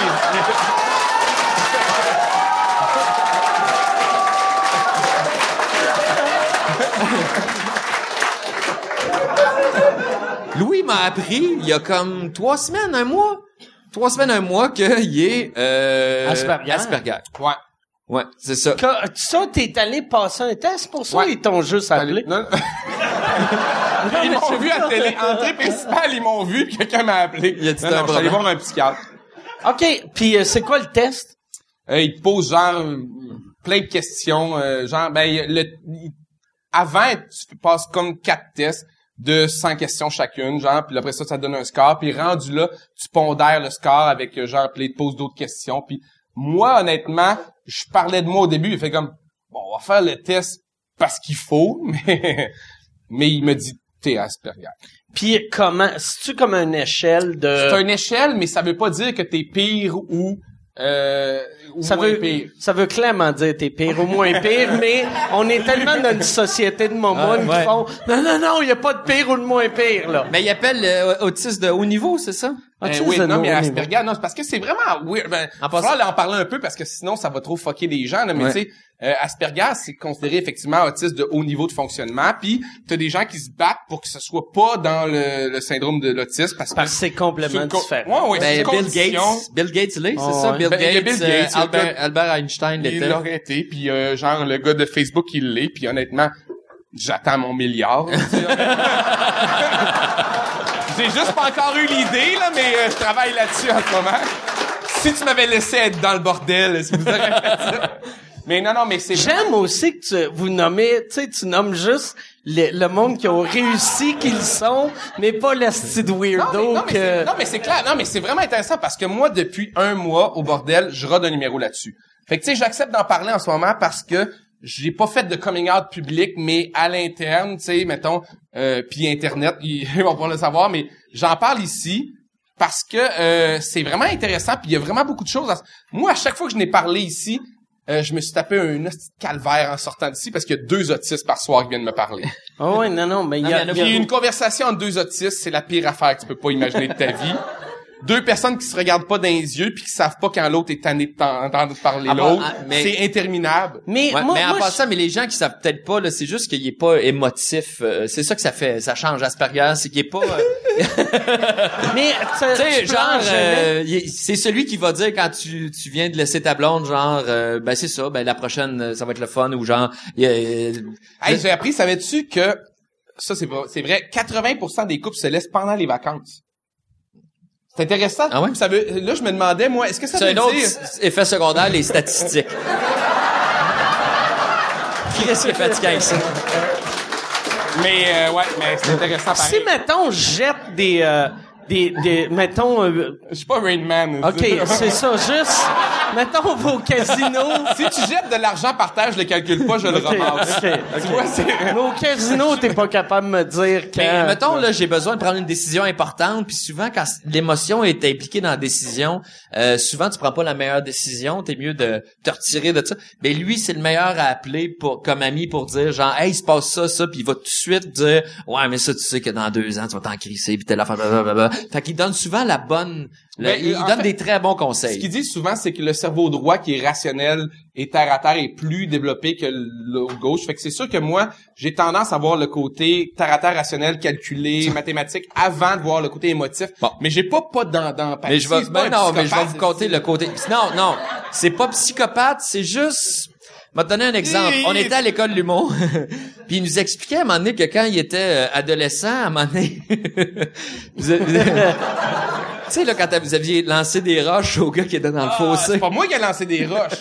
Louis m'a appris, il y a comme trois semaines, un mois, trois semaines, un mois, qu'il est... Euh,
Asperger.
Asperger.
Ouais.
Ouais, c'est ça.
Quand, ça, t'es allé passer un test pour ça,
Ouais.
ils t'ont juste appelé.
Non, ils m'ont vu à télé. Entrée principale, ils m'ont vu. Quelqu'un m'a appelé.
Il a dit
non,
t'as un
non, je suis allé
problème.
voir un psychiatre.
OK, puis euh, c'est quoi le test?
Euh, il te pose genre euh, plein de questions. euh, genre, ben, le, il- avant, tu passes comme quatre tests de cent questions chacune, genre, puis après ça, ça te donne un score. Puis rendu là, tu pondères le score avec, euh, genre, puis il te pose d'autres questions. Puis moi, honnêtement, je parlais de moi au début. Il fait comme, bon, on va faire le test parce qu'il faut, mais, mais il me dit, t'es Asperger.
Puis comment, c'est-tu comme une échelle de...
C'est une échelle, mais ça veut pas dire que t'es pire ou, euh, ou
Ça
moins
veut,
pire.
ça veut clairement dire t'es pire ou moins pire, mais on est tellement dans une société de momounes
Ah, ouais.
qui font non, non, non, il y a pas de pire ou de moins pire, là.
Mais il appelle euh, autiste de haut niveau, c'est ça?
Euh,
Autisme
oui,
de
non, mais
haut
Asperger, non, c'est parce que c'est vraiment weird. Ben,
En
en
passant-
falloir en parler un peu parce que sinon, ça va trop fucker les gens, là. Mais
Ouais.
tu sais, euh, Asperger, c'est considéré effectivement autiste de haut niveau de fonctionnement. Puis, t'as des gens qui se battent pour que ce soit pas dans le, le syndrome de l'autisme parce que
Parce que c'est complètement
c'est une co-
différent.
Ouais, ouais, c'est
Ben,
une
Bill
condition.
Gates, Bill Gates, là, c'est
Oh,
ça?
ouais.
Bill
Ben, il y a
Gates,
Bill
euh,
Gates, il y a
Albert,
le gars-
Albert Einstein
Il
l'était.
l'aurait été, puis euh, genre le gars de Facebook il l'est, puis honnêtement, j'attends mon milliard. tu sais. J'ai juste pas encore eu l'idée là, mais euh, je travaille là-dessus en ce moment. Si tu m'avais laissé être dans le bordel, si vous auriez fait ça. Mais non, non, mais c'est
J'aime aussi que tu, vous nommez, tu sais, tu nommes juste le, le monde qui ont réussi qu'ils sont, mais pas le style
non,
weirdo
mais, non, mais
que...
c'est, non, mais c'est clair. Non, mais c'est vraiment intéressant parce que moi, depuis un mois au bordel, je rode un numéro là-dessus. Fait que, tu sais, j'accepte d'en parler en ce moment parce que j'ai pas fait de coming out public, mais à l'interne, tu sais, mettons, euh, puis Internet, ils vont pouvoir le savoir, mais j'en parle ici parce que euh, c'est vraiment intéressant, puis il y a vraiment beaucoup de choses. À... Moi, à chaque fois que je n'ai parlé ici, euh, je me suis tapé un hostie de calvaire en sortant d'ici parce qu'il y a deux autistes par soir qui viennent me parler.
Oh ouais, non, non, mais il y a...
Non, mais
il y a-
Puis une conversation entre deux autistes, c'est la pire affaire que tu peux pas imaginer de ta vie. Deux personnes qui se regardent pas dans les yeux puis qui savent pas quand l'autre est tanné de t'en- d'entendre parler
Ah bon,
l'autre.
ah, mais-
C'est interminable.
Mais
Ouais,
moi,
mais en
moi,
passant, mais les gens qui savent peut-être pas, là, c'est juste qu'il est pas émotif. euh, c'est ça que ça fait, ça change Asperger, c'est qu'il est pas. euh,
je- mais tu
tu sais,
tu
genre,
plonges jamais.
euh, il est- c'est celui qui va dire quand tu tu viens de laisser ta blonde, genre, euh, ben c'est ça, ben la prochaine, euh, ça va être le fun ou genre, il y a, euh,
Hey, j'ai appris, savais-tu que ça c'est pas, c'est vrai, quatre-vingts pour cent des couples se laissent pendant les vacances. C'est intéressant.
Ah ouais?
Ça veut, là, je me demandais, moi, est-ce que ça
c'est
veut
un autre
dire...
s- effet secondaire, les statistiques. Qu'est-ce qui est fatigant avec ça?
Mais, euh, ouais, mais c'est intéressant pareil.
Si, mettons, je jette des... euh, des, des... Mettons... euh,
Je suis pas Rain Man.
OK, c'est ça, juste... Mettons vos casinos...
Si tu jettes de l'argent par terre, je le calcule pas, je le
OK,
ramasse.
OK,
Tu vois, c'est...
Mais au casino, t'es pas capable de me dire quand...
Mais mettons là, j'ai besoin de prendre une décision importante, puis souvent quand c- l'émotion est impliquée dans la décision, euh, souvent tu prends pas la meilleure décision, t'es mieux de te retirer de ça. Mais lui, c'est le meilleur à appeler pour comme ami pour dire genre hey, il se passe ça ça, puis il va tout de suite dire ouais, mais ça tu sais que dans deux ans tu vas t'en crisser, puis telle affaire blablabla. Fait qu'il donne souvent la bonne le-
Ben,
il, il
en
donne
fait,
des très bons
Ce
conseils.
qu'il dit souvent, c'est que le cerveau droit, qui est rationnel et terre à terre, est plus développé que le gauche. Fait que c'est sûr que moi, j'ai tendance à voir le côté terre à terre, rationnel, calculé, mathématique, avant de voir le côté émotif.
Bon.
Mais j'ai pas pas d'en- d'empathie.
Mais je vais
c'est pas
ben
un
non, mais je vais
psychopathe,
vous compter
c'est-
le côté. Non, non, c'est pas psychopathe, c'est juste. Je vais te donner un exemple. On était à l'école de l'humour, puis il nous expliquait à un moment donné que quand il était euh, adolescent, à un moment donné, vous avez- vous avez- tu sais là quand vous aviez lancé des roches au gars qui était dans le
Ah,
fossé.
c'est pas moi qui ai lancé des roches.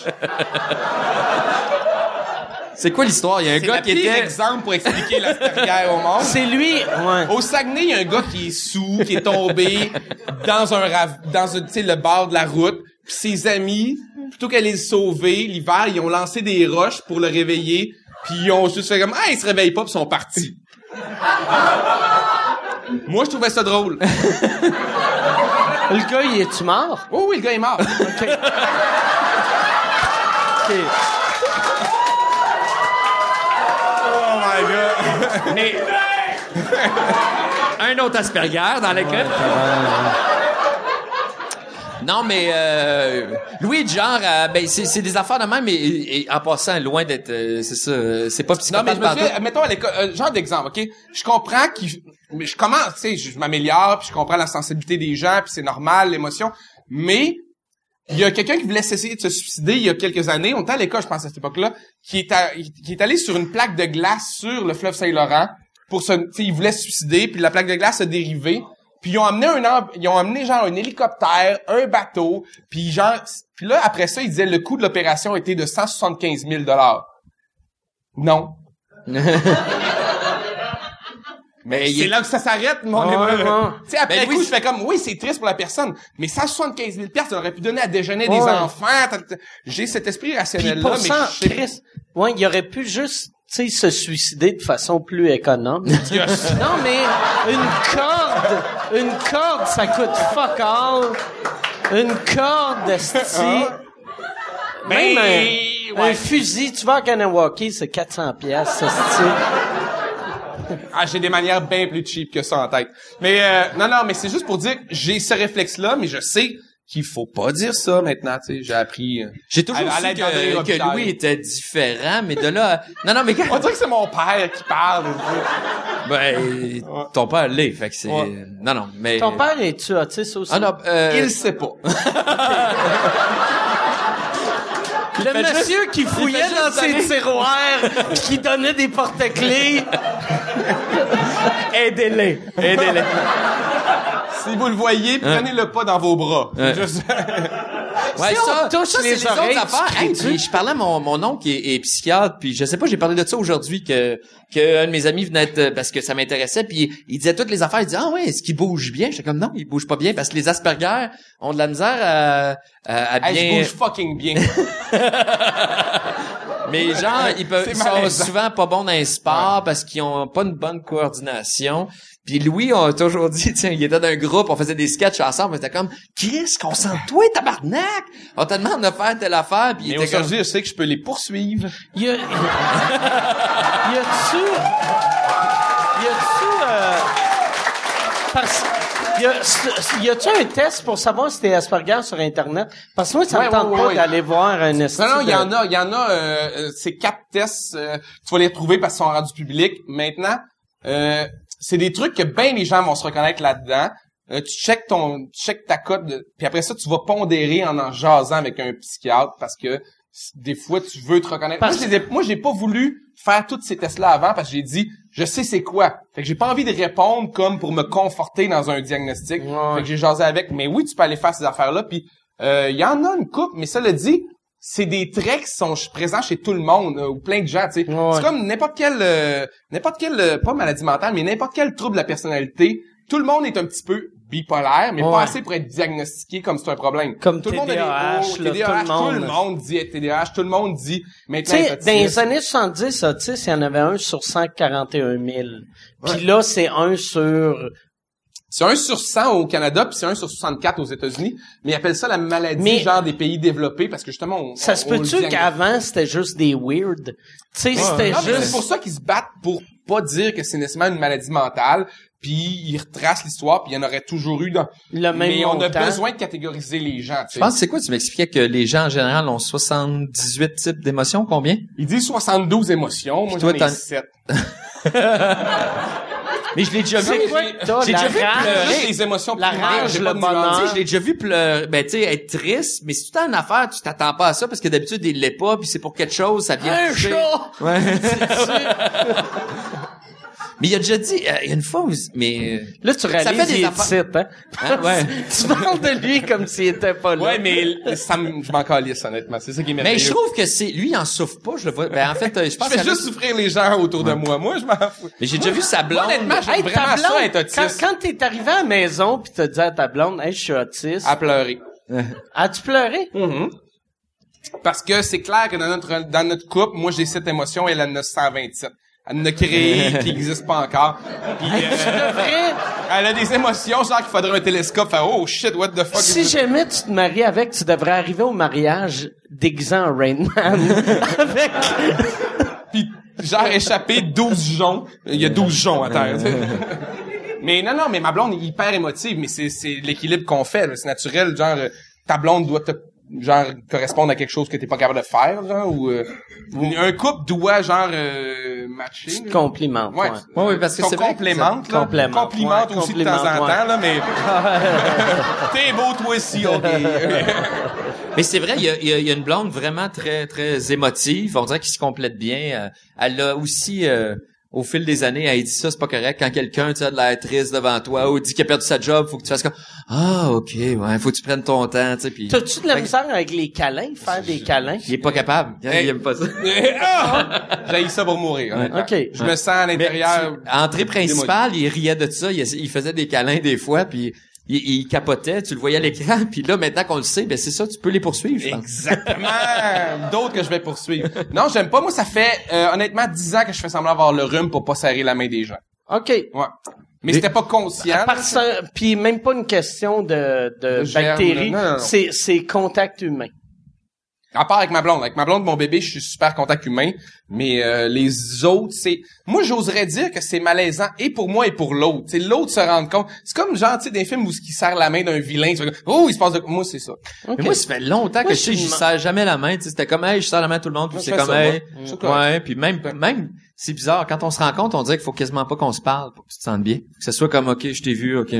C'est quoi l'histoire? Il y a un
C'est
gars
le
qui
pire
était.
exemple pour expliquer l'Asperger au monde.
C'est lui... Ouais.
Au Saguenay, il y a un gars qui est sous, qui est tombé dans un rave, dans un, tu sais, le bord de la route. Puis ses amis, plutôt qu'aller le sauver, l'hiver, ils ont lancé des roches pour le réveiller. Puis ils ont juste fait comme, ah, il se réveille pas, puis ils sont partis. Moi, je trouvais ça drôle.
Le gars, il est-tu mort?
Oh oui, le gars est mort.
OK. OK.
Oh my God.
Mais un autre Asperger dans l'école. Non, mais euh, Louis, genre, euh, ben c'est c'est des affaires de même, et, et en passant loin d'être, euh, c'est ça, euh, c'est pas
Non,
psychopathe.
mais je me
pantoute.
souviens, mettons à l'école, euh, genre d'exemple, OK? Je comprends qu'il, mais je commence, tu sais, je, je m'améliore, puis je comprends la sensibilité des gens, puis c'est normal, l'émotion, mais il y a quelqu'un qui voulait essayer de se suicider il y a quelques années, on était à l'école, je pense, à cette époque-là, qui est, à- qui est allé sur une plaque de glace sur le fleuve Saint-Laurent, pour se, tu sais, il voulait se suicider, puis la plaque de glace a dérivé. Puis ils ont amené un amb- ils ont amené genre un hélicoptère, un bateau, puis genre puis là après ça, ils disaient le coût de l'opération était de cent soixante-quinze mille dollars. Non. Mais c'est là que ça s'arrête, mon
Ouais, ouais.
Tu sais, après
Ben,
coup,
oui,
je fais comme, oui, c'est triste pour la personne, mais cent soixante-quinze mille piastres, ça aurait pu donner à déjeuner
Ouais.
des enfants. T'as- t'as- J'ai cet esprit
Puis
rationnel-là,
pour
mais
ça,
je sais
Chris, ouais, il aurait pu juste tu sais, se suicider de façon plus économe. Non, mais une corde, une corde, ça coûte fuck all. Une corde, esti. Même un,
ouais.
un fusil, tu vas à Kanawaki, c'est quatre cents piastres, esti.
Ah, j'ai des manières bien plus cheap que ça en tête. Mais euh, non, non, mais c'est juste pour dire, j'ai ce réflexe-là, mais je sais qu'il faut pas dire ça maintenant, tu sais. J'ai appris. Euh,
J'ai toujours
à, à
su
l'aide d'André
que,
Robitaille.
que Louis était différent, mais de là, à... non, non, mais
On
quand...
dirait que c'est mon père qui parle.
ben, ton père l'est, fait que c'est,
Ouais.
non, non, mais.
Ton père est-tu autiste aussi?
Ah non, euh...
Il sait pas.
Le
fait
monsieur
juste-
qui fouillait
il fait
dans
juste
ses
donner-
tiroirs, qui donnait des porte-clés.
aidez-les, aidez-les.
Si vous le voyez, prenez-le pas dans vos bras.
Ouais.
Juste-
Ouais,
Si on
ça,
touche
ça, c'est
les
les
oreilles,
autres affaires.
tu
Hey,
cries-tu?
puis je parlais à mon, mon oncle qui est, est psychiatre, puis je sais pas, j'ai parlé de ça aujourd'hui, que, que un de mes amis venait être, parce que ça m'intéressait, puis il disait toutes les affaires, il disait, ah ouais, est-ce qu'il bouge bien? J'étais comme, non, il bouge pas bien, parce que les Asperger ont de la misère à, à, à
Hey,
bien...
je bouge fucking bien.
Mais genre, ils peuvent,
C'est
ils sont
malaisant.
souvent pas bons dans les sports parce qu'ils ont pas une bonne coordination. Puis Louis, on a toujours dit, tiens, il était dans un groupe, on faisait des sketchs ensemble, on était comme, Chris, concentre-toi, tabarnak! On te demande de faire telle affaire, puis il
Mais
était comme...
aujourd'hui, je sais que je peux les poursuivre.
Il y a... y a-tu... Y a-tu... Euh... Parce... Y, a... y a-tu un test pour savoir si t'es Asperger sur Internet? Parce que moi, ça
Ouais,
me tente
ouais,
pas
ouais.
d'aller voir un esti
Non, non, il y
de-
en a, il y en a, euh, euh, c'est quatre tests, euh, tu vas les retrouver parce qu'ils sont rendus publics. Maintenant, euh, c'est des trucs que ben les gens vont se reconnaître là-dedans. Euh, tu checkes ton, tu checkes ta cote, de- puis après ça, tu vas pondérer en en jasant avec un psychiatre parce que s- des fois, tu veux te reconnaître.
Parce-
Moi, je les ai- moi, j'ai pas voulu faire tous ces tests-là avant parce que j'ai dit, je sais c'est quoi. Fait que j'ai pas envie de répondre comme pour me conforter dans un diagnostic.
Ouais.
Fait que j'ai jasé avec. Mais oui, tu peux aller faire ces affaires-là. Puis euh, il y en a une couple, mais ça le dit, c'est des traits qui sont ch- présents chez tout le monde euh, ou plein de gens. Tu sais,
Ouais.
c'est comme n'importe quelle, euh, n'importe quelle, euh, pas maladie mentale, mais n'importe quel trouble de la personnalité. Tout le monde est un petit peu bipolaire, mais
Ouais.
pas assez pour être diagnostiqué comme c'est un problème.
Comme
tout le monde a
T D A H,
des, oh,
là,
T D A H,
tout le monde.
tout le monde dit être T D A H, tout le monde dit
Tu
maintenant
sais,
être
dans les
autiste.
années soixante-dix, autistes, il y en avait un sur cent quarante et un mille. Puis là, c'est un sur...
C'est un sur cent au Canada, puis c'est un sur soixante-quatre aux États-Unis. Mais ils appellent ça la maladie
Mais-
genre des pays développés parce que justement, on,
Ça
on-
se
on le
peut-tu
diagnostique.
qu'avant, c'était juste des weird? Tu sais, c'était
Non, mais
juste...
c'est pour ça qu'ils se battent pour pas dire que c'est nécessairement une maladie mentale, puis ils retracent l'histoire, puis il y en aurait toujours eu dans...
le même
Mais on a
montant.
besoin de catégoriser les gens, tu
Je
sais.
pense que c'est quoi? Tu m'expliquais que les gens en général ont soixante-dix-huit types d'émotions, combien?
Ils disent soixante-douze émotions, moi
Toi,
j'en
t'en-
ai sept.
Mais je l'ai déjà vu.
C'est quoi
j'ai-
que t'as?
j'ai
La
déjà vu
rage,
pleurer.
Juste les émotions
la
primaires,
rage,
j'ai
le
pas de
bonheur.
nuance.
Tu sais, je l'ai déjà vu pleurer, ben tu sais, être triste, mais si tout une affaire, tu t'attends pas à ça parce que d'habitude il l'est pas, puis c'est pour quelque chose, ça vient
Un
toucher.
chat!
Ouais. Mais il a déjà dit, euh, il y a une fois, où, mais euh,
Là, tu réalises
fait des
qu'il est
affaires-
titre, hein?
hein, ouais.
Tu parles de lui comme s'il était pas là.
Ouais, mais ça me, je m'en calisse, honnêtement. C'est ça qui est merveilleux.
Mais je trouve que c'est lui, il en souffre pas, je le vois. Ben en fait, euh, je pense
Je fais
qu'avec-
juste souffrir les gens autour de moi. Moi, je m'en fous.
Mais j'ai déjà vu sa blonde.
Honnêtement, j'aime
Hey, ta
vraiment ça
blonde,
être autiste.
Quand, quand t'es arrivé à la maison pis t'as dit à ta blonde, hey, je suis autiste.
À pleurer.
As-tu pleuré?
Mhm. Parce que c'est clair que dans notre dans notre couple, moi j'ai sept émotions, elle en a cent vingt-sept. Elle en a créé qui n'existe pas encore. Puis,
Tu
euh,
devrais,
elle a des émotions, genre qu'il faudrait un télescope, faire oh shit, what the fuck.
si
is this?
jamais tu te maries avec, tu devrais arriver au mariage déguisé en Rain Man. avec,
Puis genre échapper douze joncs. Il y a douze joncs à terre. tu sais. Mais non, non, mais ma blonde est hyper émotive, mais c'est c'est l'équilibre qu'on fait. là. C'est naturel, genre euh, ta blonde doit te genre correspondre à quelque chose que t'es pas capable de faire, genre ou euh, un couple doit genre euh, matcher.
tu te
là.
complimentes.
Ouais.
Ouais.
Ouais, ouais, parce que
Qu'on
c'est vrai que
complémente, là.
Complémente,
Complimente
ouais,
aussi de temps en
complimente,
temps, là, mais t'es beau toi aussi, ok.
Mais c'est vrai, il y a, il y a- il y a une blonde vraiment très très émotive. On dirait qu'ils se complètent bien. Euh, Elle a aussi, euh, au fil des années, elle dit ça, c'est pas correct. Quand quelqu'un tu as de l'air triste devant toi ou dit qu'il a perdu sa job, faut que tu fasses comme ah ok, ouais, faut que tu prennes ton temps, tu sais. Puis
T'as-tu de la
Fait que-
misère avec les câlins, faire des câlins?
il est pas capable. Il
Hey.
aime pas ça.
Ah! J'ai ça pour mourir. honnêtement.
OK.
Je me sens à
Mais
l'intérieur.
tu- entrée principale, il riait de ça, il, il faisait des câlins des fois, puis il, il capotait, tu le voyais à l'écran, puis là, maintenant qu'on le sait, ben c'est ça, tu peux les poursuivre, je pense.
Exactement! D'autres que je vais poursuivre. Non, j'aime pas. Moi, ça fait euh, honnêtement dix ans que je fais semblant d'avoir le rhume pour pas serrer la main des gens.
OK.
Ouais. Mais c'était pas conscient.
À part ça, puis même pas une question de, de,
De germe,
bactéries,
non, non, non.
c'est c'est contact humain.
À part avec ma blonde. Avec ma blonde, mon bébé, je suis super contact humain. Mais euh, les autres, c'est... Moi, j'oserais dire que c'est malaisant et pour moi et pour l'autre. C'est l'autre se rendre compte. C'est comme genre, tu sais, des films où il serre la main d'un vilain. Tu fais, oh, il se passe de... Moi, c'est ça.
Okay.
Mais moi, ça fait longtemps
Moi,
que
je
je sais,
suis
j'y
une-
serre jamais la main, tu sais, c'était comme, hey, je serre la main à tout le monde, puis
Moi,
c'est
je fais
comme,
ça,
hey.
moi. C'est correct.
Ouais, puis même, même, c'est bizarre, quand on se rencontre, on dirait qu'il faut quasiment pas qu'on se parle pour que tu te sentes bien. Que ce soit comme, ok, je t'ai vu, ok.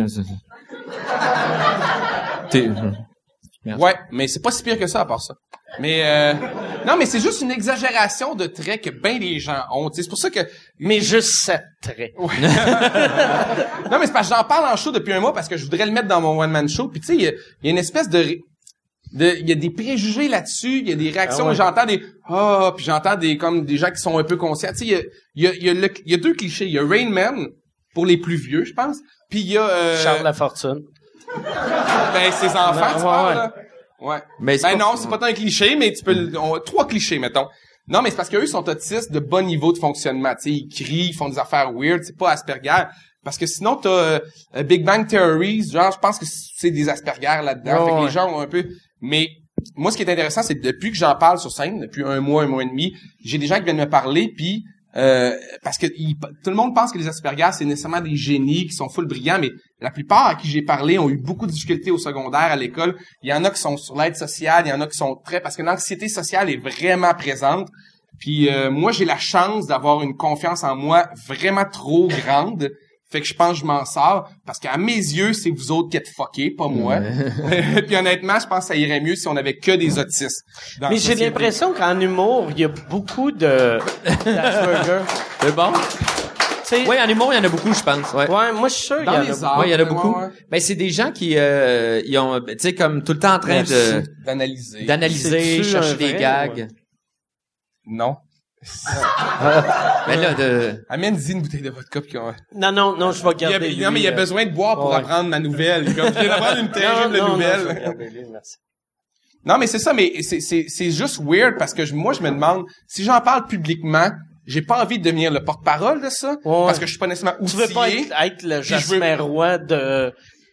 T'es, Merci.
Ouais, mais c'est pas si pire que ça à part ça. Mais euh, non, mais c'est juste une exagération de traits que ben des gens ont. Tu sais, c'est pour ça que
Mais juste sept traits.
non, mais c'est parce que j'en parle en show depuis un mois parce que je voudrais le mettre dans mon one man show. Puis tu sais, il y a, il y a une espèce de ré- de il y a des préjugés là-dessus, il y a des réactions,
Ah ouais.
j'entends des ah, puis j'entends des comme des gens qui sont un peu conscients. Tu sais, il y a il y a il y a, le- il y a deux clichés, il y a Rain Man pour les plus vieux, je pense. Puis il y a euh,
Charles Lafortune.
ben ses enfants,
Ouais,
tu
ouais,
parles,
ouais.
là. Ouais.
Mais c'est
Ben
pas-
non, c'est pas tant un cliché, mais tu peux le- on- trois clichés, mettons. Non, mais c'est parce qu'eux ils sont autistes de bon niveau de fonctionnement. Tu sais, ils crient, ils font des affaires weird, c'est pas Asperger. Parce que sinon, t'as euh, euh, Big Bang Theories, genre, je pense que c'est des Asperger là-dedans.
Ouais,
fait que
ouais.
les gens ont un peu... Mais moi, ce qui est intéressant, c'est que depuis que j'en parle sur scène, depuis un mois, un mois et demi, j'ai des gens qui viennent me parler, puis... Euh, parce que ils- tout le monde pense que les Asperger, c'est nécessairement des génies qui sont full brillants, mais la plupart à qui j'ai parlé ont eu beaucoup de difficultés au secondaire, à l'école. Il y en a qui sont sur l'aide sociale, il y en a qui sont très... Parce que l'anxiété sociale est vraiment présente. Puis euh, moi, j'ai la chance d'avoir une confiance en moi vraiment trop grande. Fait que je pense que je m'en sors. Parce qu'à mes yeux, c'est vous autres qui êtes fuckés, pas moi. Puis honnêtement, je pense que ça irait mieux si on avait que des autistes. dans
Mais
la
j'ai
société.
l'impression qu'en humour, il y a beaucoup de d'Asperger.
C'est bon?
Tu sais,
Oui, en humour, il y en a beaucoup, je pense. Ouais.
ouais, moi je suis sûr qu'il y
Dans
en a
les
beaucoup.
arts.
Ouais, il y en a
ouais,
beaucoup.
ouais.
Ben, c'est des gens qui, euh, ils ont, tu sais, comme tout le temps en train
Merci
de,
d'analyser.
d'analyser,
C'est-tu
chercher
un
des
vrai,
gags.
ouais?
Non.
Ben là, de,
Amène-y une bouteille de vodka puis qu'on...
Non, non, non, je vais
Il y a,
garder lui.
non, mais il y a
euh,
besoin de boire pour
ouais.
apprendre ma nouvelle. Comme, je viens d'apprendre une
Non,
terrible
non, non,
nouvelle.
je vais garder lui, merci.
Non, mais c'est ça, mais c'est, c'est, c'est juste weird parce que je- moi, je me demande, si j'en parle publiquement, j'ai pas envie de devenir le porte-parole de ça,
Ouais.
parce que je suis pas nécessairement
Tu
outillé.
veux pas être, être le
Puis je veux-
Jasmin Roy de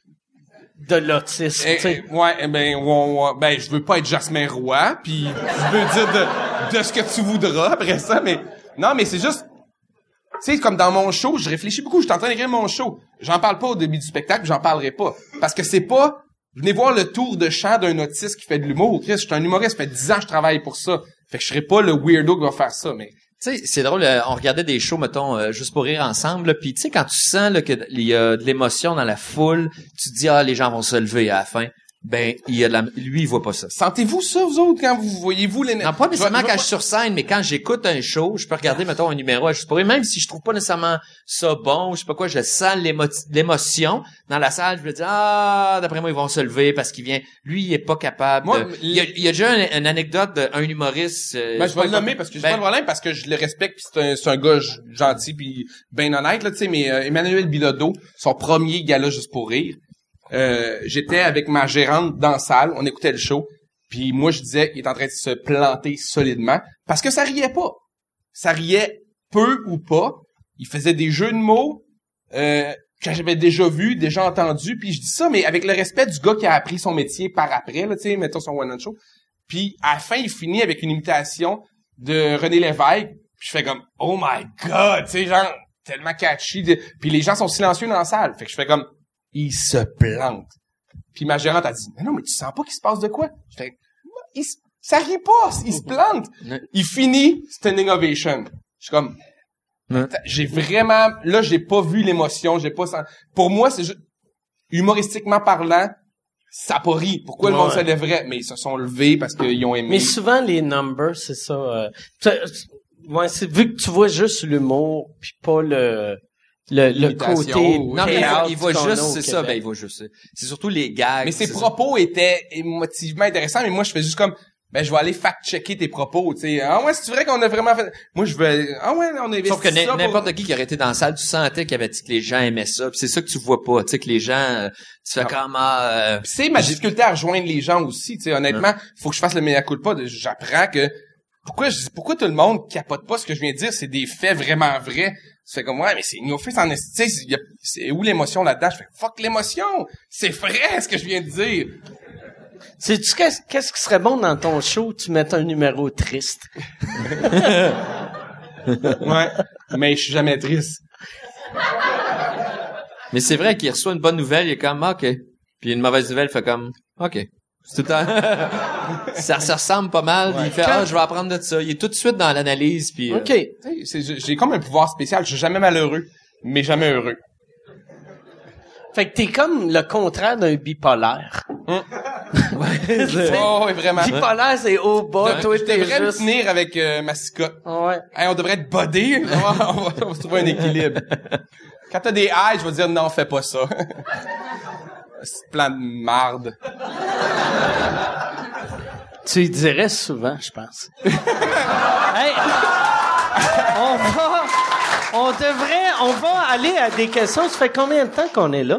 de l'autisme,
Eh,
tu sais.
eh, ouais, eh ben, ouais, ouais, ben, je veux pas être Jasmin Roy, puis je veux dire de, de ce que tu voudras après ça, mais non, mais c'est juste, tu sais, comme dans mon show, je réfléchis beaucoup, je suis en train d'écrire mon show. J'en parle pas au début du spectacle, j'en parlerai pas, parce que c'est pas, venez voir le tour de chant d'un autiste qui fait de l'humour. Chris, je suis un humoriste, ça fait dix ans que je travaille pour ça. Fait que je serais pas le weirdo qui va faire ça, mais
tu sais, c'est drôle, euh, on regardait des shows, mettons, euh, juste pour rire ensemble, là, puis tu sais, quand tu sens là, que il y a de l'émotion dans la foule, tu te dis, ah, les gens vont se lever à la fin. Ben, il y a de la, lui, il voit pas ça.
sentez-vous ça, vous autres, quand vous voyez-vous les...
Non, pas nécessairement
Je vais-
quand je suis sur scène, mais quand j'écoute un show, je peux regarder, mettons, un numéro à juste pour rire, même si je trouve pas nécessairement ça bon, je sais pas quoi, je sens l'émo- l'émotion dans la salle, je me dis, ah, d'après moi, ils vont se lever parce qu'il vient, lui, il est pas capable.
Moi,
de- il y a, il y a déjà une, une anecdote d'un humoriste, euh,
Ben, je vais
sais
le
pas-
nommer parce que j'ai
ben,
pas de problème, parce que je le respecte pis c'est un, c'est un gars g- gentil puis ben honnête, là, tu sais, mais euh, Emmanuel Bilodeau, son premier gala juste pour rire, euh, j'étais avec ma gérante dans la salle, on écoutait le show, puis moi je disais qu'il est en train de se planter solidement, parce que ça riait pas. Ça riait peu ou pas. Il faisait des jeux de mots, euh, que j'avais déjà vu, déjà entendu, puis je dis ça, mais avec le respect du gars qui a appris son métier par après, là, tu sais, mettons son one-man show. Puis à la fin, il finit avec une imitation de René Lévesque. Puis je fais comme « Oh my God! » Tu sais, genre, tellement catchy. De... Puis les gens sont silencieux dans la salle. Fait que je fais comme « Il se plante. » Puis ma gérante a dit « Mais non, mais tu sens pas qu'il se passe de quoi? » Je fais « Il se... Ça rit pas! Il se plante! » Il finit standing ovation. Je suis comme...
Ouais.
J'ai vraiment... Là, j'ai pas vu l'émotion. J'ai pas senti... Pour moi, c'est juste... Humoristiquement parlant, ça a pas ri. Pourquoi le monde
Ouais.
se lèverait? Mais ils se sont levés parce qu'ils ont aimé.
Mais souvent les numbers, c'est ça. Euh, t'as- ouais, c'est vu que tu vois juste l'humour puis pas le le, le
L'imitation,
côté.
ou-
Non, mais il
payout
voit, il voit
qu'on
juste,
a au
c'est ça,
Québec.
ben, il voit juste. C'est surtout les gags.
Mais ses
c'est
propos étaient émotivement intéressants, mais moi, je fais juste comme, ben je vais aller fact-checker tes propos, tu sais. Ah ouais, c'est vrai qu'on a vraiment fait... Moi, je veux... Ah ouais, on a investi
Sauf que
ça
n'importe
pour...
qui qui aurait été dans la salle, tu sentais qu'il avait dit que les gens aimaient ça. Puis c'est ça que tu vois pas, tu sais, que les gens... Euh, tu fais comme... Euh,
Puis c'est ma difficulté à rejoindre les gens aussi, tu sais. Honnêtement, ouais. Faut que je fasse le mea culpa. De... J'apprends que... Pourquoi je... pourquoi tout le monde capote pas ce que je viens de dire? C'est des faits vraiment vrais. Tu fais comme, ouais, mais c'est une offense en esti, c'est où l'émotion là-dedans? Je fais, fuck l'émotion! C'est vrai ce que je viens de dire!
Sais-tu qu'est-ce, qu'est-ce qui serait bon dans ton show? Tu mets un numéro triste.
Ouais, mais je suis jamais triste.
Mais c'est vrai qu'il reçoit une bonne nouvelle, il est comme, OK. Puis une mauvaise nouvelle, il fait comme, OK. C'est tout le temps... ça, ça ressemble pas mal. Ouais. Il fait, ah, je vais apprendre de ça. Il est tout de suite dans l'analyse. Puis,
OK.
Euh... C'est, j'ai comme un pouvoir spécial. Je suis jamais malheureux, mais jamais heureux.
Fait que t'es comme le contraire d'un bipolaire.
Hum. Ouais, c'est... Oh, ouais, vraiment.
Bipolaire, c'est haut bas.
De,
toi,
je
t'es
devrais
juste...
me tenir avec euh, ma cicotte.
Ouais.
Hey, on devrait être bodé. on, va, on, va, on va se trouver un équilibre. Quand t'as des highs, je vais dire non, fais pas ça. C'est plein de marde.
Tu y dirais souvent, je pense. Hey, on va, on devrait, on va aller à des questions. Ça fait combien de temps qu'on est là?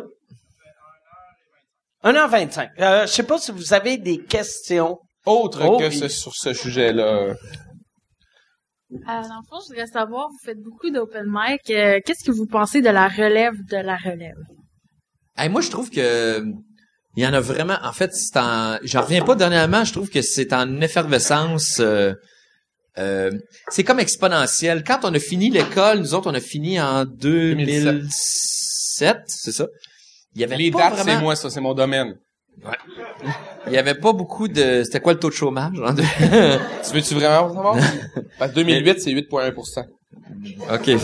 une heure vingt-cinq. Euh, je sais pas si vous avez des questions.
Autres
oh,
que
puis...
ce, sur ce sujet-là.
Euh, dans le fond, je voudrais savoir, vous faites beaucoup d'open mic. Euh, qu'est-ce que vous pensez de la relève de la relève?
Hey, moi, je trouve que il y en a vraiment. En fait, c'est en. J'en reviens pas dernièrement. Je trouve que c'est en effervescence. Euh, euh, c'est comme exponentiel. Quand on a fini l'école, nous autres, on a fini en deux mille sept, c'est ça. Il y avait
Les
pas
dates,
vraiment...
c'est moi, ça, c'est mon domaine.
Ouais. Il y avait pas beaucoup de. C'était quoi le taux de chômage? Hein, de...
Tu veux-tu vraiment savoir? Parce que deux mille huit, c'est huit virgule un pour cent.
OK, c'est...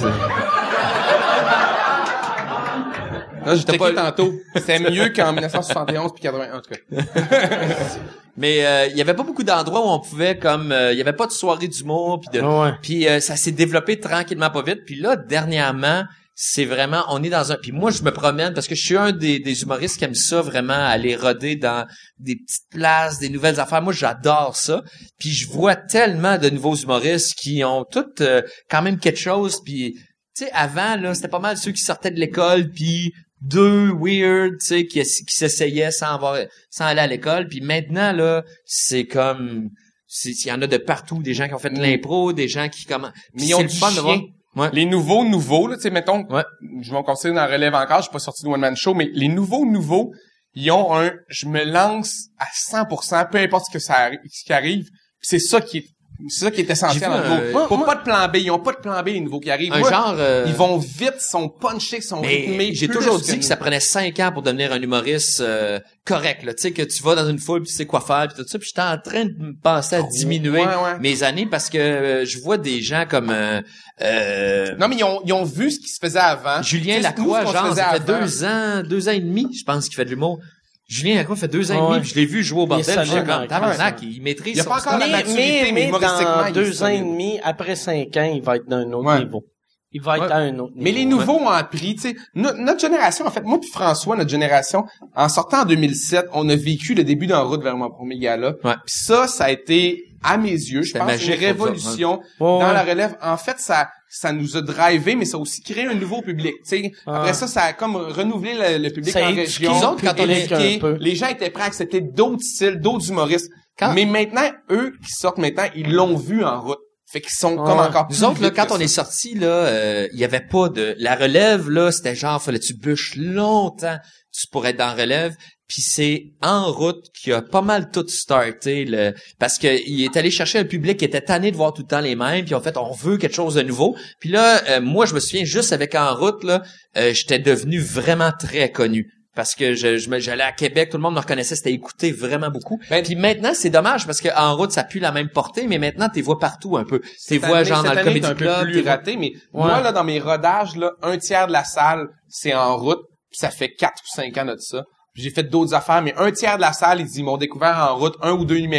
Là, j'ai checké tantôt. C'était mieux qu'en dix-neuf cent soixante et onze puis quatre-vingt-un, en tout cas.
Mais euh, il y avait pas beaucoup d'endroits où on pouvait comme euh, il y avait pas de soirée d'humour puis de
ouais.
puis euh, ça s'est développé tranquillement pas vite. Puis là dernièrement, c'est vraiment on est dans un puis moi je me promène parce que je suis un des, des humoristes qui aime ça vraiment aller roder dans des petites places, des nouvelles affaires. Moi j'adore ça. Puis je vois tellement de nouveaux humoristes qui ont toutes euh, quand même quelque chose puis tu sais avant là, c'était pas mal ceux qui sortaient de l'école puis deux weird, tu sais, qui, qui s'essayaient sans avoir, sans aller à l'école. Puis maintenant, là, c'est comme, il y en a de partout, des gens qui ont fait de l'impro, des gens qui comment.
Mais ils ont du chien. De voir. Ouais. Les nouveaux nouveaux, là, tu sais, mettons, ouais. Je vais me considérer dans la relève encore, je suis pas sorti de One Man Show, mais les nouveaux nouveaux, ils ont un, je me lance à cent pour cent, peu importe ce que ça ce qui arrive. Puis c'est ça qui est C'est ça qui est essentiel en
euh,
nouveau. Pas, pas de plan B. Ils ont pas de plan B, les nouveaux qui arrivent.
Un
Moi,
genre, euh...
ils vont vite, ils sont punchés, ils sont
mais
rythmés.
J'ai toujours dit que, que ça prenait cinq ans pour devenir un humoriste euh, correct. Là, tu sais que tu vas dans une foule, puis tu sais quoi faire, puis tout ça. Puis j'étais en train de me penser à diminuer
ouais, ouais.
mes années parce que euh, je vois des gens comme euh, euh,
non mais ils ont ils ont vu ce qui se faisait avant.
Julien Lacroix, genre, ça fait avant. deux ans, deux ans et demi, je pense qu'il fait de l'humour. Julien Lacroix fait deux ans et demi, ouais. Puis je l'ai vu jouer au bordel, j'étais comme tabarnak, il maîtrise.
Il y a pas encore la maturité, mais, mais
dans deux ans et demi, après cinq ans, il va être d'un autre ouais. niveau. Il va être ouais. à un autre niveau.
Mais les nouveaux ouais. ont appris, tu sais, no- notre génération, en fait, moi puis François, notre génération, en sortant en deux mille sept, on a vécu le début d'En route vers mon premier gala.
Ouais.
Puis ça, ça a été, à mes yeux, je pense, magique, une révolution ouais. dans ouais. la relève. En fait, ça ça nous a drivé, mais ça a aussi créé un nouveau public. Tu sais, ah. Après ça, ça a comme renouvelé le, le public
ça
en région.
Les autres, quand on
éduqué, les gens étaient prêts à accepter d'autres styles, d'autres humoristes. Quand... Mais maintenant, eux qui sortent maintenant, ils l'ont vu en route. Fait qu'ils sont ah. comme encore plus.
Nous autres, là, quand on ça. est sortis, là, euh, il y avait pas de, la relève, là, c'était genre, fallait tu bûches longtemps, tu pourrais être dans la relève. Puis c'est En route qui a pas mal tout starté, le, parce que il est allé chercher un public qui était tanné de voir tout le temps les mêmes, puis en fait on veut quelque chose de nouveau. Puis là, euh, moi je me souviens juste avec En route là, euh, j'étais devenu vraiment très connu. Parce que je, je me, j'allais à Québec, tout le monde me reconnaissait, c'était écouté vraiment beaucoup. Ben, puis maintenant, c'est dommage parce que En route, ça pue la même portée, mais maintenant, t'es vois partout un peu. T'es vois genre dans le Comedy
un
Club.
Peu plus raté, mais ouais. Moi, là, dans mes rodages, là, un tiers de la salle, c'est En route, puis ça fait quatre ou cinq ans de ça. J'ai fait d'autres affaires, mais un tiers de la salle, ils m'ont découvert En route, un ou deux numéros,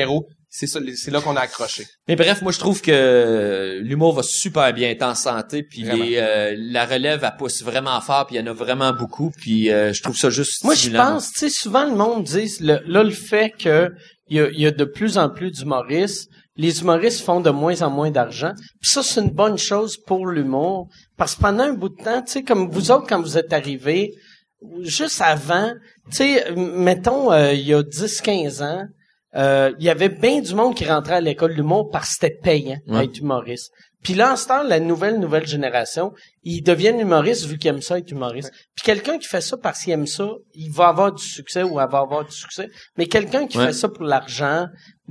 c'est ça, c'est là qu'on a accroché.
Mais bref, moi je trouve que l'humour va super bien, être en santé, puis les, euh, la relève elle pousse vraiment fort, puis il y en a vraiment beaucoup, puis euh, je trouve ça juste
Moi je
stimulant.
pense, tu sais, souvent le monde dit le, là le fait que il y a, y a de plus en plus d'humoristes, les humoristes font de moins en moins d'argent, puis ça c'est une bonne chose pour l'humour, parce que pendant un bout de temps, tu sais, comme vous autres quand vous êtes arrivés, juste avant, tu sais, mettons euh, il y a dix quinze ans. Euh, il y avait bien du monde qui rentrait à l'école de l'humour parce que c'était payant
ouais.
être humoriste. Puis là, en ce temps, la nouvelle, nouvelle génération, ils deviennent humoristes vu qu'ils aiment ça être humoriste. Ouais. Puis quelqu'un qui fait ça parce qu'il aime ça, il va avoir du succès ou elle va avoir du succès. Mais quelqu'un qui ouais. fait ça pour l'argent,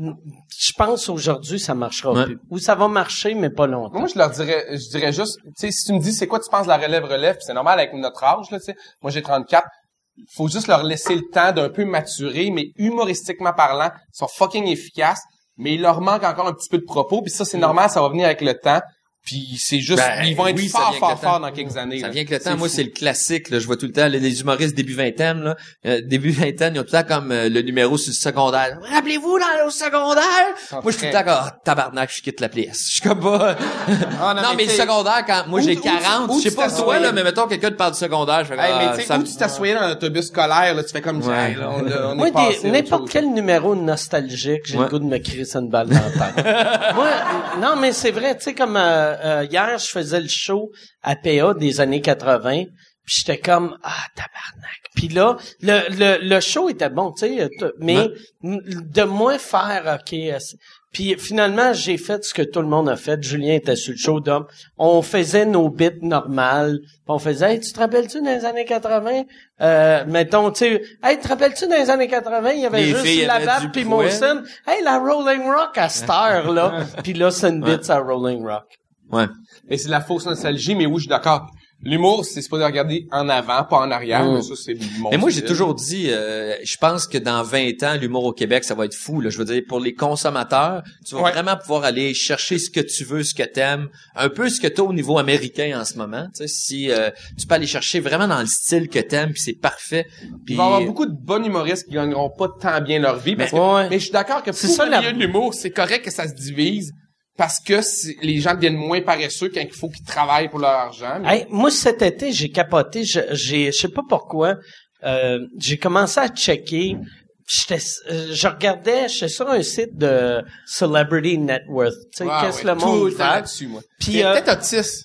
je pense aujourd'hui, ça marchera ouais. plus. Ou ça va marcher, mais pas longtemps.
Moi, je leur dirais, je dirais juste, tu sais, si tu me dis c'est quoi tu penses la relève relève, puis c'est normal avec notre âge, là, tu sais. Moi, j'ai trente-quatre. Faut juste leur laisser le temps d'un peu maturer, mais humoristiquement parlant, ils sont fucking efficaces, mais il leur manque encore un petit peu de propos, puis ça, c'est normal, ça va venir avec le temps. Puis c'est juste, ben, ils vont être
oui,
fort, fort, fort dans quelques années.
Ça
là.
vient avec le temps.
C'est
Moi,
fou.
c'est le classique. Là, je vois tout le temps les, les humoristes début vingtaine. Là, euh, début vingtaine, ils ont tout le temps comme euh, le numéro sur le secondaire. Rappelez-vous dans le secondaire. Moi, je suis tout le temps comme oh, tabarnak, je quitte la pièce. Je suis comme pas. Ah, non, non, mais, mais le secondaire, quand moi où, j'ai quarante, je sais pas toi là, mais mettons quelqu'un te parle du secondaire, je fais
hey,
ah,
mais tu sais, où tu t'assoyais dans l'autobus scolaire, là, tu fais comme
ouais.
hey, là, on, on
moi,
est passé,
des, n'importe quel numéro nostalgique, j'ai ouais. le goût de me crisser une balle dans la tête. Moi, non, mais c'est vrai, tu sais, comme euh, euh, hier, je faisais le show à P A des années quatre-vingts, puis j'étais comme ah tabarnak. Puis là, le le le show était bon, tu sais, mais ouais. de moins faire OK. Puis finalement, j'ai fait ce que tout le monde a fait. Julien était sur le show d'homme. On faisait nos bits normales. On faisait hey, tu te rappelles-tu dans les années quatre-vingts euh mettons, tu sais, hey, tu te rappelles-tu dans les années quatre-vingts, il y avait les juste la Lab puis Molson. Hey, la Rolling Rock à cette heure là. Puis là, c'est une bit à Rolling Rock.
Ouais.
Mais c'est de la fausse nostalgie, mais oui, je suis d'accord. L'humour, c'est pas de regarder en avant, pas en arrière, mmh. mais ça, c'est mon
Mais moi,
style.
j'ai toujours dit, euh, je pense que dans vingt ans, l'humour au Québec, ça va être fou, là. Je veux dire, pour les consommateurs, tu vas ouais. vraiment pouvoir aller chercher ce que tu veux, ce que t'aimes, un peu ce que t'as au niveau américain en ce moment, tu sais, si, euh, tu peux aller chercher vraiment dans le style que t'aimes, puis c'est parfait. Puis...
Il va y avoir beaucoup de bons humoristes qui gagneront pas tant bien leur vie, parce
mais,
que,
ouais.
mais je suis d'accord que
c'est
pour
ça,
le
la...
milieu de l'humour, c'est correct que ça se divise. Parce que les gens deviennent moins paresseux quand il faut qu'ils travaillent pour leur argent. Mais...
Hey, moi, cet été, j'ai capoté. Je, j'ai, je sais pas pourquoi. Euh, j'ai commencé à checker. J'étais, euh, je regardais, j'étais sur un site de Celebrity Net Worth. Tu sais,
wow,
qu'est-ce
ouais,
que le monde
fait là-dessus, moi.
Puis, euh,
peut-être autiste.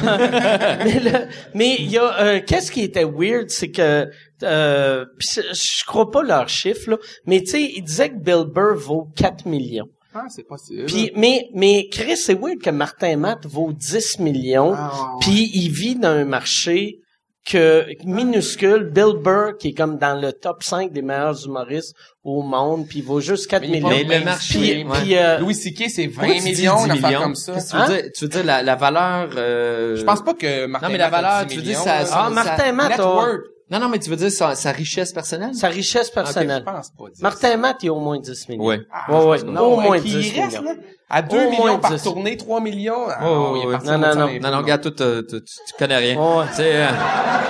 mais le, mais il y a euh, qu'est-ce qui était weird, c'est que euh, pis je crois pas leurs chiffres là, mais tu sais, ils disaient que Bill Burr vaut quatre millions.
Ah, c'est possible.
Puis mais mais Chris, c'est weird que Martin Matt vaut dix millions, ah, ouais. Puis il vit dans un marché que minuscule. Bill Burr qui est comme dans le top cinq des meilleurs humoristes au monde, puis il vaut juste quatre millions.
Mais le marché,
puis,
ouais.
puis, euh,
Louis C K c'est vingt millions, une affaire comme ça.
Qu'est-ce que tu veux dire? Tu veux dire la, la valeur euh...
Je pense pas que Martin
Non mais la
Matt
valeur, tu veux dire ça,
Ah, Martin Matt
Non, non, mais tu veux dire sa, sa richesse personnelle?
Sa richesse personnelle.
Okay, je pense pas.
Martin Matt, il a au moins dix millions.
Oui.
Ah, ouais, ouais.
Non,
au moins
dix
millions.
Reste, là, à deux
au
millions par
dix.
tournée, trois millions. Ah,
oh,
il est
oui.
parti
non, non, non.
Non, non, regarde, toi, tu, tu, tu connais rien.
Oh, ouais.
Tu sais, euh...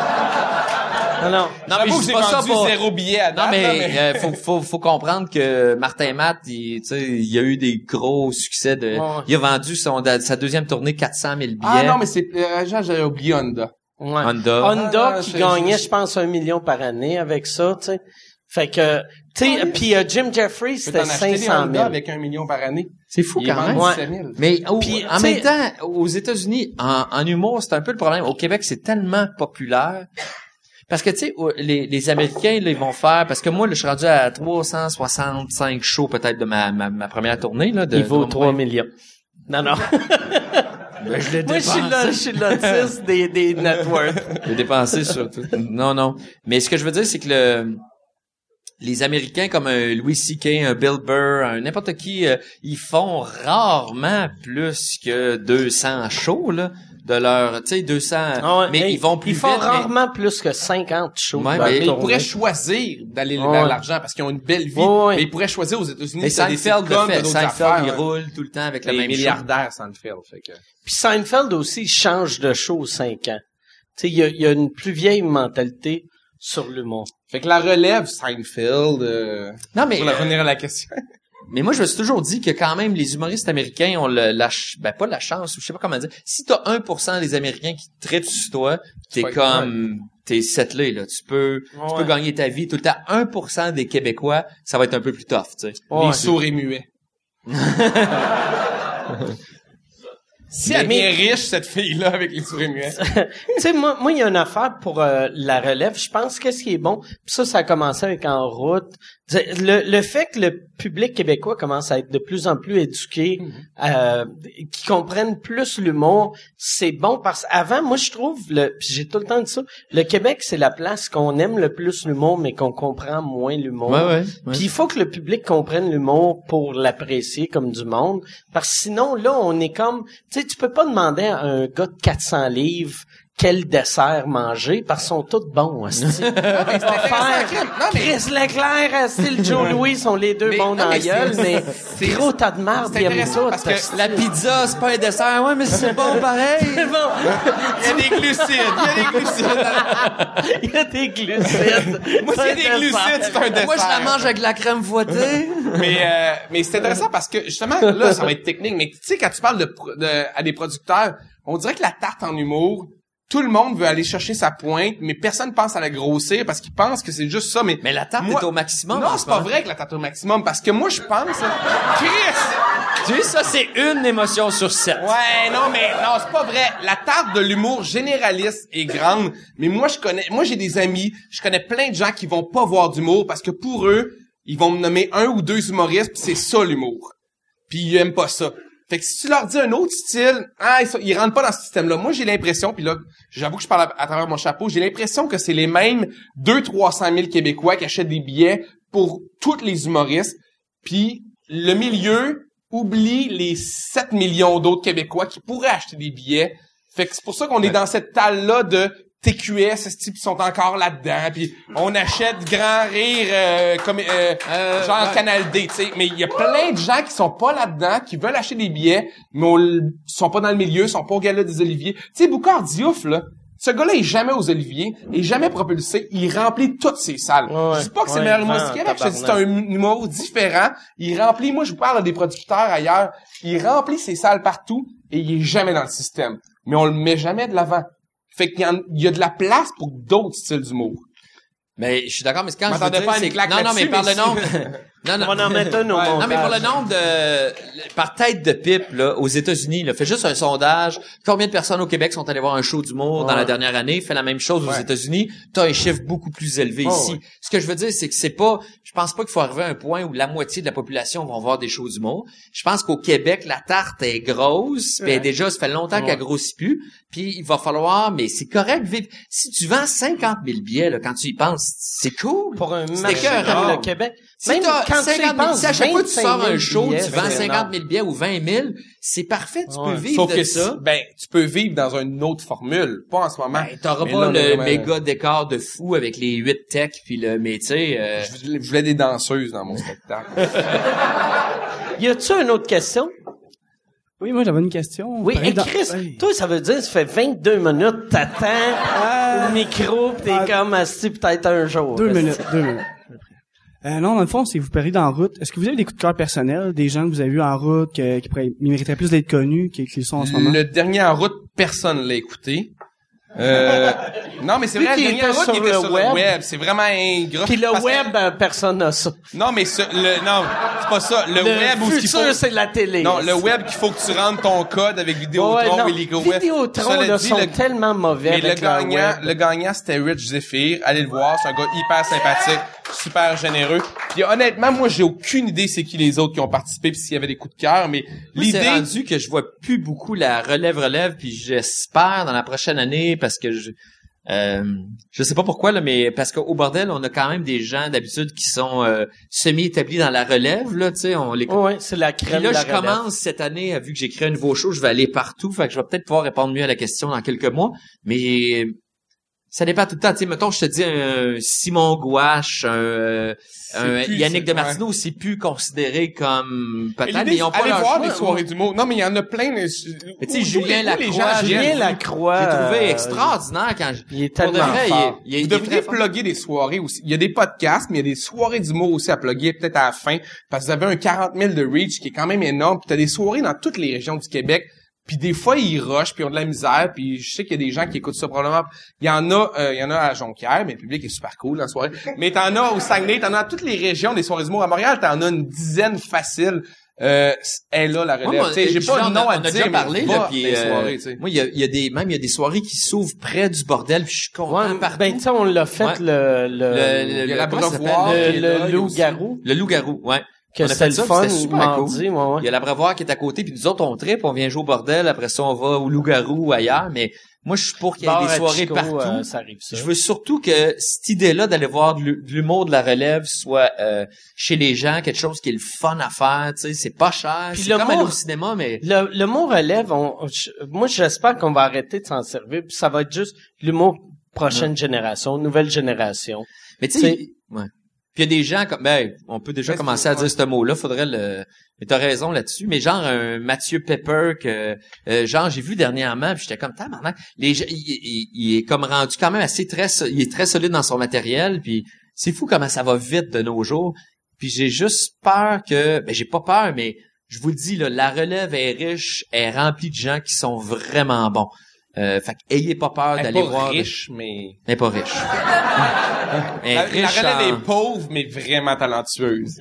Non, non.
Non, mais je dis pas ça pour zéro billet à date.
Non, mais,
là, mais...
Euh, faut, faut, faut comprendre que Martin Matt, il, tu sais, il a eu des gros succès de,
oh.
il a vendu son, sa deuxième tournée quatre cent mille billets.
Ah, non, mais c'est, euh, j'avais oublié Honda.
Ouais.
Honda.
Honda
ah,
qui
je,
gagnait,
je,
je pense, un million par année avec ça, tu sais. Fait que, tu sais, puis euh, Jim Jeffries, c'était cinq cent mille.
Avec un million par année.
C'est fou
il
quand même.
Ouais.
Mais au,
Puis,
en même temps, aux États-Unis, en, en humour, c'est un peu le problème. Au Québec, c'est tellement populaire. Parce que, tu sais, les, les Américains, là, ils vont faire... Parce que moi, là, je suis rendu à trois cent soixante-cinq shows, peut-être, de ma, ma, ma première tournée, là. De,
il vaut
de
trois millions. Non, non.
Ben, je l'ai
moi, je suis là, je suis l'autiste des, des net worth.
J'ai dépensé sur tout. Non, non. Mais ce que je veux dire, c'est que le... Les Américains comme un Louis C K, un Bill Burr, un n'importe qui, euh, ils font rarement plus que deux cents shows, là. De leur, tu sais, deux cents,
ah ouais,
mais
hey,
ils vont plus
ils
vite.
font
mais...
rarement plus que cinquante shows.
Ouais,
mais
mais
ils pourraient choisir d'aller
ouais.
vers l'argent parce qu'ils ont une belle vie.
Ouais, ouais.
Mais ils pourraient choisir aux États-Unis.
Mais Seinfeld le fait. Seinfeld, il
hein.
roule tout le temps avec le
les
même
milliardaires, Seinfeld. Fait que...
Puis Seinfeld aussi, il change de show aux cinq ans. Tu sais, il y a, il y a une plus vieille mentalité sur l'humour.
Fait que la relève, Seinfeld, euh...
Non, mais.
Pour revenir à la question.
mais moi, je me suis toujours dit que quand même, les humoristes américains ont le, la, ch- ben, pas la chance, ou je sais pas comment dire. Si t'as un pour cent des Américains qui trippent sur toi, t'es
Ouais,
comme, t'es settlé, là. Tu peux,
Ouais.
tu peux gagner ta vie. Tout le temps, un pour cent des Québécois, ça va être un peu plus tough, tu sais.
Ouais.
Les sourds et muets. Si elle est riche, cette fille-là, avec les sourds et muets.
Tu sais, moi, moi, il y a une affaire pour euh, la relève. Je pense que ce qui est bon, puis ça, ça a commencé avec En Route. Le, le fait que le public québécois commence à être de plus en plus éduqué, euh, qui comprennent plus l'humour, c'est bon parce qu'avant, moi, je trouve, le, puis j'ai tout le temps dit ça, le Québec, c'est la place qu'on aime le plus l'humour, mais qu'on comprend moins l'humour.
Ouais, ouais, ouais.
Puis il faut que le public comprenne l'humour pour l'apprécier comme du monde, parce que sinon, là, on est comme, tu sais, tu peux pas demander à un gars de quatre cents livres quel dessert manger, parce qu'ils sont tous bons, asti. On va faire
Non, mais-
Chris Leclerc, asti, le Joe Louis sont les deux
Mais-
bons
non,
dans la
mais
gueule,
c'est-
mais
c'est-
gros tas de marde,
c'est
ils aiment
intéressant
tout.
parce que
asti.
La pizza, c'est pas un dessert. Ouais, mais c'est bon pareil.
C'est bon.
Il y a des glucides, il y a des glucides.
Il y a des glucides.
Moi, s'il y a
C'est
des
un
glucides,
dessert.
c'est un dessert.
Moi, je la mange avec la crème fouettée.
Mais euh, mais c'est intéressant parce que justement là ça va être technique, mais tu sais quand tu parles de, pro- de à des producteurs, on dirait que la tarte en humour, tout le monde veut aller chercher sa pointe, mais personne pense à la grossir parce qu'ils pensent que c'est juste ça. Mais
Mais la tarte
moi-
est au maximum.
Non,
en
c'est
ce
pas
moment.
vrai que la tarte est au maximum parce que moi je pense Chris.
Tu sais, ça, c'est une émotion sur sept.
Ouais, non, mais non, c'est pas vrai. La tarte de l'humour généraliste est grande, mais moi je connais, moi j'ai des amis, je connais plein de gens qui vont pas voir d'humour parce que pour eux, ils vont me nommer un ou deux humoristes, puis c'est ça l'humour. Puis ils aiment pas ça. Fait que si tu leur dis un autre style, ah, ils, sont- ils rentrent pas dans ce système-là. Moi j'ai l'impression, puis là, j'avoue que je parle à, à travers mon chapeau, j'ai l'impression que c'est les mêmes deux trois cent mille Québécois qui achètent des billets pour tous les humoristes, puis le milieu oublie les sept millions d'autres Québécois qui pourraient acheter des billets. Fait que c'est pour ça qu'on est dans cette talle-là de T Q S, ce type, ils sont encore là-dedans, puis on achète Grand Rire euh, comme euh,
Euh,
genre
ouais.
Canal D, tu sais. Mais il y a plein de gens qui sont pas là-dedans, qui veulent acheter des billets, mais on l- sont pas dans le milieu, sont pas au gala des Oliviers. Tu sais, Boucard Diouf, là, ce gars-là est jamais aux Oliviers, est jamais propulsé, il remplit toutes ses salles.
Ouais,
je dis pas que c'est
ouais,
le meilleur
il
humoriste
vend
du Québec, je te dis c'est
tabarnak.
un humour différent, il remplit, moi je vous parle à des producteurs ailleurs, il remplit ses salles partout, et il est jamais dans le système. Mais on le met jamais de l'avant. Fait qu'il y, en- il y a de la place pour d'autres styles d'humour.
Mais je suis d'accord, mais quand je veux
M'attendais
dire,
pas à une
c'est...
claque
Non, non, mais
là-dessus,
par
mais
le nombre... non, non.
On va en mettre un au
Ouais.
montage.
Non, mais pour le nombre de... Par tête de pipe, là, aux États-Unis, là, fait juste un sondage. Combien de personnes au Québec sont allées voir un show d'humour dans
Ouais.
la dernière année? Fait la même chose aux
Ouais.
États-Unis. T'as un chiffre beaucoup plus élevé
Oh,
ici.
ouais.
Ce que je veux dire, c'est que c'est pas... Je pense pas qu'il faut arriver à un point où la moitié de la population vont voir des shows d'humour. Je pense qu'au Québec, la tarte est grosse. Puis elle, déjà, ça fait longtemps
Ouais.
qu'elle grossit plus. Puis il va falloir... Mais c'est correct de vivre... Si tu vends cinquante mille billets, là, quand tu y penses, c'est cool.
Pour un
C'est
marché
écœurant.
comme le Québec.
Si
Même
t'as
quand tu y
cinquante mille,
penses,
si à chaque fois que tu sors un
vingt-cinq
show,
mille
tu vends
billets,
cinquante mille billets ou vingt mille, c'est parfait, tu
Ouais.
peux vivre
Sauf
de
que
ça.
si- ben, tu peux vivre dans une autre formule, pas en ce moment.
Ben, t'auras
Mais
pas
là, on est
le
vraiment-
méga décor de fou avec les huit techs puis le, mais tu sais, euh,
Je voulais, je voulais des danseuses dans mon spectacle.
Y a-tu une autre question?
Oui, moi, j'avais une question.
Oui,
Pareil
et
dans-
Chris,
Hey.
toi, ça veut dire, ça fait vingt-deux minutes, t'attends
Ah.
le micro, pis t'es
Ah.
comme assis peut-être un jour.
Deux
asti.
minutes, deux minutes. Euh, non, dans le fond, c'est vous parlez en route. Est-ce que vous avez des coups de cœur personnels, des gens que vous avez vus en route, que- qui pourraient, ils mériteraient plus d'être connus, qui, qui le sont en ce moment?
Le dernier en route, personne l'a écouté. Euh, non, mais c'est
Lui
vrai,
qui
le dernier
était
en route,
sur
il était
le
sur
web.
le web. C'est vraiment ingrat.
Pis le
Parce que-
web, euh, personne n'a ça.
Non, mais ce, le, non, c'est pas ça. Le,
Le
web où ce qu'il
futur,
faut...
c'est la télé.
Non, le web qu'il faut que tu rentres ton code avec Vidéotron
Ouais, non.
ou HelicoWeb.
Vidéotron,
Cela
là,
dit,
sont
le-
tellement mauvais
Mais le
avec leur
gagnant,
web.
le gagnant, c'était Rich Zephyr. Allez le voir, c'est un gars hyper sympathique, super généreux. Puis honnêtement, moi, j'ai aucune idée c'est qui les autres qui ont participé puis s'il y avait des coups de cœur, mais
moi,
l'idée...
c'est rendu que je vois plus beaucoup la relève relève puis j'espère dans la prochaine année parce que je euh, je sais pas pourquoi là, mais parce qu'au bordel on a quand même des gens d'habitude qui sont euh, semi établis dans la relève là, tu sais, on les
Ouais, c'est la
Puis
crème
là,
de la
je
relève.
commence cette année, vu que j'ai créé un nouveau show, je vais aller partout, fait que je vais peut-être pouvoir répondre mieux à la question dans quelques mois. Mais ça dépend tout le temps. Tu sais, mettons, je te dis un Simon Gouache, un, euh, un
plus,
Yannick
c'est-
Demartino, c'est plus considéré comme
Mais
peut-être,
l'idée,
mais ils ont pas
allez
leur
voir
choix,
des
ou-
soirées d'humour. Non, mais il y en a plein. Mais
Mais tu sais, Julien Lacroix,
Julien Lacroix.
J'ai trouvé
euh,
extraordinaire quand je...
Il est
pour de
tellement
vrai,
fort.
il est, il est-
Vous
il est
devriez
très fort.
plugger des soirées aussi. Il y a des podcasts, mais il y a des soirées d'humour aussi à plugger, peut-être à la fin, parce que vous avez un quarante mille de reach qui est quand même énorme. Puis t'as des soirées dans toutes les régions du Québec. Puis des fois, ils rushent, puis ils ont de la misère. Puis je sais qu'il y a des gens qui écoutent ça probablement. Il y en a, euh, il y en a à Jonquière, mais le public est super cool dans la soirée. Mais t'en as au Saguenay, t'en as dans toutes les régions des soirées d'humour. À Montréal, t'en as une dizaine facile. Euh, elle là, la relève.
Moi, moi,
Tu sais, j'ai
je-
pas
on
de
a-
nom à
on
te
a
dire,
déjà parlé,
mais
là,
va
puis,
dans les
euh,
soirées, tu sais.
moi, il y a, il y a des, même, il y a des soirées qui s'ouvrent près du bordel, puis je suis content
Ouais,
partout.
ben, tu sais, on l'a fait,
Ouais.
le, le,
Le- le-
il y a la
comment ça
Brevoire,
s'appelle?
qui
le,
est là,
le
il y a
loup-garou,
Le loup-garou, ouais.
que
On a
c'était
fait
le
ça,
fun,
c'était super
mardi, ouais, ouais.
Il y a la Brevoire qui est à côté, puis nous autres, on tripe, on vient jouer au bordel, après ça, on va au loup-garou ou ailleurs, mais moi, je suis pour qu'il y ait
Bar
des
à
soirées
Chico,
partout.
euh, ça arrive, ça.
Je veux surtout que cette idée-là d'aller voir de l'hu- de l'humour de la relève soit euh, chez les gens, quelque chose qui est le fun à faire, tu sais, c'est pas cher,
Puis
c'est
le
comme aller
mot-
au cinéma, mais...
Le, le mot relève, on, je- moi, j'espère qu'on va arrêter de s'en servir, puis ça va être juste l'humour prochaine génération, nouvelle génération.
Mais tu sais,
T'sais-
ouais. Puis il y a des gens comme, ben, on peut déjà
Ben,
commencer
c'est-
à dire ce mot-là, faudrait le, mais t'as raison là-dessus, mais genre un Mathieu Pepper que, euh, genre j'ai vu dernièrement, puis j'étais comme, tabarnak, les gens, il, il, il est comme rendu quand même assez très, so- il est très solide dans son matériel, puis c'est fou comment ça va vite de nos jours, puis j'ai juste peur que, ben j'ai pas peur, mais je vous le dis là, la relève est riche, est remplie de gens qui sont vraiment bons. Euh, fait qu'ayez pas peur
Elle est
d'aller
pas
voir.
riche, mais...
Elle est pas riche. Elle est
La, la
riche
relève
en-
est pauvre, mais vraiment talentueuse.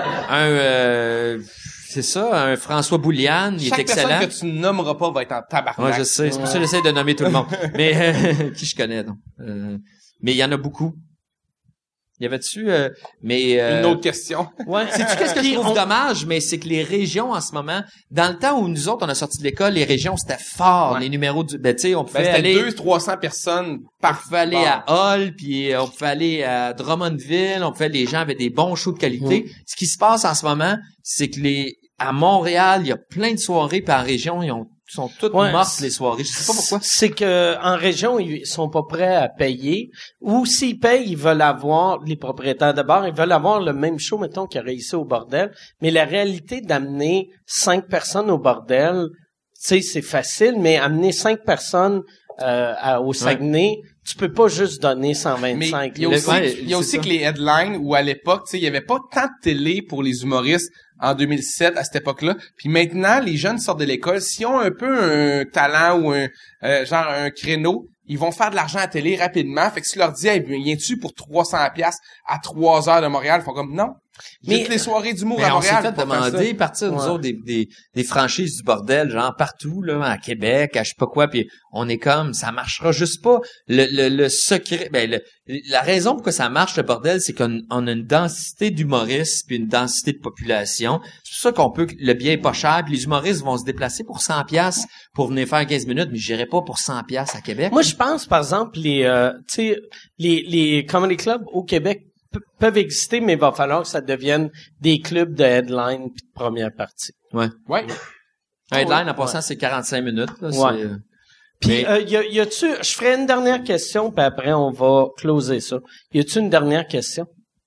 un euh, c'est ça, un François Bouliane, il est
Chaque
excellent.
personne que tu nommeras pas va être en tabarnak.
Moi, je sais, c'est pour ça que j'essaie de nommer tout le monde. Mais euh, qui je connais, non. Euh, mais il y en a beaucoup. Il y avait dessus, euh, mais euh,
Une autre question.
Ouais.
sais-tu qu'est-ce que je
Puis
trouve
on-
dommage, mais c'est que les régions en ce moment, dans le temps où nous autres on a sorti de l'école, les régions c'était fort,
Ouais.
les numéros du, ben tu sais, on pouvait
Ben, c'était
aller,
deux, trois cents personnes
on
par
pouvait aller
bar.
à Hall, puis euh, on pouvait aller à Drummondville, on pouvait, les gens avaient des bons shows de qualité. Ce qui se passe en ce moment, c'est que les, à Montréal, il y a plein de soirées, puis en région, ils ont sont toutes
Ouais,
mortes
c'est-
les soirées. Je sais pas pourquoi.
C'est que en région, ils sont pas prêts à payer. Ou s'ils payent, ils veulent avoir, les propriétaires de bar, ils veulent avoir le même show, mettons, qu'il y aurait ici au bordel. Mais la réalité d'amener cinq personnes au bordel, tu sais, c'est facile, mais amener cinq personnes euh, à- au Saguenay, tu peux pas juste donner cent
Mais
vingt-cinq.
il y a
là.
aussi,
Ouais,
il y a
c'est
aussi
ça.
que les headlines où à l'époque, tu sais, il y avait pas tant de télé pour les humoristes en deux mille sept à cette époque-là. Puis maintenant, les jeunes sortent de l'école, s'ils ont un peu un talent ou un euh, genre un créneau, ils vont faire de l'argent à la télé rapidement. Fait que si tu leur dis, hey, viens-tu pour trois cents piastres à trois heures de Montréal, ils font comme non.
Mais-
Mais les soirées d'humour
Mais
à
on s'est
Montréal.
fait
pour faire ça.
demander partir nous
Ouais.
autres des, des, des franchises du bordel, genre partout, là, à Québec, à je sais pas quoi, puis on est comme, ça marchera juste pas. Le, le, le secret, ben, le- la raison pourquoi ça marche, le bordel, c'est qu'on on a une densité d'humoristes puis une densité de population. C'est pour ça qu'on peut, le billet est pas cher, puis les humoristes vont se déplacer pour cent piastres pour venir faire quinze minutes, mais j'irai pas pour cent piastres à Québec.
Moi, je pense, par exemple, les, euh, tu sais, les, les comedy clubs au Québec p- peuvent exister, mais il va falloir que ça devienne des clubs de headline puis de première partie.
Ouais.
Un headline, en
Ouais.
passant, c'est quarante-cinq minutes, là,
Ouais.
c'est, euh,
Puis,
mais-
euh, y, a, y a-tu, je ferai une dernière question, puis après, on va closer ça. Y a-tu une dernière question?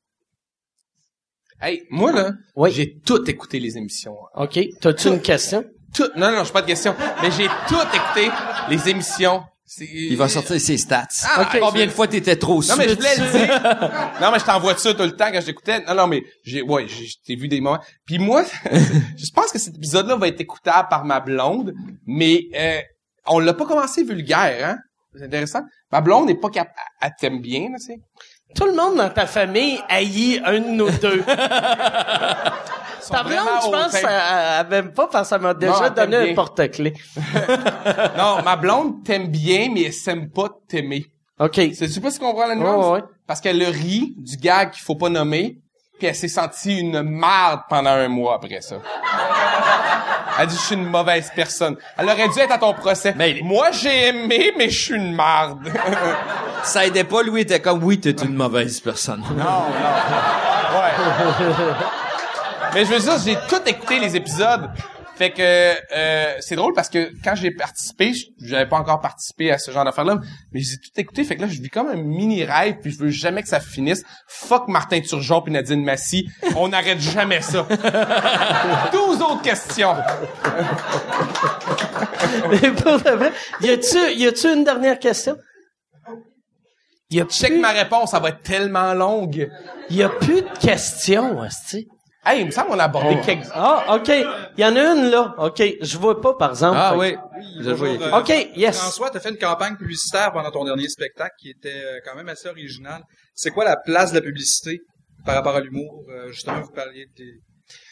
Hey, moi là,
Oui.
j'ai tout écouté les émissions.
OK. T'as-tu une question?
Tout, non, non, j'ai pas de question. Mais j'ai tout écouté les émissions. C'est-
il va sortir ses stats.
Ah, ok.
Combien de fois t'étais trop
Non, mais je
sous?
voulais le dire. Non, mais je t'envoie ça tout le temps quand j'écoutais. Non, non, mais j'ai, ouais, j'ai, j'ai vu des moments. Puis moi, je pense que cet épisode-là va être écoutable par ma blonde, mais euh, on l'a pas commencé vulgaire, hein. C'est intéressant. Ma blonde n'est pas capable. Elle t'aime bien, là, tu sais.
Tout le monde dans ta famille haït un de nos deux.
Ils sont
Ta blonde,
vraiment
je pense,
hautains.
elle, elle m'aime pas parce qu'elle m'a déjà
elle t'aime
donné un
bien.
porte-clés.
Non, ma blonde t'aime bien, mais elle s'aime pas t'aimer.
OK.
Sais-tu pas si tu comprends la
Ouais,
nuance?
ouais.
Parce qu'elle le rit du gag qu'il faut pas nommer, puis elle s'est sentie une marde pendant un mois après ça. Elle dit, je suis une mauvaise personne. Elle aurait dû être à ton procès.
Mais-
Moi, j'ai aimé, mais je suis une marde.
Ça aidait pas, Louis était comme, oui, t'es une mauvaise personne.
Non, non. Ouais. Mais je veux dire, j'ai tout écouté les épisodes. Fait que euh, c'est drôle parce que quand j'ai participé, j'avais pas encore participé à ce genre d'affaires-là, mais j'ai tout écouté. Fait que là, je vis comme un mini rêve, puis je veux jamais que ça finisse. Fuck Martin Turgeon puis Nadine Massy, on n'arrête jamais ça. douze autres questions.
Mais pour de vrai, y a-tu, y a-tu une dernière question? Y a
Check
plus,
ma réponse, ça va être tellement longue.
y a plus de questions, hostie.
Hey, il me semble qu'on a abordé
Oh.
quelques...
Ah, OK. Il y en a une, là. OK. Je vois pas, par exemple.
Ah
Fait-
oui.
Bonjour,
vois.
euh,
OK, yes.
François, t'as fait une campagne publicitaire pendant ton dernier spectacle qui était euh, quand même assez originale. C'est quoi la place de la publicité par rapport à l'humour? Euh, justement, vous parliez de tes...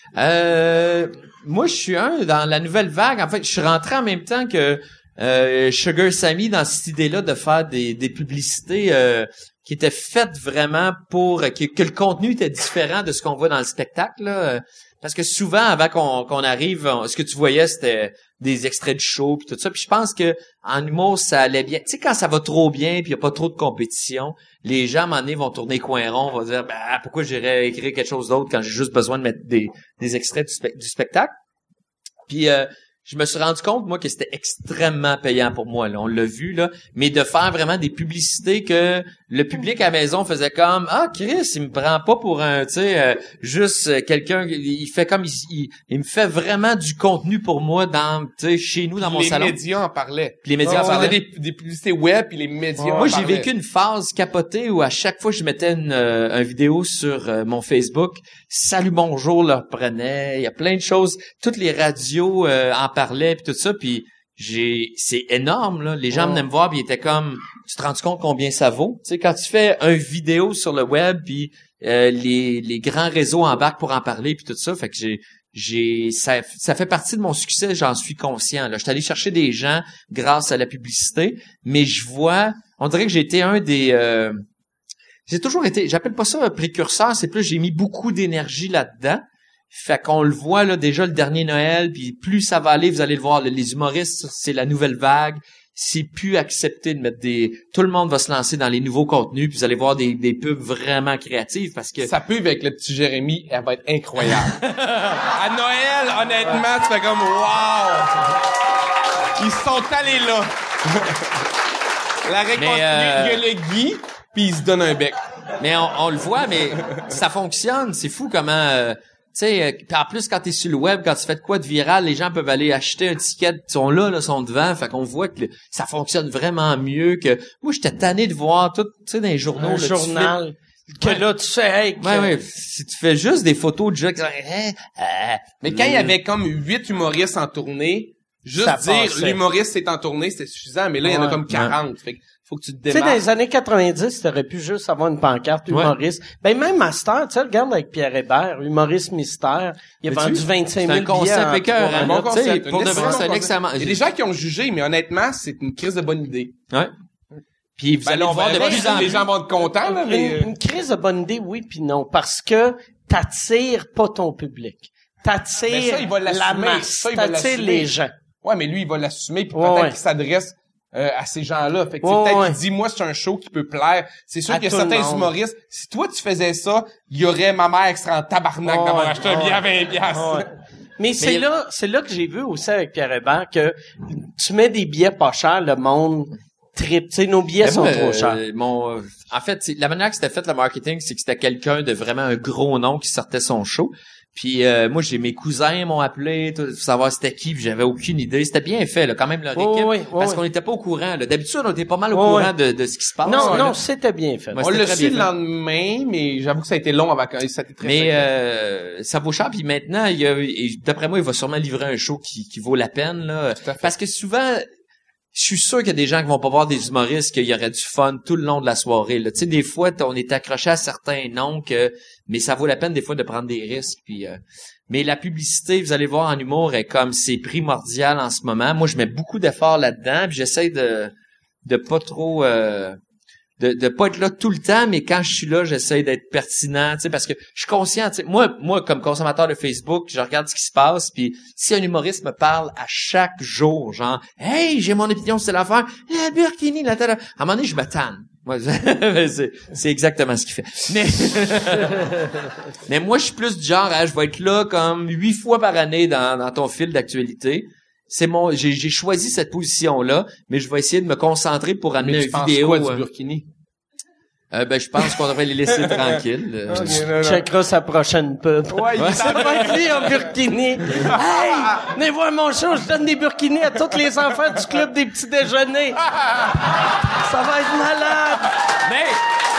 Euh, moi, je suis un dans la nouvelle vague. En fait, je suis rentré en même temps que euh, Sugar Sammy dans cette idée-là de faire des, des publicités euh, qui étaient faites vraiment pour que, que le contenu était différent de ce qu'on voit dans le spectacle. Là. Parce que souvent, avant qu'on, qu'on arrive, on- ce que tu voyais, c'était des extraits du show puis tout ça. Puis je pense que en humour, ça allait bien. Tu sais, quand ça va trop bien puis il y a pas trop de compétition, les gens, à un moment donné, vont tourner coin rond, vont dire, bah, pourquoi j'irais écrire quelque chose d'autre quand j'ai juste besoin de mettre des, des extraits du, spec- du spectacle? Puis euh, je me suis rendu compte, moi, que c'était extrêmement payant pour moi. Là. On l'a vu, là. Mais de faire vraiment des publicités que le public à la maison faisait comme « Ah, Chris, il me prend pas pour un, tu sais, euh, juste euh, quelqu'un... Il fait comme... Il, il, il me fait vraiment du contenu pour moi dans, tu sais, chez nous, dans mon
les
salon. »
médias en parlaient.
Puis les médias en
On
parlaient.
faisait des, des publicités web puis les médias en
Moi, j'ai
parlaient.
vécu une phase capotée où à chaque fois que je mettais une, euh, une vidéo sur euh, mon Facebook, Salut Bonjour le reprenait, il y a plein de choses, toutes les radios euh, en parlaient puis tout ça, puis j'ai c'est énorme là, les gens
Oh.
venaient me voir puis ils étaient comme tu te rends compte combien ça vaut? Tu sais quand tu fais une vidéo sur le web puis euh, les les grands réseaux embarquent pour en parler puis tout ça, fait que j'ai j'ai ça ça fait partie de mon succès, j'en suis conscient là. Je suis allé chercher des gens grâce à la publicité, mais je vois, on dirait que j'ai été un des euh, j'ai toujours été, j'appelle pas ça un précurseur, c'est plus j'ai mis beaucoup d'énergie là-dedans. Fait qu'on le voit là déjà le dernier Noël, puis plus ça va aller, vous allez le voir, les humoristes, c'est la nouvelle vague. C'est plus accepté de mettre des... Tout le monde va se lancer dans les nouveaux contenus, puis vous allez voir des, des pubs vraiment créatives, parce que...
Ça pub avec le petit Jérémy, elle va être incroyable. À Noël, honnêtement, tu fais comme wow! Ils sont allés là. La récolte,
Mais, euh,
il y a le Guy, puis il se donne un bec.
Mais on, on le voit, mais ça fonctionne. C'est fou comment... euh, tu sais, euh, pis en plus, quand t'es sur le web, quand tu fais de quoi de viral, les gens peuvent aller acheter un ticket, ils sont là, là, sont devant, fait qu'on voit que le- ça fonctionne vraiment mieux que... Moi, j'étais tanné de voir tout, tu sais, dans les journaux...
Un
là, tu
journal. Que
Ouais.
là, tu sais, hey, que-
Ouais, ouais. Si tu fais juste des photos de gens qui disent, Hein, euh,
Mais quand il y avait comme huit humoristes en tournée, juste
Ça
dire
passait.
l'humoriste est en tournée, c'était suffisant. Mais là, il y en a
Ouais.
comme quarante. Fait que faut que tu te
Tu sais, dans
démarques.
les années quatre-vingt-dix, t'aurais pu juste avoir une pancarte
Ouais.
humoriste. Ben, même Master, tu sais, regarde avec Pierre Hébert, humoriste mystère. Il a
Mais
vendu
tu-
vingt-cinq
c'est un
mille billets
concept
en
écœurant,
trois
Un
là.
bon
minutes.
tu sais,
concept.
pour
Une
de vrai,
excellent
c'est un
concept.
excellent-
Il y a des gens qui ont jugé, mais honnêtement, c'est une crise de bonne idée.
Ouais. Puis vous
Ben
allez
là,
le
on
voir
va
de
avec,
plus en
les
plus.
gens vont être contents, là, mais...
Une, une crise de bonne idée, oui puis non, parce que t'attires pas ton public.
Mais
T'attires
ça, il va
la
l'assumer.
masse,
Ça, il va
t'attires
l'assumer.
les gens.
Ouais, mais lui, il va l'assumer, puis
Ouais,
peut-être
ouais.
qu'il s'adresse euh, à ces gens-là. Fait que
Ouais,
c'est peut-être
ouais.
qu'il dit, moi, c'est un show qui peut plaire. C'est sûr
À
qu'il y a
tout le
certains
monde.
humoristes, si toi, tu faisais ça, il y aurait ma mère qui serait en tabarnak
Ouais,
d'avoir
ouais,
acheté un
ouais.
billet à vingt piastres.
Ouais. Mais c'est
Mais-
là, c'est là que j'ai vu aussi avec Pierre Hébert que tu mets des billets pas chers, le monde tripe. Tu sais, nos billets
Mais
sont
moi,
trop
euh,
chers.
mon, euh, en fait, c'est- la manière que c'était fait le marketing, c'est que c'était quelqu'un de vraiment un gros nom qui sortait son show. Puis euh, moi, j'ai mes cousins m'ont appelé, tout, pour savoir c'était qui, puis j'avais aucune idée. C'était bien fait, là, quand même leur
Ouais,
équipe,
ouais, ouais,
parce
ouais.
qu'on n'était pas au courant. Là. D'habitude, on était pas mal au
Ouais,
courant
ouais.
de, de ce qui se passe.
Non,
là.
non, c'était bien fait.
Ouais,
On
c'était
l'a
très
su
bien
le
fait.
lendemain, mais j'avoue que ça a été long avant que ça a été très
Mais
secret.
euh, ça vaut cher. Puis maintenant, il y a, et d'après moi, il va sûrement livrer un show qui, qui vaut la peine. Là,
Tout à fait.
parce que souvent, je suis sûr qu'il y a des gens qui vont pas voir des humoristes qu'il y aurait du fun tout le long de la soirée. Là. Tu sais, des fois, t- on est accroché à certains noms que, mais ça vaut la peine des fois de prendre des risques. Puis, euh, mais la publicité, vous allez voir en humour, est comme c'est primordial en ce moment. Moi, je mets beaucoup d'efforts là-dedans. Puis j'essaie de de pas trop euh, de de pas être là tout le temps, mais quand je suis là, j'essaie d'être pertinent, tu sais, parce que je suis conscient, tu sais, moi, moi, comme consommateur de Facebook, je regarde ce qui se passe, puis si un humoriste me parle à chaque jour, genre, hey, j'ai mon opinion sur l'affaire, la burkini, la telle, à un moment donné, je me tanne. Moi, c'est, c'est exactement ce qu'il fait. Mais, mais moi, je suis plus du genre, hein, je vais être là comme huit fois par année dans, dans ton fil d'actualité. C'est mon, j'ai, j'ai choisi cette position-là, mais je vais essayer de me concentrer pour amener
Mais
une
tu penses
vidéo.
quoi du
euh,
Burkini?
euh, ben, je pense qu'on devrait les laisser tranquilles. euh.
Tu checkeras sa prochaine pub.
Ouais, il est
C'est pas lui en burkini. Hey! Venez voir mon show, je donne des burkinis à tous les enfants du club des petits déjeuners. Ça va être malade.
Mais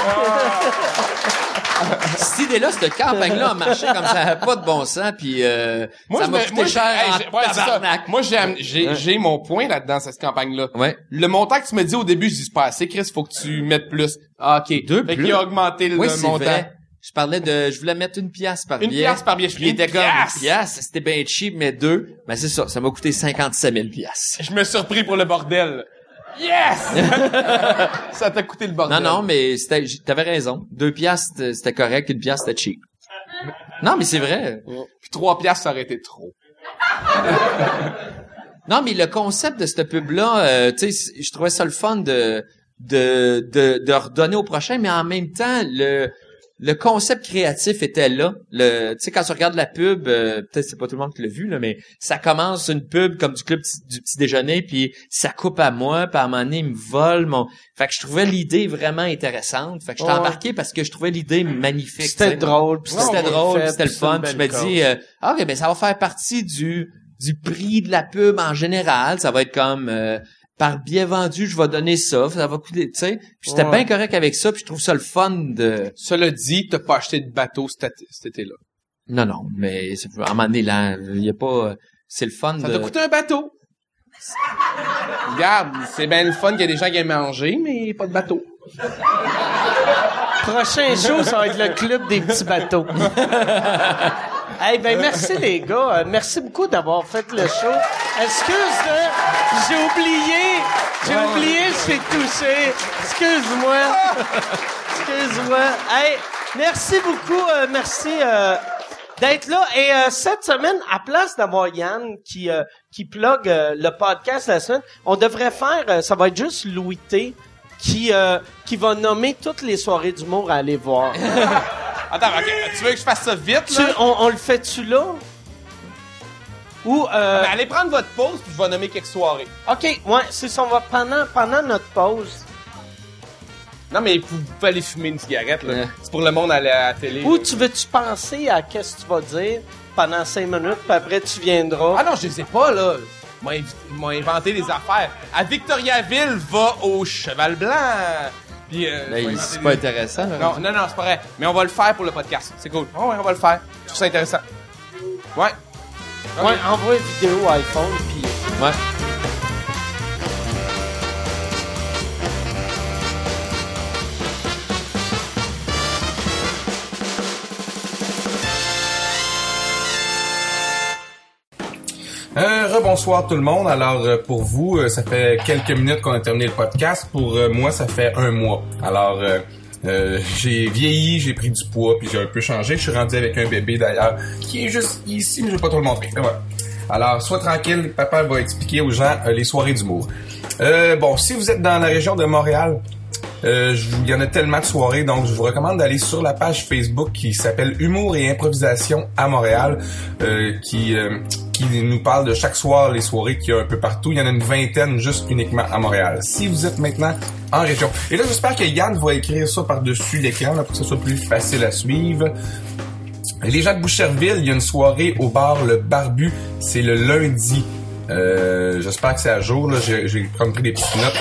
cette idée-là, cette campagne-là a marché comme ça n'a pas de bon sens, puis euh,
Moi,
ça
je
m'a
me-
coûté
moi,
cher
j'ai-
en
hey, j'ai- ouais, c'est ça.
tabarnak.
Moi, j'ai, am- j'ai,
Ouais.
j'ai mon point là-dedans, cette campagne-là.
Ouais.
Le montant que tu me dis au début, je dis c'est pas assez, Chris, faut que tu mettes plus. Ah, ok.
Deux
fait
plus.
qu'il a augmenté le
Oui, c'est
montant.
vrai. Je parlais de, je voulais mettre une pièce par
Une
billet.
pièce par billet. Je
Puis il
fais
était
une
comme une
pièce.
pièce. C'était bien cheap, mais deux. Ben, c'est ça. Ça m'a coûté cinquante-sept mille pièces.
Je me suis surpris pour le bordel. Yes! Ça t'a coûté le bordel.
Non, non, mais c'était, j- t'avais raison. Deux pièces, c'était c'était correct. Une pièce, c'était cheap. Non, mais c'est vrai.
Puis trois piastres, ça aurait été trop.
Non, mais le concept de cette pub-là, euh, tu sais, je trouvais ça le fun de, de, de, de redonner au prochain, mais en même temps, le, le concept créatif était là. Le, tu sais, quand tu regardes la pub, euh, peut-être c'est pas tout le monde qui l'a vu, là, mais ça commence une pub comme du club petit- du petit déjeuner, puis ça coupe à moi, puis à un moment donné, il me vole mon... Fait que je trouvais l'idée vraiment intéressante. Fait que j'étais
Ouais.
embarqué parce que je trouvais l'idée magnifique.
C'était
tu sais.
drôle. puis
C'était
bien
drôle,
fait,
puis c'était le
puis c'est une
fun. Puis je me
belle
dis,
cause.
euh, ah, ok, ben ça va faire partie du du prix de la pub en général. Ça va être comme euh, par billet vendu, je vais donner ça. Ça va coûter, tu sais. Puis j'étais
Ouais.
bien correct avec ça. Puis je trouve ça le fun de.
Cela dit, t'as pas acheté de bateau cet, cet été-là.
Non, non, mais c'est à un moment donné là, il y a pas. C'est le fun
Ça
de.
t'a coûté un bateau. Regarde, c'est bien le fun qu'il y a des gens qui aiment manger, mais pas de bateau.
Prochain show, ça va être le club des petits bateaux. Hey, ben merci les gars. Euh, merci beaucoup d'avoir fait le show. Excuse, euh, j'ai oublié. J'ai oublié, je suis touché. Excuse-moi. Excuse-moi. Hey, merci beaucoup. euh, merci euh, d'être là. Et euh, cette semaine, à place d'avoir Yann qui euh, qui plug euh, le podcast la semaine, on devrait faire, euh, ça va être juste Louis T qui euh, qui va nommer toutes les soirées d'humour à aller voir.
Attends, ok, tu veux que je fasse ça vite,
Tu,
là?
on, on le fait-tu là? Ou, euh,
Ben, allez prendre votre pause, puis je vais nommer quelques soirées.
OK, ouais, c'est ça, on va pendant, pendant notre pause.
Non, mais vous pouvez aller fumer une cigarette, là.
Ouais.
C'est pour le monde à la, à la télé.
Ou tu veux-tu penser à qu'est-ce que tu vas dire pendant cinq minutes, puis après tu viendras?
Ah non, je les ai pas, là. Ils m'ont invi- ils m'ont inventé des affaires. À Victoriaville, va au Cheval Blanc. Puis, euh,
Là,
je vais
il-
inventer
c'est
des-
pas intéressant. Là.
Non, non, non, c'est pas vrai. Mais on va le faire pour le podcast. C'est cool. Oh, ouais, on va le faire. Je trouve ça intéressant. Ouais.
Ouais, envoie une vidéo iPhone, puis...
Ouais.
Euh, rebonsoir tout le monde. Alors euh, pour vous, euh, ça fait quelques minutes qu'on a terminé le podcast. Pour euh, moi, ça fait un mois. Alors euh, euh, j'ai vieilli, j'ai pris du poids, puis j'ai un peu changé. Je suis rendu avec un bébé d'ailleurs qui est juste ici, mais je vais pas trop le montrer. Et voilà. Alors sois tranquille, papa va expliquer aux gens euh, les soirées d'humour. Euh, bon, si vous êtes dans la région de Montréal, Euh, je- il y en a tellement de soirées, donc je vous recommande d'aller sur la page Facebook qui s'appelle Humour et improvisation à Montréal, euh, qui euh, qui nous parle de chaque soir les soirées qu'il y a un peu partout. Il y en a une vingtaine juste uniquement à Montréal. Si vous êtes maintenant en région. Et là, j'espère que Yann va écrire ça par-dessus l'écran là, pour que ce soit plus facile à suivre. Les gens de Boucherville, il y a une soirée au bar Le Barbu. C'est le lundi. Euh, j'espère que c'est à jour. Là. J'ai, j'ai comme pris des petites notes.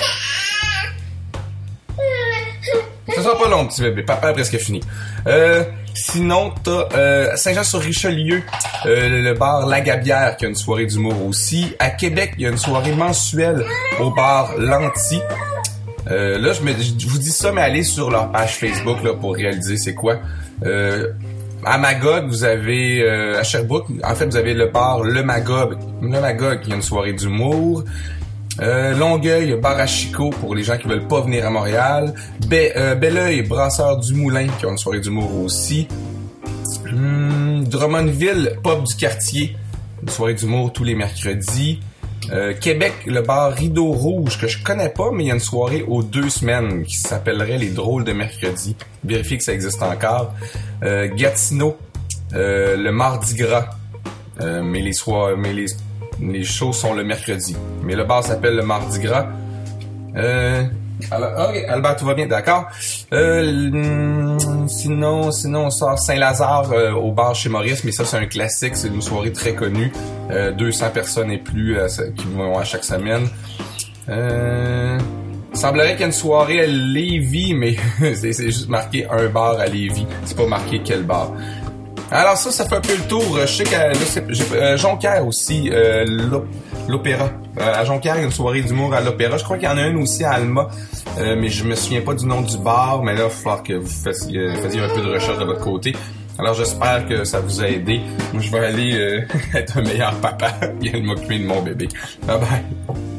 Ça sera pas long, petit bébé. Papa est presque fini. Euh, sinon, t'as euh, Saint-Jean-sur-Richelieu, euh, le bar La Gabière qui a une soirée d'humour aussi. À Québec, il y a une soirée mensuelle au bar Lanty. Euh, là, je, me, je vous dis ça, mais allez sur leur page Facebook là, pour réaliser c'est quoi. Euh, à Magog, vous avez euh, à Sherbrooke, en fait, vous avez le bar Le Magog, Le Magog qui a une soirée d'humour. Euh, Longueuil, bar à Chico pour les gens qui veulent pas venir à Montréal. Be- euh, Belleuil, brasseur du Moulin qui ont une soirée d'humour aussi. Hum, Drummondville, pub du quartier, une soirée d'humour tous les mercredis. Euh, Québec, le bar Rideau Rouge, que je connais pas, mais il y a une soirée aux deux semaines qui s'appellerait Les Drôles de Mercredi. Vérifiez que ça existe encore. Euh, Gatineau, euh, le Mardi Gras. Euh, mais les soirs, mais les, les shows sont le mercredi. Mais le bar s'appelle le Mardi Gras. Euh, alors, ok, Albert, tout va bien, d'accord. Euh, sinon, sinon, on sort Saint-Lazare euh, au bar chez Maurice, mais ça, c'est un classique. C'est une soirée très connue. Euh, deux cents personnes et plus euh, qui vont à chaque semaine. Euh... Il semblerait qu'il y a une soirée à Lévis, mais c'est, c'est juste marqué un bar à Lévis. C'est pas marqué quel bar. Alors ça, ça fait un peu le tour. Je sais qu'à là, j'ai, euh, Jonquière aussi, euh, l'opéra. Euh, à Jonquière, il y a une soirée d'humour à l'opéra. Je crois qu'il y en a une aussi à Alma, euh, mais je me souviens pas du nom du bar. Mais là, il va falloir que vous fassiez, euh, fassiez un peu de recherche de votre côté. Alors j'espère que ça vous a aidé. Moi, je vais aller euh, être un meilleur papa et m'occuper de mon bébé. Bye bye.